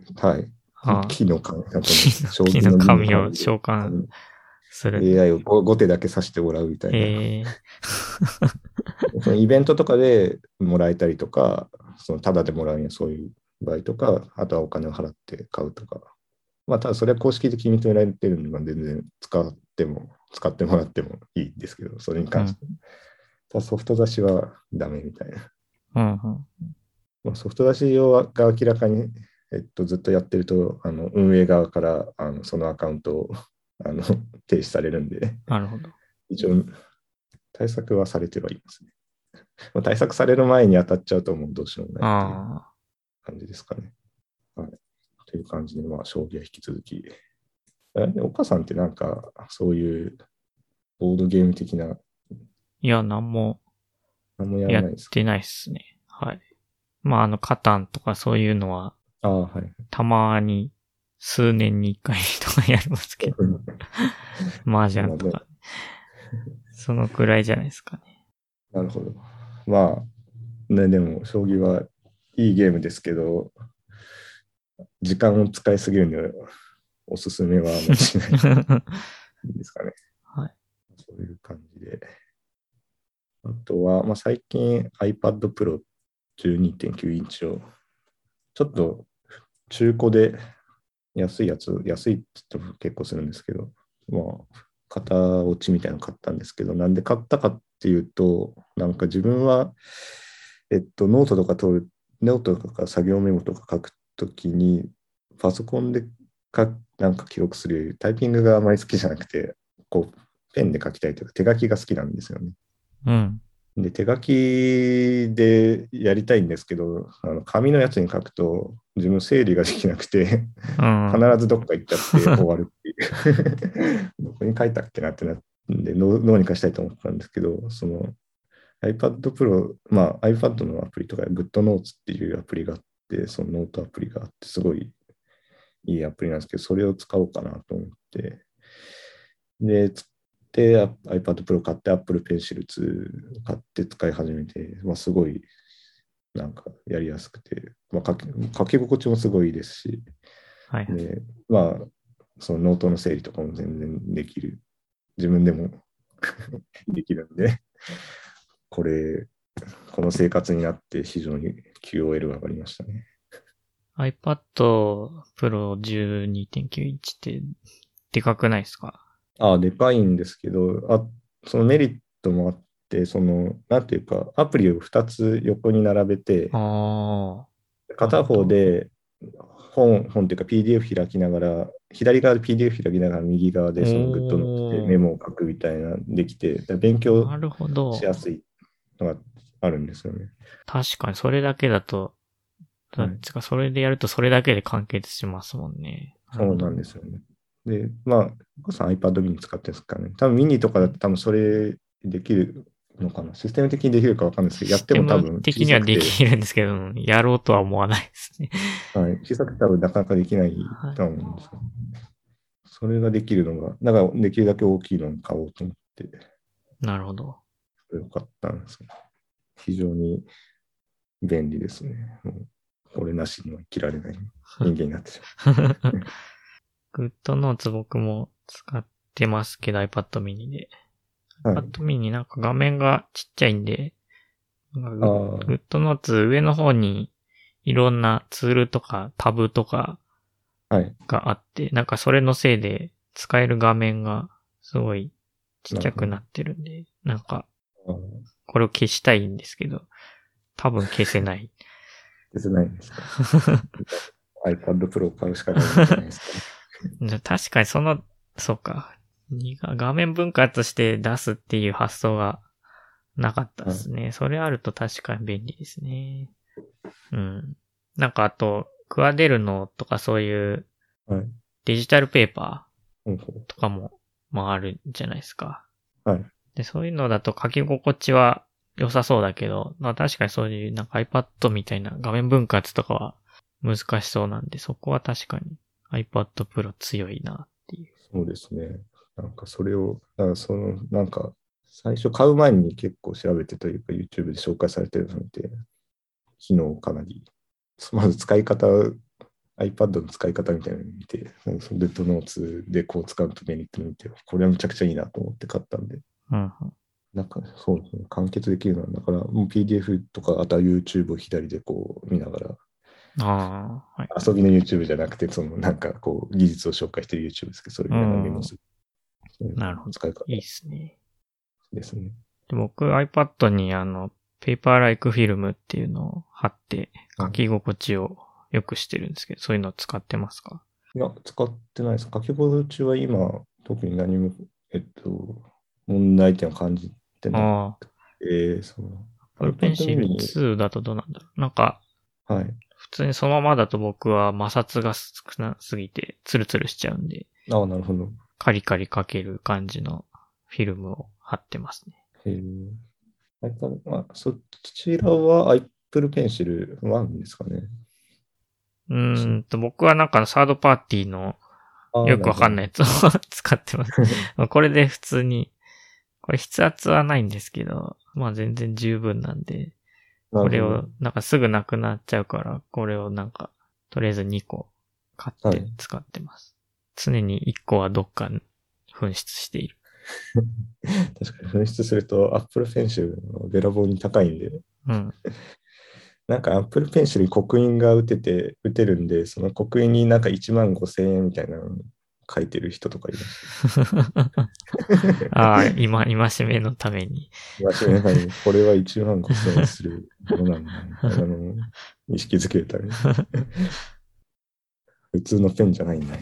木の神。 木の神を召喚する。 AI を5手だけ指してもらうみたいな。そのイベントとかでもらえたりとか、タダでもらうにはそういう場合とか、あとはお金を払って買うとか。まあ、ただそれは公式的に認められてるのが全然使ってもらってもいいんですけど、それに関して。ただソフト出しはダメみたいな。まあ、ソフト出しが明らかに、ずっとやってると、運営側からそのアカウントを停止されるんで、 なるほど。 一応、対策はされてはいますね。まあ、対策される前に当たっちゃうともうどうしようもないっていう感じですかね。はい。という感じで、まあ、将棋は引き続き。岡さんってなんか、そういうボードゲーム的ないや、何も何もややっらないですか？ てないっすね。はい。まあ、カタンとかそういうのは、 ああ、はい。 たまに、数年に一回とかやりますけど。麻雀まあね、 とか。そのくらいじゃないですかね。 なるほど。まあ、ね、でも、将棋はいいゲームですけど、時間を使いすぎるので、おすすめはあんまりしないですかね。 はい。 そういう感じで。あとは、まあ、最近 iPad Pro 12.9インチを、ちょっと中古で安いやつ、安いって言っても結構するんですけど、まあ、型落ちみたいなの買ったんですけど、なんで買ったかっていうと、なんか自分は、ノートとか取る、ノートとか作業メモとか書くときに、パソコンでなんか記録するより、タイピングがあまり好きじゃなくて、こう、ペンで書きたいというか、手書きが好きなんですよね。 うん。 で、手書きでやりたいんですけど、紙のやつに書くと自分整理ができなくて、 うん。 必ずどっか行っちゃって終わるっていう。どこに書いたっけなってなって、脳に貸したいと思ったんですけど、その iPad Pro、まあ iPad のアプリとか GoodNotes っていうアプリがあって、そのノートアプリがあって、すごいいいアプリなんですけど、それを使おうかなと思って、で、iPad Pro 買って Apple Pencil 2買って使い始めて、まあ、すごいなんかやりやすくて、まあ、書き心地もすごいですし、 はい。 で、まあ、そのノートの整理とかも全然できる。自分でもできるんで、この生活になって非常に QOL が上がりましたね。 iPad Pro 12.9インチってでかくないですか？ でかいんですけど、そのメリットもあって、なんていうか、アプリを2つ横に並べて、 ああ、なる片ほど。 方で本っていうか PDF 開きながら、左側で PDF 開きながら右側でそのグッドノートでメおー、 モを書くみたいなできて、勉強なるほど。 しやすいのがあるんですよね。 確かにそれだけだと、 はい。 それでやるとそれだけで完結しますもんね。なるそうなほど。 んですよね。で、まあ、お母さん iPad mini 使ってるんですかね。多分ミニとかだと多分それできるのかな。システム的にできるかわかんないですけど、やってシステムも多分小的にはでさくて、 きるんですけど、やろうとは思わないですね。 はい、小さくて多分なかなかできないはい。 と思うんですよ。それができるのが、だからできるだけ大きいのを買おうと思って、 なるほど。 それを買ったんですけど、非常に便利ですね。もうこれなしには生きられない人間になってしグッドノーツ僕も使ってますけど iPad mini で。 まう。はい。 iPad mini なんか画面がちっちゃいんで、なんかあグッドノーツ上の方にいろんなツールとかタブとかはい。 があって、なんかそれのせいで使える画面がすごいちっちなるほど。 ゃくなってるんで、なんかあーこれを消したいんですけど、多分消せない。 消せないんですか？iPad Pro を買うしかないんじゃないですかね。 確かにそうか。画面分割して出すっていう発想がなかったではい。 すね。それあると確かに便利ですね。うん。なんかあと、クワデルノとかそういうはい。 デジタルペーパうんーとかも、まああるんじゃないですか。 はい。 で、そういうのだと書き心地は良さそうだけど、まあ確かにそういうなんか iPad みたいな画面分割とかは難しそうなんで、そこは確かに iPad Pro 強いなっていう。 そうですね。なんかそれを、だからなんか、最初買う前に結構調べてというか、YouTube で紹介されてるのを見て、機能かなり、まず使い方、iPad の使い方みたいなのを見て、そのルートノーツでこう使うとメリットを見て、これはめちゃくちゃいいなと思って買ったんで、 うんうん。 なんかそうですね、完結できるのは、だからもう PDF とか、あとは YouTube を左でこう見ながら、 ああ、はい。 遊びの YouTube じゃなくて、なんかこう技術を紹介してる YouTube ですけど、それう見ながらメモん。 する。そういうなるほど。 使い方いいっすね。 ですね。 で僕 iPad にペーパーライクフィルムっていうのを貼ってはい。 書き心地を良くしてるんですけど、そういうの使ってますか？ いや、使ってないです。書き心地は今、特に何も、問題点を感じてなくああ、 て、その Apple iPad Pencil mini、 2だとどうなんだろう。なんか、 はい。 普通にそのままだと僕は摩擦が少なすぎてツルツルしちゃうんで、 ああ、なるほど。 カリカリ書ける感じのフィルムを貼ってますね。 へえ。まあ、そちらは Apple Pencil 1ですかね。 僕はなんかサードパーティーのああ、 よくわなるほど。 かんないやつを使ってます。まあこれで普通に、これ筆圧はないんですけど、まあ全然十分なんで、 なるほど。 これをなんかすぐなくなっちゃうから、これをなんか、とりあえず2個買ってはい。 使ってます。常に1個はどっか紛失している。 確かに紛失すると Apple Pencil のべらぼうに高いんで、 うん。 なんか Apple Pencil に刻印が打てるんで、その刻印になんか1万5千円みたいなの書いてる人とかいました。 ああ、今しめのために。 真面目に、これは1万5千円するものなんだ、みたいなのを意識づけるために。普通のペンじゃないんだ。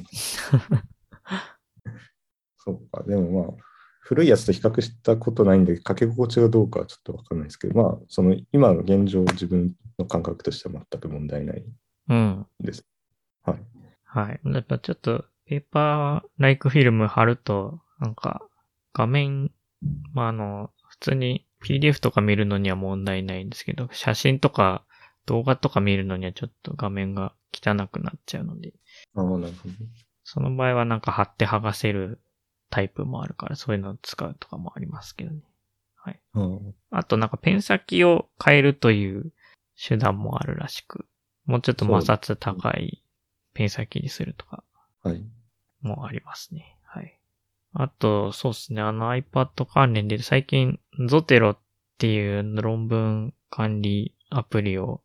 そうか。でもまあ、古いやつと比較したことないんで、書き心地がどうかはちょっとわかんないですけど、まあ、その今の現状、自分の感覚としては全く問題ないうん。 です。はい。 はい。やっぱちょっと、ペーパーライクフィルム貼ると、なんか、画面、まあ普通に PDF とか見るのには問題ないんですけど、写真とか動画とか見るのにはちょっと画面が汚くなっちゃうので、 ああ、なるほど。 その場合はなんか貼って剥がせるタイプもあるから、そういうのを使うとかもありますけどね。はい。あとなんかペン先を変えるという手段もあるらしく、もうちょっと摩擦高いペン先にするとかはい。 もありますね。はい。あと、そうですね。iPad 関連で最近 Zotero っていう論文管理アプリを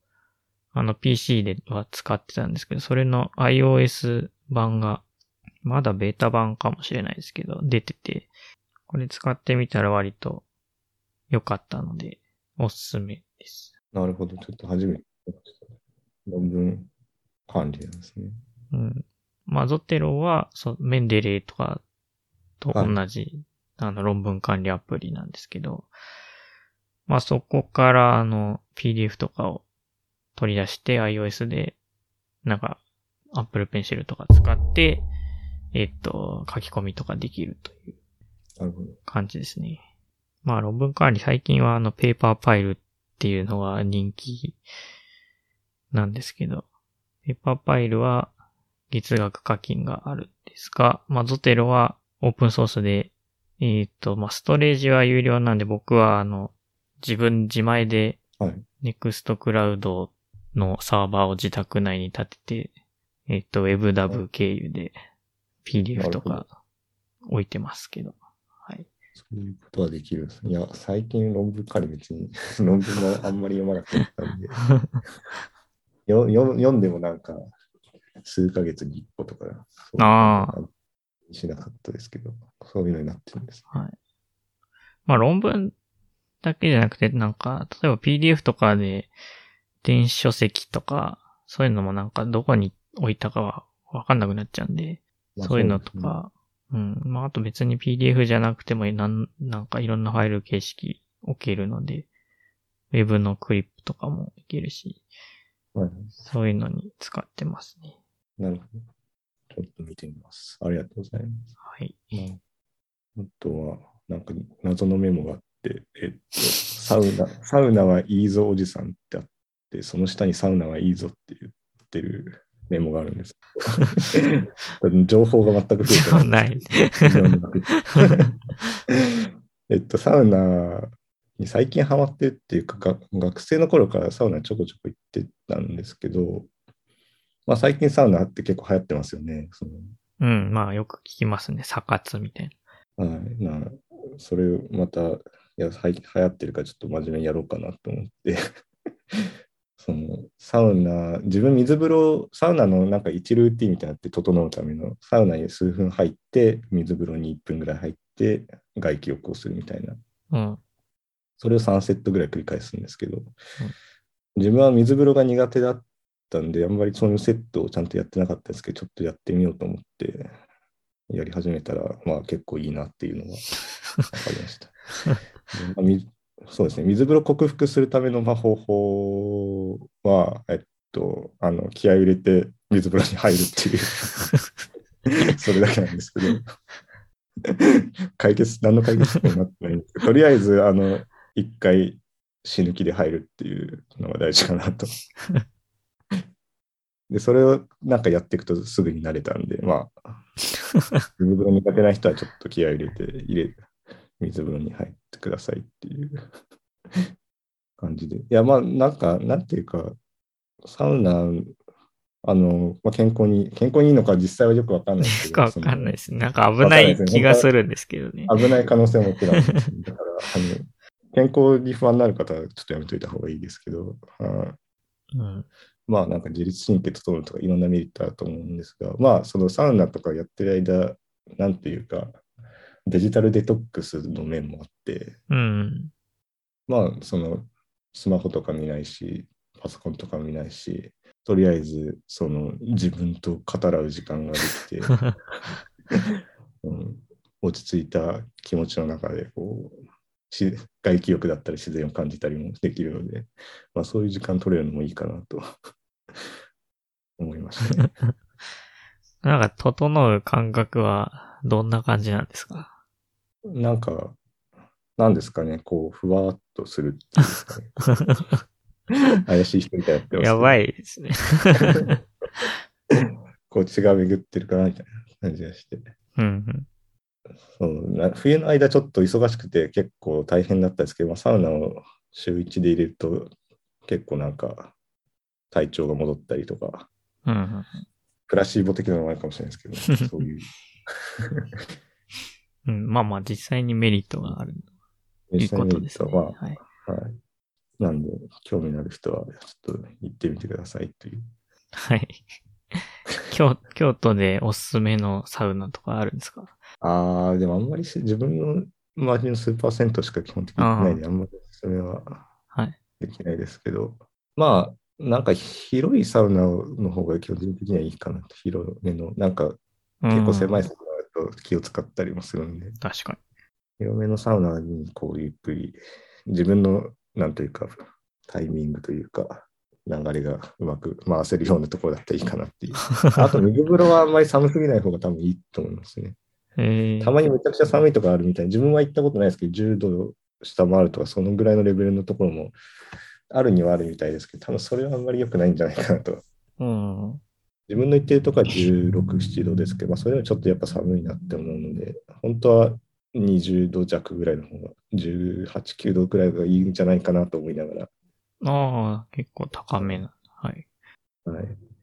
PC では使ってたんですけど、それの iOS 版がまだベータ版かもしれないですけど、出てて、これ使ってみたら割と良かったので、おすすめです。 なるほど。ちょっと初めて聞きました。論文管理なんですね。 うん。まあ、ゾテロは、メンデレーとかとはい。 同じ、論文管理アプリなんですけど、まあ、そこから、PDF とかを取り出して iOS で、なんか、Apple Pencil とか使って、書き込みとかできるというなるほど。 感じですね。まあ、論文管理最近はペーパーパイルっていうのが人気なんですけど、ペーパーパイルは月額課金があるんですが、まあ、ゾテロはオープンソースで、まあ、ストレージは有料なんで僕は自前ではい。 ネクストクラウドのサーバーを自宅内に立てて、WebDAV 経由で PDF なるほど。 とか置いてますけど。はい。 そういうことはできるんですね。いや、最近論文管理別に論文もあんまり読まなくなったんで、読んでもなんか数ヶ月に一個とか、そういうので、 あしなかったですけど、そういうのになってるんですあ、はい。まあ論文だけじゃなくて、なんか、例えば PDF とかで電子書籍とか、そういうのもなんかどこに置いたかはわかんなくなっちゃうんで、 まあそういうのそうですね。 とか、うん。まああと別に PDF じゃなくてもなんかいろんなファイル形式置けるので、Web のクリップとかもいけるし、 はい。 そういうのに使ってますね。 なるほど。ちょっと見てみます。ありがとうございます。 はい。 まあ、あとは、なんか謎のメモがあって、サウナはいいぞおじさんってあって、その下にサウナはいいぞって言ってるメモがあるんです。情報が全く増えてないんですけない。 ど、読んでなくてサウナに最近ハマってるっていうか、学生の頃からサウナちょこちょこ行ってたんですけど、まあ、最近サウナって結構流行ってますよね。 うん、まあよく聞きますね。サ活みたいはい。それをまた、流行ってるからちょっと真面目にやろうかなと思ってサウナ、自分水風呂、サウナのなんか1ルーティンみたいなのって整うための、サウナに数分入って、水風呂に1分ぐらい入って、外気浴をするみたいな。 な。うん。 それを3セットぐらい繰り返すんですけど、 うん。 自分は水風呂が苦手だったんで、あんまりそのセットをちゃんとやってなかったんですけど、ちょっとやってみようと思って、やり始めたら、まあ結構いいなっていうのが分かりました。まあそうですね、水風呂克服するための方法は、気合を入れて水風呂に入るっていうそれだけなんですけど、何の解決にもなってないんですとりあえず、一回死ぬ気で入るっていうのが大事かなと。で、それをなんかやっていくとすぐに慣れたんで、まあ、水風呂苦手な人はちょっと気合い入れて、水風呂に入ってくださいっていう感じで。いや、まあ、なんか、なんていうか、サウナ、まあ、健康にいいのか実際はよくわかんないですけど、 わかんないですね。なんか危わかんないですね。 ない気本当がするんですけどね。 は危ない可能性ももちろんあります、ね。だから、健康に不安になる方はちょっとやめといた方がいいですけど、 うん。 まあなんか自律神経整うとかいろんなメリットあると思うんですが、まあそのサウナとかやってる間、なんていうか、デジタルデトックスの面もあって、 うん。 まあそのスマホとか見ないし、パソコンとか見ないし、とりあえずその自分と語らう時間ができて、うん、落ち着いた気持ちの中でこう外気浴だったり自然を感じたりもできるので、まあ、そういう時間取れるのもいいかなと思いましたね。 なんか、整う感覚はどんな感じなんですか？ なんか、なんですかね、こう、ふわっとするっていうんですかね。怪しい人みたいになってますけど、 やばいですね。 こう血が巡ってるかなみたいな感じがして。 うん。 そう冬の間ちょっと忙しくて結構大変だったんですけど、まあ、サウナを週1で入れると結構なんか体調が戻ったりとか、 うん。 プラシーボ的なのもあるかもしれないですけど、そういう。 うん。まあまあ、実際にメリットがある。いいこ実際メとですね。 リットは、 はい。 はい。なんで、興味のある人はちょっと行ってみてくださいという。 はい。京都でおすすめのサウナとかあるんですか？ でもあんまり自分の周りのスーパー銭湯しか基本的に行ってないんで、あんまりおすすめははい。 できないですけど、まあ、なんか広いサウナの方が基本的にはいいかなと、広めの、なんかうん。 結構狭いサウナだと気を使ったりもするんで、 確か広めのサウナにこうゆっくり、自分の、なんというか、タイミングというか、流れがうまく回せるようなところだったらいいかなっていう。あと、水風呂はあんまり寒すぎない方が多分いいと思いますね。 に。 たまにめちゃくちゃ寒いとかあるみたい。自分は行ったことないですけど、10度下回るとか、そのぐらいのレベルのところもあるにはあるみたいですけど、多分それはあんまり良くないんじゃないかなと。 うん。 自分の行ってるとこは16、7度ですけど、まあ、それはちょっとやっぱ寒いなって思うので、本当は20度弱ぐらいの方が、18、9度ぐらいがいいんじゃないかなと思いながら。 ああ、結構高めな。はい。 はい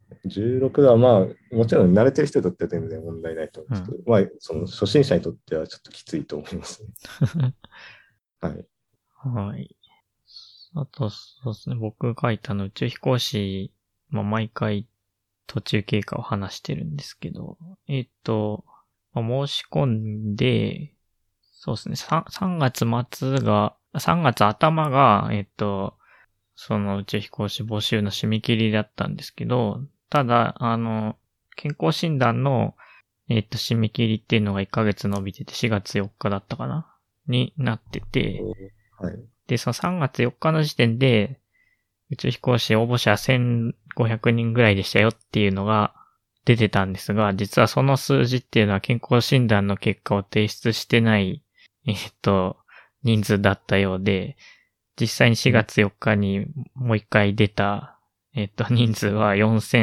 。16度はまあ、もちろん慣れてる人にとっては全然問題ないと思うんうん。 ですけど、まあ、その初心者にとってはちょっときついと思いますね。はい。 はい。あと、そうですね。僕書いたの宇宙飛行士、まあ、毎回途中経過を話してるんですけど、まあ、申し込んで、そうですね。3月末が、3月頭が、その宇宙飛行士募集の締め切りだったんですけど、ただ、健康診断の、締め切りっていうのが1ヶ月伸びてて4月4日だったかなになってて、 はい。 で、その3月4日の時点で、宇宙飛行士応募者1500人ぐらいでしたよっていうのが出てたんですが、実はその数字っていうのは健康診断の結果を提出してない、人数だったようで、実際に4月4日にもう一回出た、人数は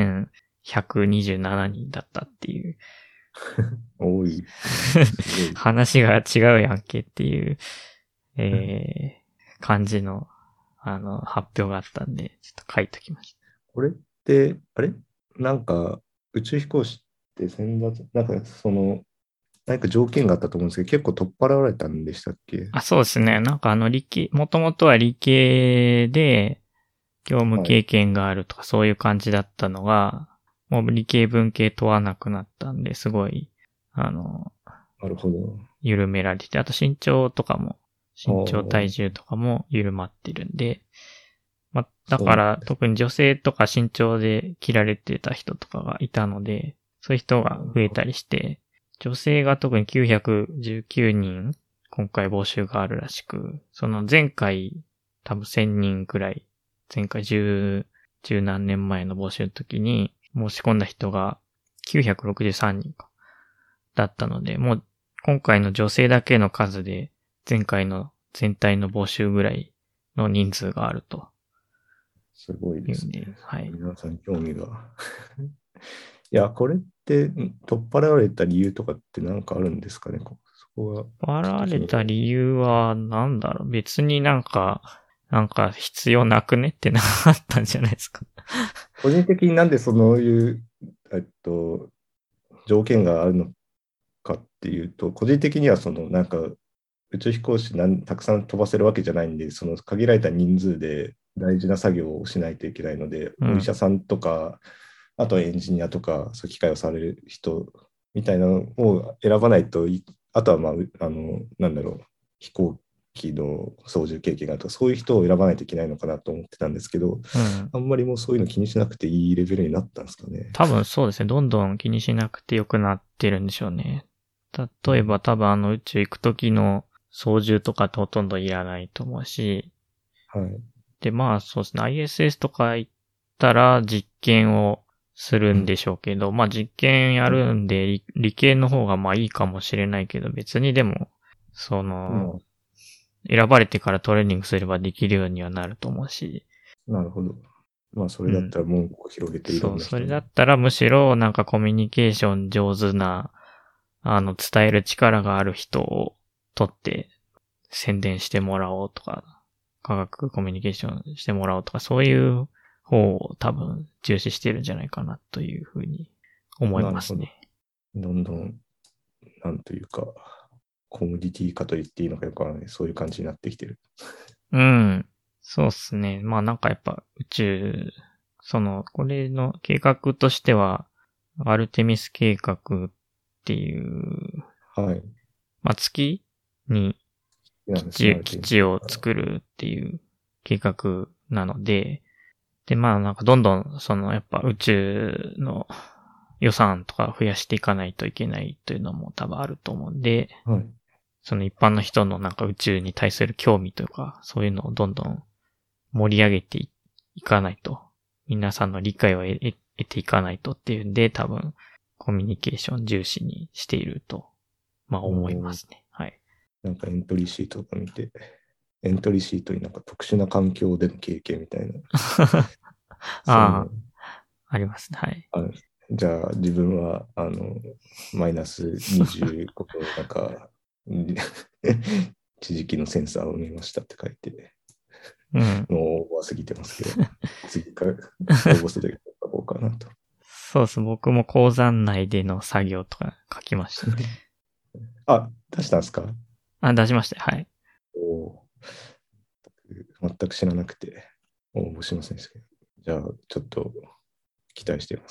4127人だったっていう。 多い。すごい。 話が違うやんけっていう、感じの、発表があったんで、ちょっと書いときましこれって、あれなんか、宇宙飛行士ってなんか何か条件があったと思うんですけど、結構取っ払われたんでしたっけ？ た。あ、そうですね。なんかもともとは理系で業務はい。 経験があるとかそういう感じだったのが、もう理系文系問わなくなったんで、すごい、あの、 なるほど。 緩められて、あと身長とかも、 あ身長体重あ、 とかも緩まってるんで、まあ、だそうなんからです。 特に女性とか身長で切られてた人とかがいたので、そういう人が増えたりして、女性が特に919人、今回募集があるらしく、その前回多分1000人くらい、前回10何年前の募集の時に申し込んだ人が963人だったので、もう今回の女性だけの数で前回の全体の募集ぐらいの人数があるとすごいいうですね。 ね。はい。 皆さん興味が。いや、これって取っ払われた理由とかって何かあるんですかね、そこがちょっ払われと気になる。 た理由は、なんだろう、別になんか必要なくねってなったんじゃないですか。 個人的になんでそういう、条件があるのかっていうと、個人的にはなんか宇宙飛行士たくさん飛ばせるわけじゃないんで、その限られた人数で大事な作業をしないといけないので、 うん。 お医者さんとか、あとはエンジニアとか、そういう機械をされる人みたいなのを選ばないとあとは、まあ、なんだろう、飛行機の操縦経験があるとか、そういう人を選ばないといけないのかなと思ってたんですけど、 うん。 あんまりもうそういうの気にしなくていいレベルになったんですかね。 多分そうですね。どんどん気にしなくてよくなってるんでしょうね。例えば多分宇宙行く時の操縦とかってほとんどいらないと思うし、 はい。 で、まあそうですね。ISS とか行ったら実験をするんでしょうけど、まあ実験やるんで理系の方がまあいいかもしれないけど、別にでも、 ま選ばれてからトレーニングすればできるようにはなると思うし、 あ、なるほど。まあ、それうん。 だったら門戸を広げていろそう、 んな人に。 それだったらむしろなんかコミュニケーション上手な、伝える力がある人を取って宣伝してもらおうとか、科学コミュニケーションしてもらおうとか、そういう方を多分重視してるんじゃないかなというふうに思いなるほど。 ますね。 どんどん、なんというか、コモディティ化と言っていいのかよくわからない。そういう感じになってきてる。 うん。そうっすね。まあなんかやっぱ宇宙、これの計画としては、アルテミス計画っていう、 はい。 まあ月に好きなんですね、ある基程地を度。 作るっていう計画なので、で、まあなんかどんどんやっぱ宇宙の予算とか増やしていかないといけないというのも多分あると思うんで、 はい。 その一般の人のなんか宇宙に対する興味というか、そういうのをどんどん盛り上げていかないと、皆さんの理解を得ていかないとっていうんで、多分コミュニケーション重視にしていると、まあ思いまおすね。はい。 なんかエントリーシートとか見て、エントリーシートになんか特殊な環境での経験みたいな、そういうのああ、ありますね。はい。 あるんです。じゃあ、自分は、マイナス25度の中、地磁気のセンサーを見ましたって書いて、 うん。 もうオーバーすぎてますけど、次から応募するとき書こうかなと。 そうです。僕も鉱山内での作業とか書きましたね。 あ、出したんですか？ あ、出しましたよ。はい。 お全く知らなくて応募しませんでしたけど。じゃあ、ちょっと期待しています。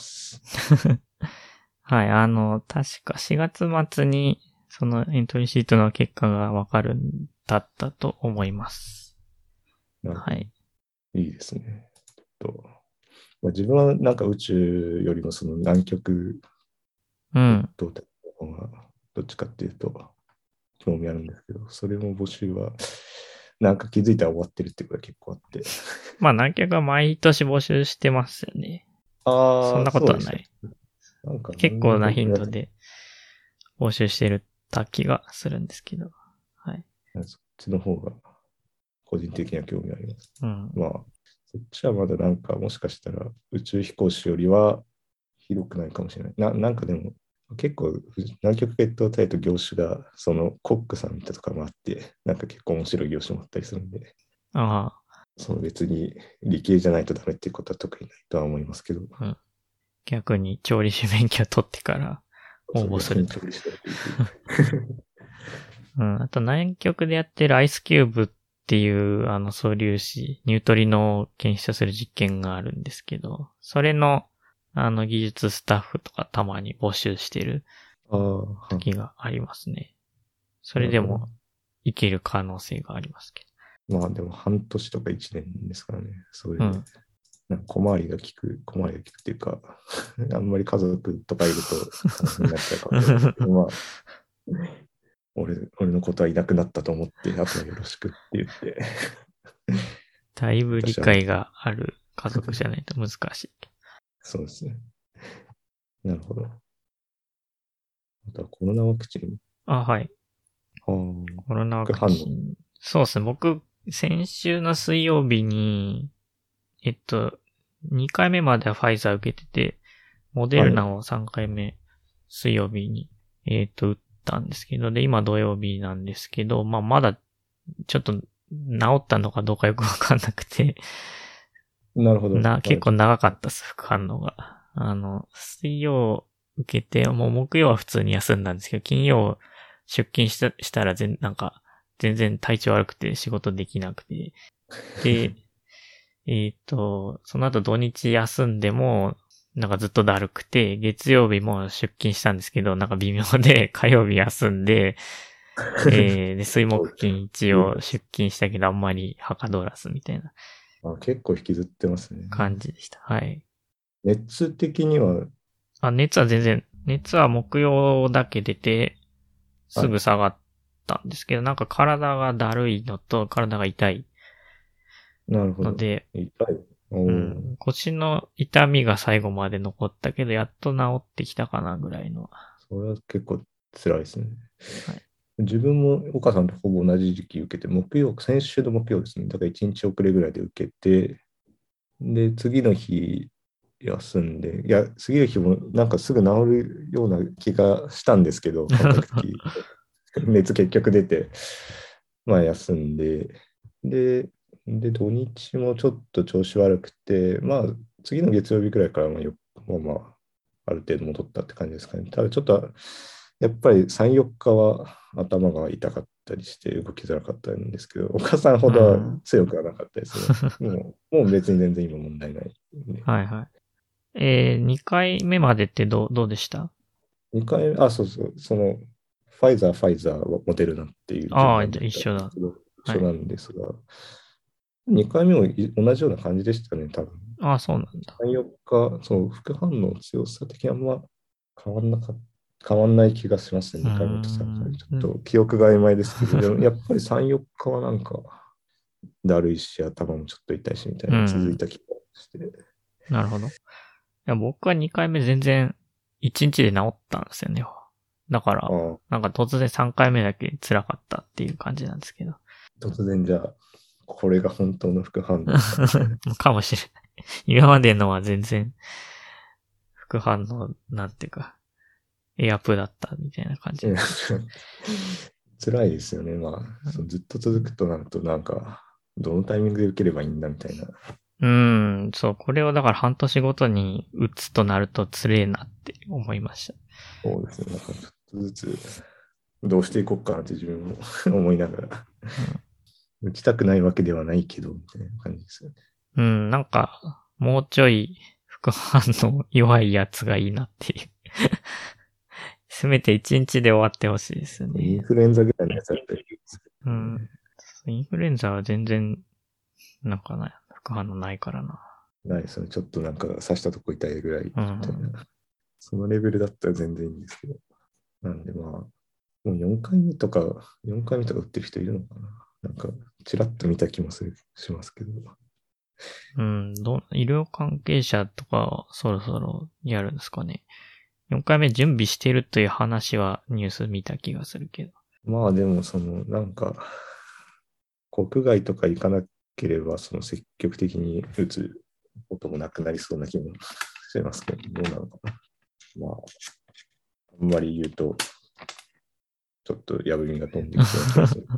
はい。確か4月末に、そのエントリーシートの結果がわかるんだったと思います。 なるほど。 はい。 いいですね。まあ、自分はなんか宇宙よりもその南極うん。 どうだったのがどっちかっていうと興味あるんですけど、それも募集はなんか気づいたら終わってるっていうことが結構あって。 まあ、南極は毎年募集してますよね。そああ、 んなこそうでした。 とはない。 なんか結構な何年かぐらい頻度で募集してるた気がするんですけど。はい。 そっちの方が個人的には興味あります。 うん。 まあ、そっちはまだなんかもしかしたら宇宙飛行士よりは広くないかもしれない。なんかでも結構南極越冬隊と業種がそのコックさんみたいなとかもあって、なんか結構面白い業種もあったりするんで、 あその別に理系じゃないとダメっていうことは特にないとは思いますけど、 あ、うん。逆に調理師免許取ってから応そう募すると。 逆に調理してるっていう。 うん。あと南極でやってるアイスキューブっていう素粒子、ニュートリノを検出する実験があるんですけど、それの技術スタッフとかたまに募集してるああ、 時がありますね。そなるほど。 れでもいける可能性がありますけまあでも半年とか1年ですからね。それど。うで、 ん。 なんか小回りが利くっていうか、あんまり家族とかいると大変になっちゃうかもしれないけど、まあ、俺のことはいなくなったと思って、あとはよろしくって言って、 だいぶ理私はもう、 解がある家族じゃないと難しい。 そうですね。なるほど。あとはコロナワクチン。 あ、はい。 ああ、 コロナワク副反応。 チン。 そうですね。僕、先週の水曜日に、2回目まではファイザー受けてて、モデルナを3回目、水曜日に、打ったんですけど、で、今土曜日なんですけど、まあ、まだ、ちょっと、治ったのかどうかよくわかんなくて、 なるほど。 結構長かったです、副反応が。水曜受けて、もう木曜は普通に休んだんですけど、金曜出勤したらなんか、全然体調悪くて仕事できなくて。で、その後土日休んでも、なんかずっとだるくて、月曜日も出勤したんですけど、なんか微妙で、火曜日休んで、で、水木金一応出勤したけど、あんまりはかどらずみたいな結構引きずってますね。 感じでした。はい。 熱的には、 熱は木曜だけ出て、すぐ下がったんですけど、なんか体がだるいのと体が痛いなるほど。 ので、 痛い。 腰の痛みが最後まで残ったけど、やっと治ってきたかなぐらいの。 それは結構辛いですね。 はい、 自分も岡さんとほぼ同じ時期受けて、先週の木曜ですね。だから1日遅れぐらいで受けて、で、次の日休んで、いや、次の日もなんかすぐ治るような気がしたんですけど、感覚的。熱結局出て、まあ休んで、土日もちょっと調子悪くて、まあ次の月曜日くらいからまあ、ある程度戻ったって感じですかね。ただちょっと、やっぱり3、4日は頭が痛かったりして動きづらかったんですけど、お母さんほどは強くはなかったですね。もう別に全然今問題ない、ね。 はいはい。2回目までってどうでした？ 2回目、そうそう、ファイザー、モデルナっていう順ああ、じゃあ番だったん一緒だ。 ですけど、 はい。 一緒なんですが、2回目も同じような感じでしたね、多分。 ああ、そうなんだ。 3、4日、副反応の強さ的にあんま変わんなか変わんない気がしますね、 うー 2回目と3回目。ちょっん。 と記憶が曖昧ですけど、でもやっぱり3、4日はなんか、だるいし、頭もちょっと痛いしみたいな続いた気がして。 なるほど。いや、僕は2回目全然1日で治ったんですよね。だから、なんか突然3回目だけ辛かったっていう感じなんですけど。 突然じゃあ、これが本当の副反応かみたいな。 かもしれない。今までのは全然副反応、なんていうか、エアプだったみたいな感じ。 辛いですよね。まあ、ずっと続くとなると、なんか、どのタイミングで受ければいいんだみたいな。 そう、これをだから半年ごとに打つとなるとつれえなって思いました。 そうですね。なんかちょっとずつ、どうしていこうかなって自分も思いながら、打ちたくないわけではないけど、みたいな感じですよね。 なんか、もうちょい副反応弱いやつがいいなっていう。せめて1日で終わってほしいですよね。 インフルエンザぐらいのやつだったりする、 インフルエンザは全然、なんかな、副反応ないからな。 ないですよね。ちょっとなんか刺したとこ痛いぐらいみたいうんな。そのレベルだったら全然いいんですけど。なんでまあ、もう4回目とか打ってる人いるのかな。なんか、ちらっと見た気もしますけど。 医療関係者とかそろそろやるんですかね。4回目準備してるという話はニュース見た気がするけど。 まあでも、なんか、国外とか行かなければ、積極的に打つこともなくなりそうな気もしますけど、どうなのかな。まあ、あんまり言うと、ちょっとやぶみが飛んできそうな気がする。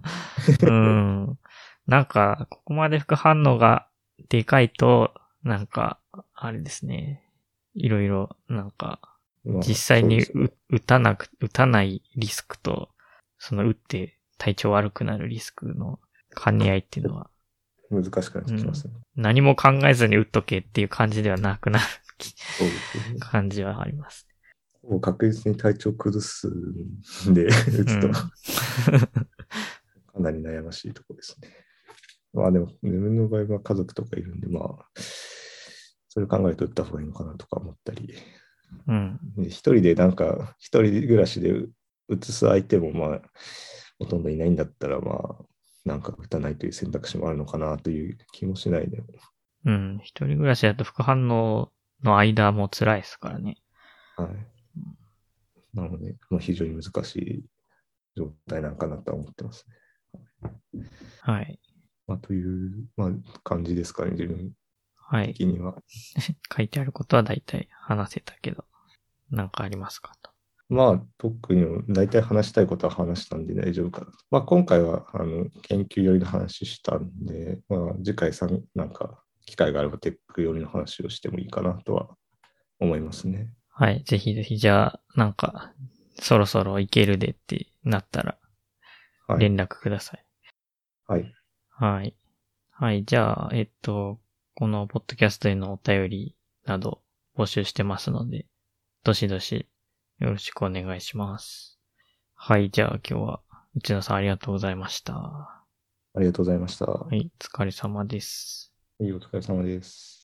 なんか、ここまで副反応がでかいと、なんか、あれですね。いろいろ、なんか、 まあ、 実際にそうですね。 打たないリスクと、打って体調悪くなるリスクの兼ね合いっていうのは、 難しくなってきますね。 何も考えずに打っとけっていう感じではなくなるそうですね。 感じはあります。 確実に体調崩すんで、打つと、かなり悩ましいところですね。まあでも、自分の場合は家族とかいるんで、まあ、それを考えると打った方がいいのかなとか思ったり、一人暮らしで移す相手もまあ、ほとんどいないんだったら、まあ、なんか打たないという選択肢もあるのかなという気もしないでも。 一人暮らしだと副反応の間も辛いですからね。 はい。なので、非常に難しい状態なんかなとは思ってますね。 はい。 まあ、という、まあ、感じですかね、自分はい。 的には。 書いてあることは大体話せたけど、なんかありますかと。 まあ、特に大体話したいことは話したんで大丈夫かなと。まあ、今回は研究寄りの話したんで、まあ、次回なんか機会があればテック寄りの話をしてもいいかなとは思いますね。 はい。ぜひぜひ、じゃあ、なんか、そろそろ行けるでってなったら、 はい。 連絡ください。 はい。 はい。はい。じゃあ、このポッドキャストへのお便りなど募集してますので、どしどしよろしくお願いします。はい。じゃあ今日は内田さんありがとうございました。はありがとうございました。はい。お疲れ様です。 い、お疲れ様です。